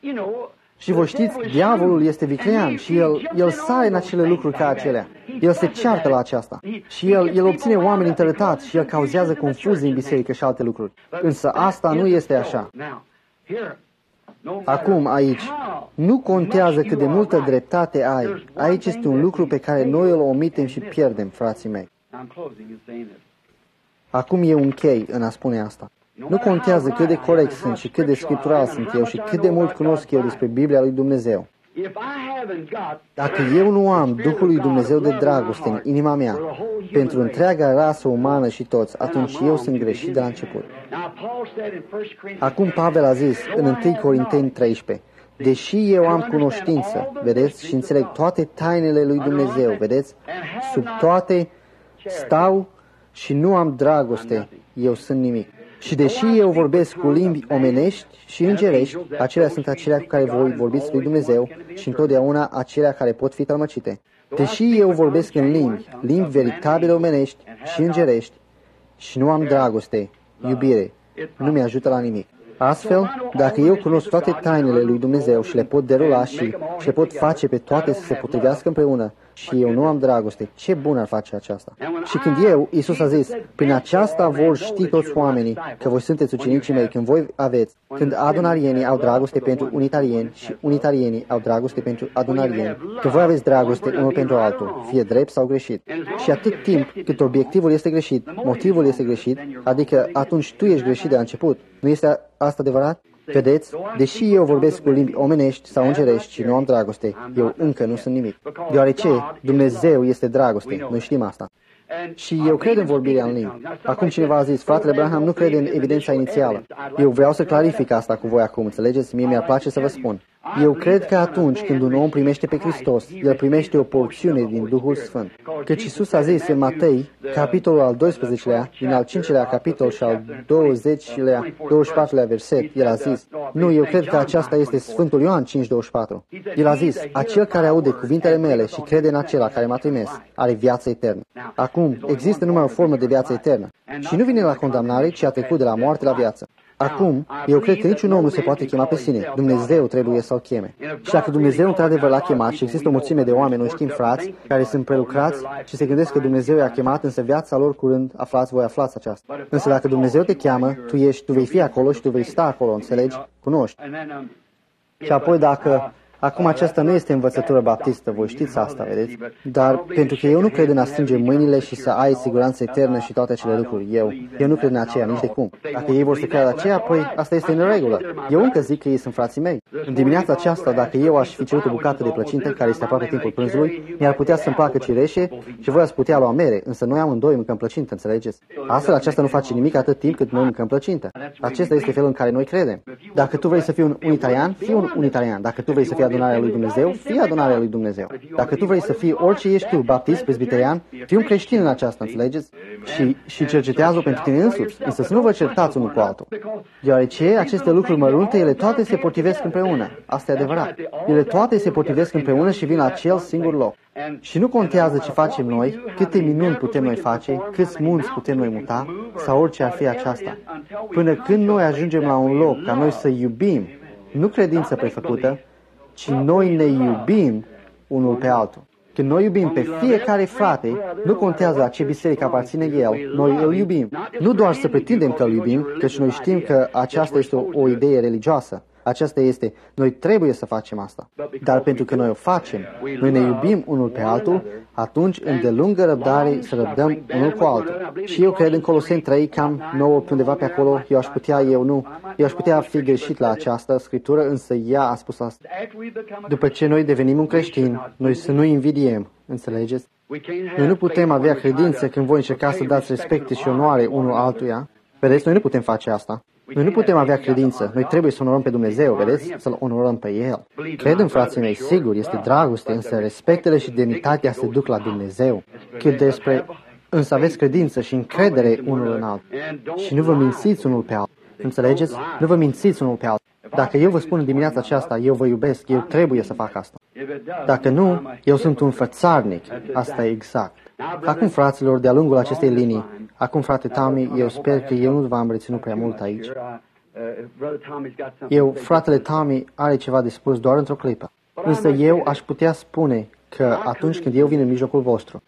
Și vă știți, diavolul este viclean și el, el sare în acele lucruri ca acelea. El se ceartă la aceasta. Și el, el obține oameni întărătați și el cauzează confuzii în biserică și alte lucruri. Însă asta nu este așa. Acum, aici, nu contează cât de multă dreptate ai. Aici este un lucru pe care noi îl omitem și pierdem, frații mei. Acum eu închei în a spune asta. Nu contează cât de corect sunt și cât de scriptural sunt eu și cât de mult cunosc eu despre Biblia lui Dumnezeu. Dacă eu nu am Duhul lui Dumnezeu de dragoste în inima mea pentru întreaga rasă umană și toți, atunci eu sunt greșit de la început. Acum Pavel a zis în întâi Corinteni treisprezece, deși eu am cunoștință, vedeți, și înțeleg toate tainele lui Dumnezeu, vedeți, sub toate stau și nu am dragoste, eu sunt nimic. Și deși eu vorbesc cu limbi omenești și îngerești, acelea sunt acelea cu care voi vorbiți lui Dumnezeu și întotdeauna acelea care pot fi tălmăcite. Deși eu vorbesc în limbi, limbi veritabile omenești și îngerești, și nu am dragoste, iubire, nu mi-ajută la nimic. Astfel, dacă eu cunosc toate tainele lui Dumnezeu și le pot derula și, și le pot face pe toate să se potrivească împreună și eu nu am dragoste, ce bun ar face aceasta? Și când eu, Iisus a zis, prin aceasta vor ști toți oamenii că voi sunteți ucenicii mei, când voi aveți, când adunarienii au dragoste pentru unitarieni și unitarienii au dragoste pentru adunarieni, că voi aveți dragoste unul pentru altul, fie drept sau greșit. Și atât timp cât obiectivul este greșit, motivul este greșit, adică atunci tu ești greșit de la început, nu este asta adevărat? Vedeți, deși eu vorbesc cu limbi omenești sau îngerești și nu am dragoste, eu încă nu sunt nimic. Deoarece Dumnezeu este dragoste, noi știm asta. Și eu cred în vorbirea în limbi. Acum cineva a zis, fratele Branham nu crede în evidența inițială. Eu vreau să clarific asta cu voi acum, înțelegeți? Mie mi-ar place să vă spun. Eu cred că atunci când un om primește pe Hristos, el primește o porțiune din Duhul Sfânt. Căci Iisus a zis în Matei, capitolul al doisprezecelea, din al cincelea capitol și al douăzecilea, douăzeci și patrulea verset, el a zis, nu, eu cred că aceasta este Sfântul Ioan cinci douăzeci și patru. El a zis, acel care aude cuvintele mele și crede în acela care m-a trimis, are viață eternă. Acum, există numai o formă de viață eternă. Și nu vine la condamnare, ci a trecut de la moarte la viață. Acum, eu cred că niciun om nu se poate chema pe sine. Dumnezeu trebuie să-l cheme. Și dacă Dumnezeu într-adevăr l-a chemat și există o mulțime de oameni, noi știm frați, care sunt prelucrați și se gândesc că Dumnezeu i-a chemat, însă viața lor curând aflați, voi aflați aceasta. Însă dacă Dumnezeu te cheamă, tu ești, tu vei fi acolo și tu vei sta acolo, înțelegi? Cunoști. Și apoi dacă... Acum aceasta nu este învățătură baptistă, voi știți asta, vedeți? Dar pentru că eu nu cred în a strânge mâinile și să ai siguranță eternă și toate acele lucruri, eu, eu nu cred în aceea, nici de cum. Dacă ei vor să creadă aceea, păi asta este în regulă. Eu încă zic că ei sunt frații mei. În dimineața aceasta, dacă eu aș fi cerut o bucată de plăcintă, care este aproape timpul prânzului, mi-ar putea să-mi placă cireșe și voi ați putea lua mere, însă noi amândoi mâncăm plăcintă, înțelegeți? Astfel, aceasta nu face nimic atât timp cât noi mâncăm plăcintă. Acesta este felul în care noi credem. Dacă tu vrei să fii un unitarian, fii un unitarian. Dacă tu vrei să fii adunarea lui Dumnezeu, fii adunarea lui Dumnezeu. Dacă tu vrei să fii orice ești tu, baptist, presbiterian, fii un creștin în aceasta, înțelegeți? Și, și cercetează-o pentru tine însuți, însă să nu vă certați unul cu altul. Deoarece aceste lucruri mărunte, ele toate se potrivesc împreună. Asta e adevărat. Ele toate se potrivesc împreună și vin la acel singur loc. Și nu contează ce facem noi, câte minuni putem noi face, câți munți putem noi muta, sau orice ar fi aceasta. Până când noi ajungem la un loc ca noi să iubim, nu credință prefăcută, ci noi ne iubim unul pe altul. Când noi iubim pe fiecare frate, nu contează la ce biserică aparține el, noi îl iubim. Nu doar să pretindem că îl iubim, căci noi știm că aceasta este o, o idee religioasă. Aceasta este, noi trebuie să facem asta. Dar pentru că noi o facem, noi ne iubim unul pe altul, atunci îndelungă răbdare să răbdăm unul cu altul. Și eu cred în Coloseni trei, cam nouă, undeva pe acolo, eu aș putea, eu nu, eu aș putea fi greșit la această scriptură, însă ea a spus asta. După ce noi devenim un creștin, noi să nu invidiem, înțelegeți? Noi nu putem avea credință când voi încerca să dați respect și onoare unul altuia. Vedeți, noi nu putem face asta. Noi nu putem avea credință. Noi trebuie să onorăm pe Dumnezeu, vedeți? Să-L onorăm pe El. Cred în frații mei, sigur, este dragoste, însă respectele și demnitatea se duc la Dumnezeu. Cât despre... Însă aveți credință și încredere unul în altul. Și nu vă mințiți unul pe altul. Înțelegeți? Nu vă mințiți unul pe altul. Dacă eu vă spun în dimineața aceasta, eu vă iubesc, eu trebuie să fac asta. Dacă nu, eu sunt un fățarnic. Asta e exact. Acum, fraților, de-a lungul acestei linii, acum, frate Tommy, eu sper că eu nu v-am reținut prea mult aici. Eu, fratele Tommy, are ceva de spus doar într-o clipă. Însă eu aș putea spune că atunci când eu vin în mijlocul vostru,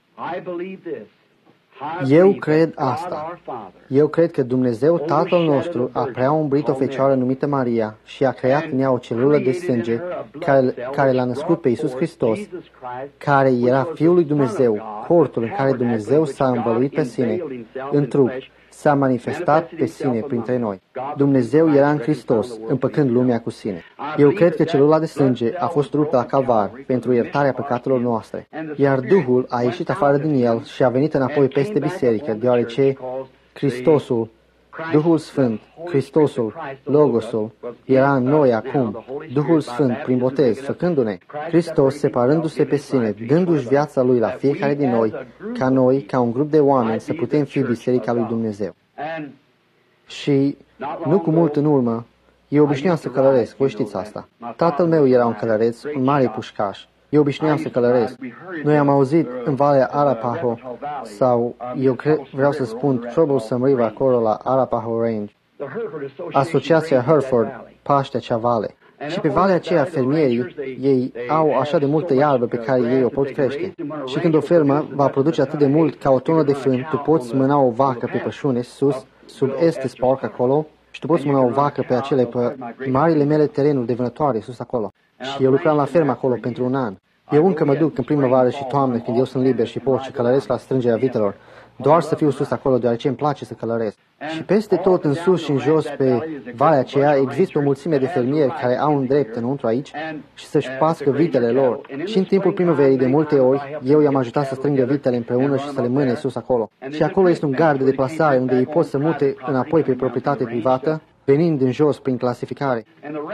eu cred asta. Eu cred că Dumnezeu, Tatăl nostru, a prea umbrit o fecioară numită Maria și a creat în ea o celulă de sânge care, care l-a născut pe Iisus Hristos, care era Fiul lui Dumnezeu, cortul în care Dumnezeu s-a învăluit pe sine, în trup, s-a manifestat pe sine printre noi. Dumnezeu era în Hristos, împăcând lumea cu sine. Eu cred că celula de sânge a fost ruptă la Calvar pentru iertarea păcatelor noastre, iar Duhul a ieșit afară din el și a venit înapoi peste biserică, deoarece Hristosul, Duhul Sfânt, Hristosul, Logosul, era în noi acum, Duhul Sfânt prin botez, făcându-ne, Hristos separându-se pe sine, dându-și viața Lui la fiecare din noi, ca noi, ca un grup de oameni, să putem fi biserica lui Dumnezeu. Și, nu cu mult în urmă, eu obișnuiam să călăresc, voi știți asta. Tatăl meu era un călăreț, un mare pușcaș. Eu obișnuiam să călăresc. Noi am auzit în Valea Arapaho, sau eu cred, vreau să spun Troublesome River acolo la Arapaho Range, Asociația Hereford paște acea vale. Și pe valea aceea fermierii, ei au așa de multă iarbă pe care ei o pot crește. Și când o fermă va produce atât de mult ca o tonă de fân, tu poți mâna o vacă pe pășune sus, sub Estes Park acolo, și tu poți mâna o vacă pe acele pe marile mele terenuri de vânătoare sus acolo. Și eu lucram la fermă acolo pentru un an. Eu încă mă duc în primăvară și toamnă, când eu sunt liber și pot și călăresc la strângerea vitelor. doar să fiu sus acolo, deoarece îmi place să călăresc. Și peste tot, în sus și în jos, pe valea aceea, există o mulțime de fermieri care au un drept înăuntru aici și să-și pască vitele lor. Și în timpul primăverii, de multe ori, eu i-am ajutat să strângă vitele împreună și să le mâne sus acolo. Și acolo este un gard de deplasare unde ei pot să mute înapoi pe proprietate privată, venind din jos prin clasificare.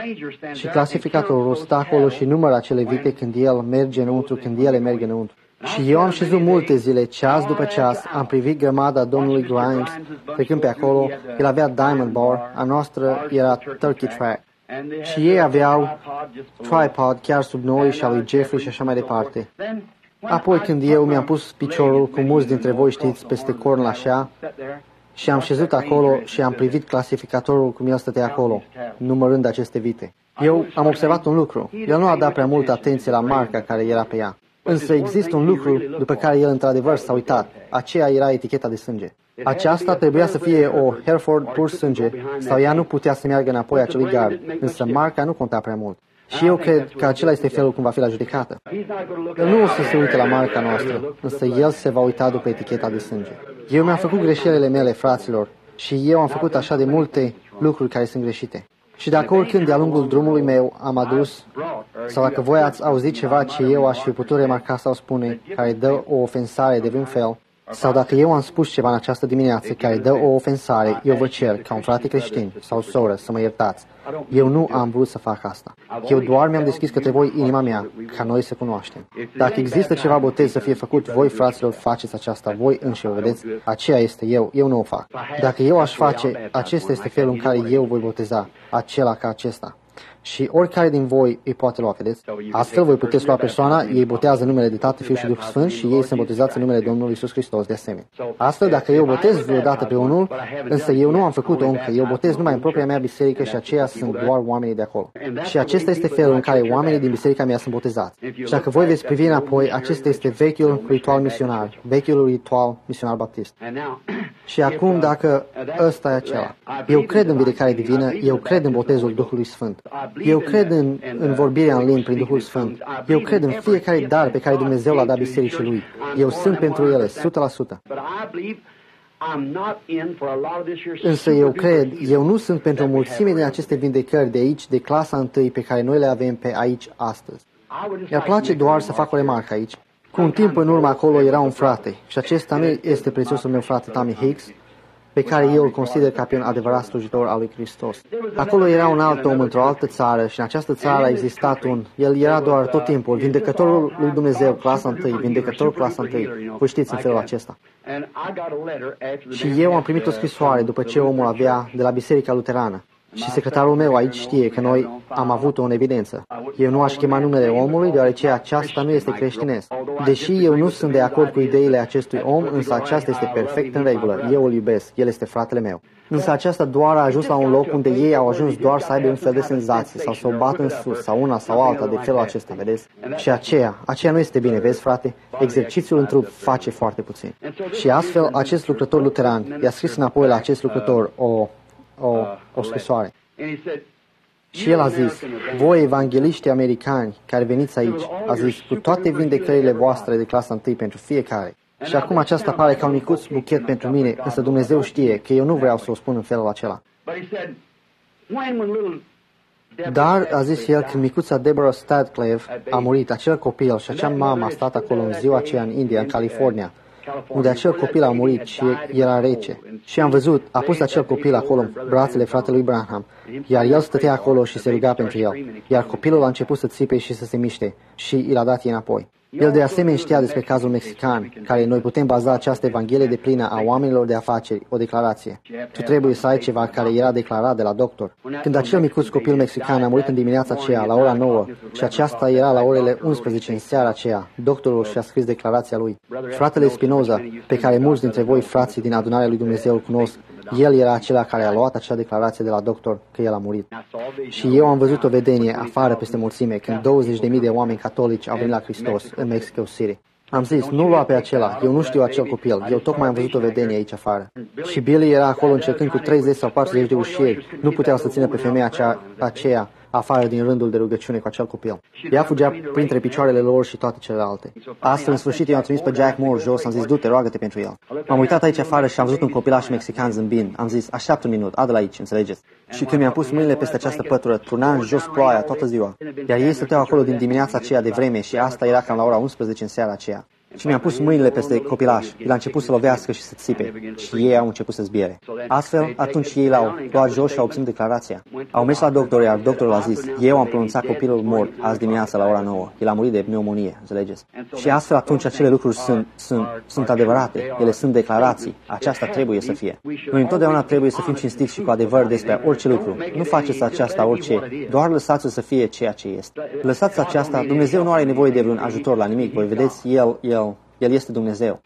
Și clasificatorul stă acolo și numără acele vite când el merge înăuntru, când ele merg înăuntru. Și eu am șezut multe zile, ceas după ceas, am privit grămada domnului Grimes, trecând pe acolo, el avea Diamond Bar, a noastră era Turkey Track. Și ei aveau tripod chiar sub noi și a lui Jeffrey și așa mai departe. Apoi când eu mi-am pus piciorul, cu mulți dintre voi știți, peste corn așa, și am șezut acolo și am privit clasificatorul cum el stătea acolo, numărând aceste vite. Eu am observat un lucru. El nu a dat prea multă atenție la marca care era pe ea. Însă există un lucru după care el într-adevăr s-a uitat. Aceea era eticheta de sânge. Aceasta trebuia să fie o Hereford pur sânge sau ea nu putea să meargă înapoi acelui gard, însă marca nu conta prea mult. Și eu cred că acela este felul cum va fi la judecată. El nu o să se uite la marca noastră, însă el se va uita după eticheta de sânge. Eu mi-am făcut greșelile mele, fraților, și eu am făcut așa de multe lucruri care sunt greșite. Și dacă oricând de-a lungul drumului meu am adus, sau dacă voi ați auzit ceva ce eu aș fi putut remarca sau spune, care dă o ofensare de vreun fel, sau dacă eu am spus ceva în această dimineață care dă o ofensare, eu vă cer, ca un frate creștin sau soră, să mă iertați. Eu nu am vrut să fac asta. Eu doar mi-am deschis către voi inima mea, ca noi să cunoaștem. Dacă există ceva botez să fie făcut, voi, fraților, faceți aceasta, voi înșivă, vedeți? Aceea este eu, eu nu o fac. Dacă eu aș face, acesta este felul în care eu voi boteza, acela ca acesta. Și oricare din voi îi poate lua, vedeți? Astfel voi puteți lua persoana, ei botează numele de Tată, Fiul și Duh Sfânt și ei sunt botezați în numele Domnului Iisus Hristos de asemenea. Astfel, dacă eu botez vreodată pe unul, însă eu nu am făcut-o încă, eu botez numai în propria mea biserică și aceia sunt doar oamenii de acolo. Și acesta este felul în care oamenii din biserica mea sunt botezați. Și dacă voi veți privi înapoi, acesta este vechiul ritual misionar, vechiul ritual misionar baptist. Și acum, dacă ăsta e acela, eu cred în vindecare divină, eu cred în botezul Duhului Sfânt. Eu cred în, în vorbirea în limbi prin Duhul Sfânt. Eu cred în fiecare dar pe care Dumnezeu l-a dat bisericii Lui. Eu sunt pentru ele, o sută la sută. Însă eu cred, eu nu sunt pentru o mulțime din aceste vindecări de aici, de clasa întâi pe care noi le avem pe aici astăzi. Mi-ar place doar să fac o remarcă aici. Cu un timp în urmă acolo era un frate, și acesta nu este prețiosul meu frate Tommy Hicks, pe care eu îl consider ca pe un adevărat slujitor al lui Hristos. Acolo era un alt om într-o altă țară și în această țară a existat un... El era doar tot timpul vindecătorul lui Dumnezeu, clasa întâi, vindecătorul clasa întâi. Voi știți în felul acesta. Și eu am primit o scrisoare după ce omul avea de la Biserica Luterană. Și secretarul meu aici știe că noi am avut-o în evidență. Eu nu aș chema numele omului, deoarece aceasta nu este creștinesc. Deși eu nu sunt de acord cu ideile acestui om, însă aceasta este perfect în regulă. Eu îl iubesc, el este fratele meu. Însă aceasta doar a ajuns la un loc unde ei au ajuns doar să aibă un fel de senzație, sau să o bată în sus, sau una sau alta de felul acesta, vedeți? Și aceea, aceea nu este bine, vezi, frate? Exercițiul în trup face foarte puțin. Și astfel, acest lucrător luteran i-a scris înapoi la acest lucrător o... O, o scrisoare. Și el a zis, voi evangheliști americani care veniți aici, a zis, cu toate vindecările voastre de clasa întâi pentru fiecare. Și acum aceasta pare ca un micuț buchet pentru mine, însă Dumnezeu știe că eu nu vreau să o spun în felul acela. Dar, a zis el, când micuța Deborah Stadcliffe a murit, acel copil și acea mamă a stat acolo în ziua aceea în India, în California, unde acel copil a murit și era rece. Și am văzut, a pus acel copil acolo în brațele fratelui Branham, iar el stătea acolo și se ruga pentru el. Iar copilul a început să țipe și să se miște și i l-a dat ei înapoi. El de asemenea știa despre cazul mexican, care noi putem baza această evanghelie de plină a oamenilor de afaceri, o declarație. Tu trebuie să ai ceva care era declarat de la doctor. Când acel micuț copil mexican a murit în dimineața aceea, la ora nouă, și aceasta era la orele unsprezece în seara aceea, doctorul și-a scris declarația lui. Fratele Spinoza, pe care mulți dintre voi, frații din adunarea lui Dumnezeu, îl cunosc, el era acela care a luat acea declarație de la doctor că el a murit. Și eu am văzut o vedenie afară peste mulțime, când douăzeci de mii de oameni catolici au venit la Hristos în Mexico City. Am zis, nu lua pe acela, eu nu știu acel copil, eu tocmai am văzut o vedenie aici afară. Și Billy era acolo încercând cu treizeci sau patruzeci de ușieri, nu puteau să țină pe femeia acea, aceea afară din rândul de rugăciune cu acel copil. Ea fugea printre picioarele lor și toate celelalte. Astfel, în sfârșit, eu am trimis pe Jack Moore jos, am zis, du-te, roagă-te pentru el. M-am uitat aici afară și am văzut un copilaș mexican zâmbind. Am zis, așteaptă un minut, adu-l aici, înțelegeți? Și când mi-am pus mâinile peste această pătură, turna în jos ploaia toată ziua. Iar ei stăteau acolo din dimineața aceea de vreme și asta era cam la ora unsprezece în seara aceea. Și mi-am pus mâinile peste copilaș. El a început să lovească și să țipe. Și ei au început să zbiere. Astfel, atunci ei l-au luat jos și au obținut declarația. Au mers la doctor, iar doctorul a zis, eu am pronunțat copilul mort azi dimineața la ora nouă. El a murit de pneumonie, înțelegeți? Și astfel, atunci, acele lucruri sunt, sunt, sunt adevărate. Ele sunt declarații. Aceasta trebuie să fie. Noi întotdeauna trebuie să fim cinstiți și cu adevăr despre orice lucru. Nu faceți aceasta orice, doar lăsați-o să fie ceea ce este. Lăsați aceasta, Dumnezeu nu are nevoie de vreun ajutor la nimic. Voi vedeți, El, El El este Dumnezeu.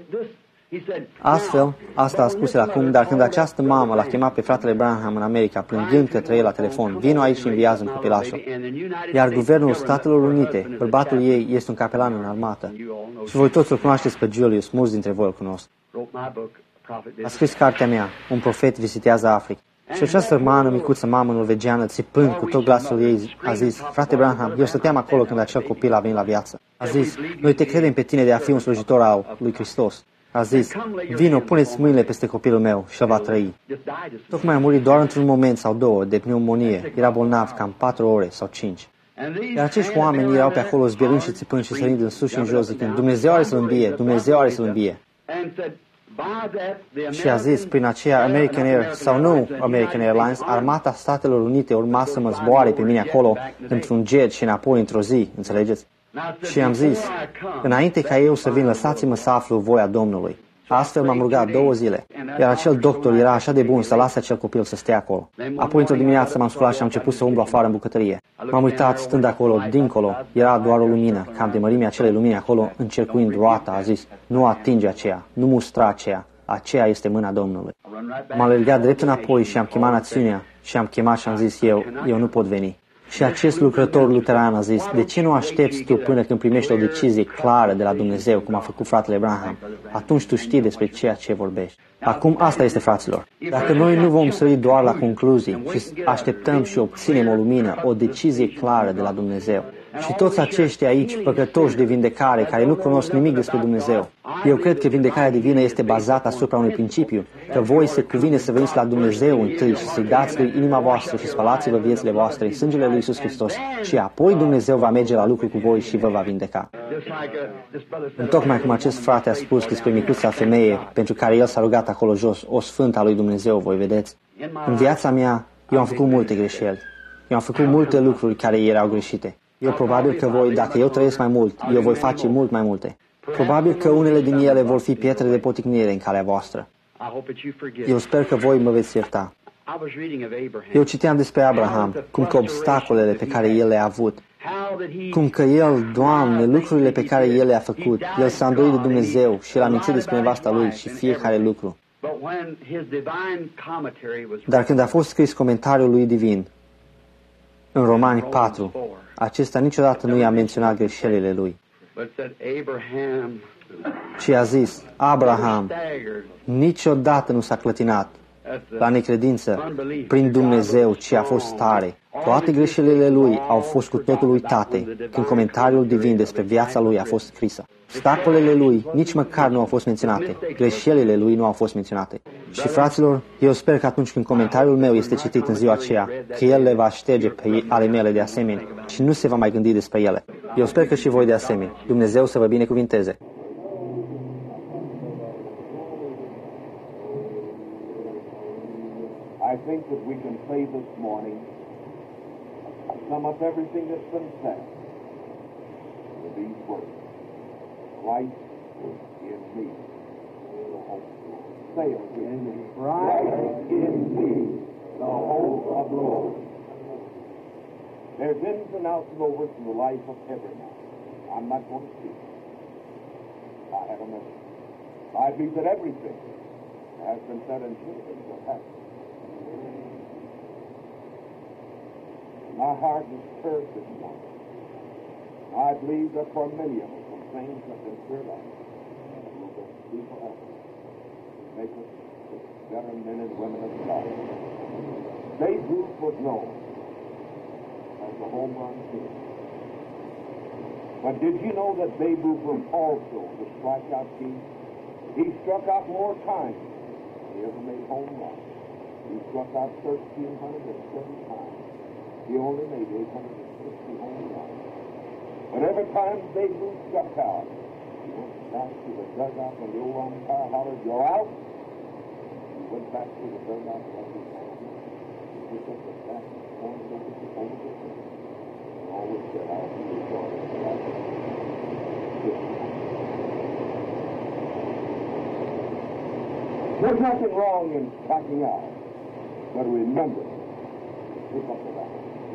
Astfel, asta a spus el acum, dar când această mamă l-a chemat pe fratele Branham în America, plângând către el la telefon, vino aici și înviază un copilașul. Iar guvernul Statelor Unite, bărbatul ei, este un capelan în armată. Și voi toți îl cunoașteți pe Julius, mulți dintre voi îl cunosc. A scris cartea mea, Un profet vizitează Africa. Și această sărmană, micuță mamă norvegiană, țipând cu tot glasul ei, a zis, frate Branham, eu stăteam acolo când acel copil a venit la viață. A zis, noi te credem pe tine de a fi un slujitor al lui Hristos. A zis, vino, puneți mâinile peste copilul meu și el va trăi. Tocmai a murit doar într-un moment sau două de pneumonie. Era bolnav cam patru ore sau cinci. Iar acești oameni erau pe acolo zbierând și țipând și sărind în sus și în jos, zicând, Dumnezeu are să-l învie, Dumnezeu are să-l învie. Și a zis, prin aceea American Air, sau nu American Airlines, Armata Statelor Unite urma să mă zboare pe mine acolo într-un jet și înapoi într-o zi, înțelegeți? Și am zis, înainte ca eu să vin, lăsați-mă să aflu voia Domnului. Astfel m-am rugat două zile, iar acel doctor era așa de bun să lase acel copil să stea acolo. Apoi, într-o dimineață, m-am sculat și am început să umblu afară în bucătărie. M-am uitat, stând acolo, dincolo, era doar o lumină, cam de mărimea acelei lumini acolo, încercuind roata, a zis, nu atinge aceea, nu mustra aceea, aceea este mâna Domnului. M-am alergat drept înapoi și am chemat națiunea și am chemat și am zis eu, eu nu pot veni. Și acest lucrător luteran a zis, de ce nu aștepți tu până când primești o decizie clară de la Dumnezeu, cum a făcut fratele Branham? Atunci tu știi despre ceea ce vorbești. Acum asta este, fraților. Dacă noi nu vom sări doar la concluzii și așteptăm și obținem o lumină, o decizie clară de la Dumnezeu, și toți aceștia aici, păcătoși de vindecare, care nu cunosc nimic despre Dumnezeu, eu cred că vindecarea divină este bazată asupra unui principiu, că voi se cuvine să veniți la Dumnezeu întâi și să-i dați lui inima voastră și spălați-vă viețile voastre în sângele lui Iisus Hristos și apoi Dumnezeu va merge la lucru cu voi și vă va vindeca. Întocmai cum acest frate a spus despre micuța femeie pentru care el s-a rugat acolo jos, o sfântă a lui Dumnezeu, voi vedeți. În viața mea, eu am făcut multe greșeli. Eu am făcut multe lucruri care erau greșite. Eu probabil că voi, dacă eu trăiesc mai mult, eu voi face mult mai multe. Probabil că unele din ele vor fi pietre de poticnire în calea voastră. Eu sper că voi mă veți ierta. Eu citeam despre Abraham, cum că obstacolele pe care el le-a avut, cum că el, Doamne, lucrurile pe care el le-a făcut, el s-a îndoit de Dumnezeu și l-a mințit despre nevasta lui și fiecare lucru. Dar când a fost scris comentariul lui divin, în Romani patru, acesta niciodată nu i-a menționat greșelile lui, ci a zis, Abraham niciodată nu s-a clătinat la necredință prin Dumnezeu, ci a fost tare. Toate greșelile lui au fost cu totul uitate când comentariul divin despre viața lui a fost scrisă. Obstacolele lui nici măcar nu au fost menționate. Greșelile lui nu au fost menționate. Și fraților, eu sper că atunci când comentariul meu este citit în ziua aceea, că el le va șterge pe ale mele de asemenea și nu se va mai gândi despre ele. Eu sper că și voi de asemenea. Dumnezeu să vă binecuvinteze. I think that we can say this morning, sum up everything that's been said with these words. Christ in me, the hope. Say it in me. Christ in me, the hope of glory. There's ins and outs and overs in the life of every man. I'm not going to speak. I have a message. I believe that everything has been said and should have happened. My heart is stirred this morning. I believe that for many of us, some things have been cleared up. People have make us better men and women of God. Babe Ruth was known home run king. But did you know that Babe Ruth was also the strikeout king? He struck out more times than he ever made home runs. He struck out one thousand three hundred seven times. He only made eight hundred sixty home runs. But every time Babe Ruth struck out, he went back to the dugout when the old umpire hollered, "You're out." He went back to the dugout and held his hand. He picked up the bat and pointed over the over the field. And always said, "I'll be your daughter." There's nothing wrong in striking out, but remember, pick up the bat.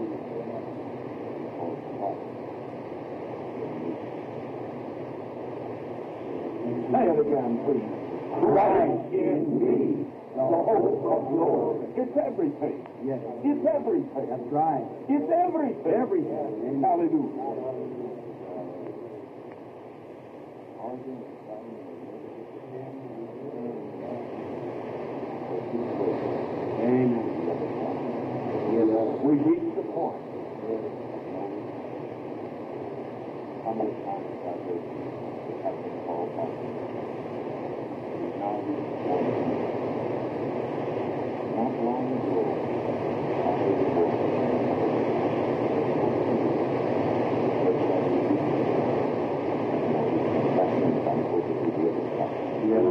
Say it again, please. Christ in me, the hope of glory. It's everything. Yes. It's everything. That's right. It's everything. Everything. Hallelujah. Amen. We reach the point. How many times have we have been called back? We've now reached the point. Not long ago, I heard the word. Back in some places we do it. Yes.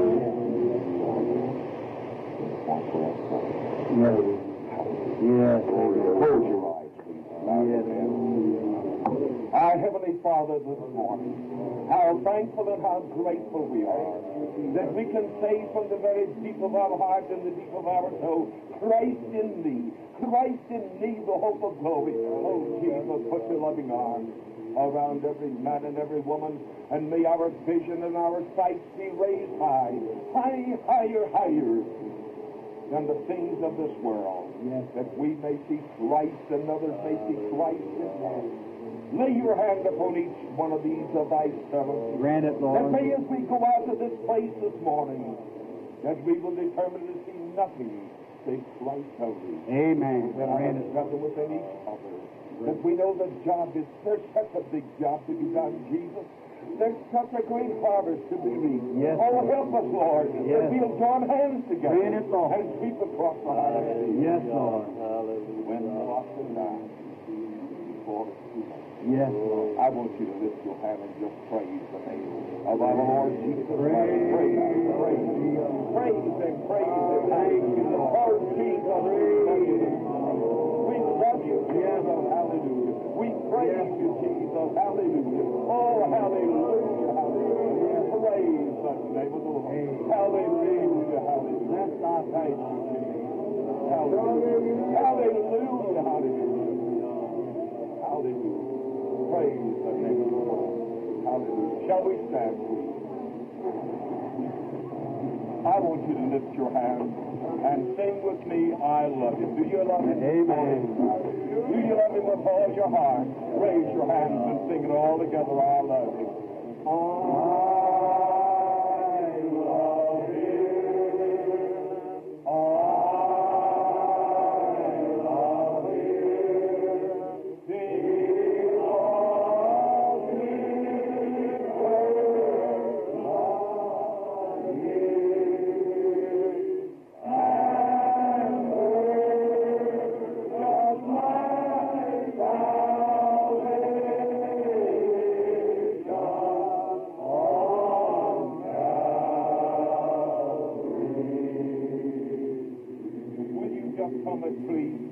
Yes. Close your eyes, please. Yes. Our Heavenly Father, this morning, how thankful and how grateful we are that we can say from the very deep of our heart and the deep of our soul, Christ in thee, Christ in thee, the hope of glory. Oh, Jesus, put your loving arms around every man and every woman, and may our vision and our sight be raised high, high, higher, higher than the things of this world, Yes. that we may see Christ and others may see Christ in us. Lay your hand upon each one of these of thy servants. Grant it, That Lord. may, as we go out of this place this morning, that we will determine to see nothing save Christ only. Amen. That Grant our it. brother within each other. That we know the job is, there's such a big job to be done, Jesus. There's such a great harvest to be reaped. Yes, oh, Lord. help us, Lord, Yes. that we'll join hands together Grant it, Lord. and sweep across the highway. Yes, Lord. When the lost and down before it's too late. Yes, Lord. I want you to lift your hand and just praise the name of our Lord Jesus Christ. Praise. Praise Him, praise Him, praise Him, praise Him. Thank you, Lord Jesus. We love you, Jesus. Hallelujah. We praise you, Jesus. Hallelujah. Oh, hallelujah, hallelujah. Praise the name of the Lord. Hallelujah, hallelujah. That's our Thank you, Jesus. Hallelujah. Hallelujah, hallelujah. Hallelujah. Praise the name of the Lord. Hallelujah. Shall we stand, please? I want you to lift your hands and sing with me, I love him. Do you love him? Amen. Do you love him with all your heart? Raise your hands and sing it all together, I love him. I love him. I love him. He loves me. Come and please.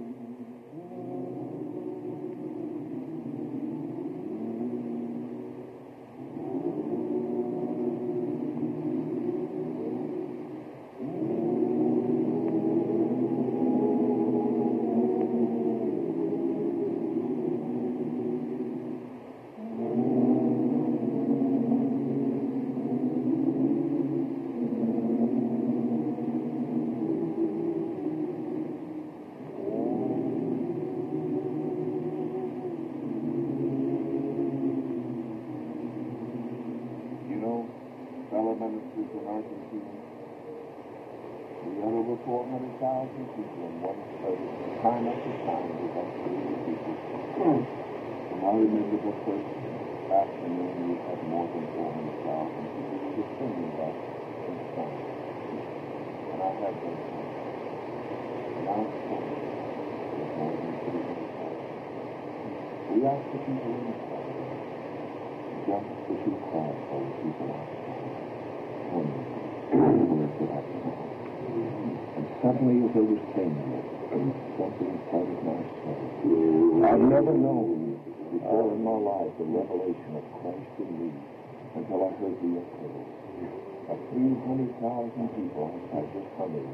ministers in Argentina. We had over four hundred thousand people in one place, time after time, we have to people. I remember the first afternoon we had more than four hundred thousand people who were singing that in song. And I had them sing. And I sang with more than three hundred thousand. We asked the people inside just to keep quiet for the people outside. Where could I go? And suddenly, as I was saying it, something inside of my soul. I've never known before in my life the revelation of Christ in me until I heard the echo of three hundred thousand people outside this humming.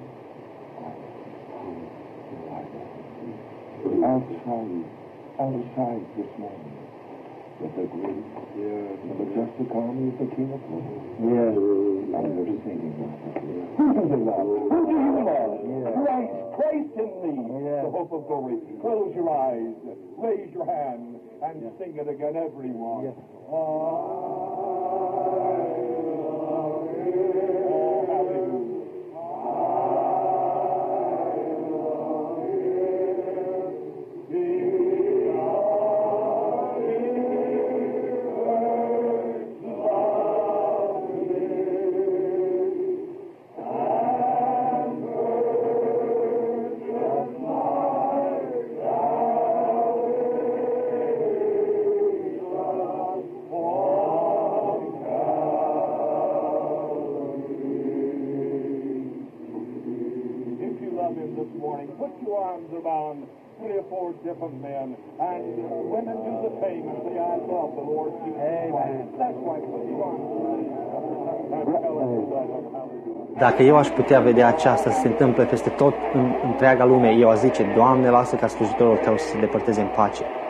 Outside, outside this morning. With the great, yeah, the majestic army of the King of Glory. Yes. And they're singing now. Who do they love? Who do you love? Yeah. Christ, Christ in me, Yeah. the hope of glory. Close your eyes, raise your hand, and Yeah. sing it again, everyone. Yes. Oh, hallelujah. Around three or four different men, and uh, women do the same and say, I love the Lord Jesus Christ. That's why put you on. Dacă eu aș putea vedea aceasta să se întâmple peste tot în întreaga lume, eu aș zice, Doamne, lasă ca slujitorul Tău să se depărteze în pace.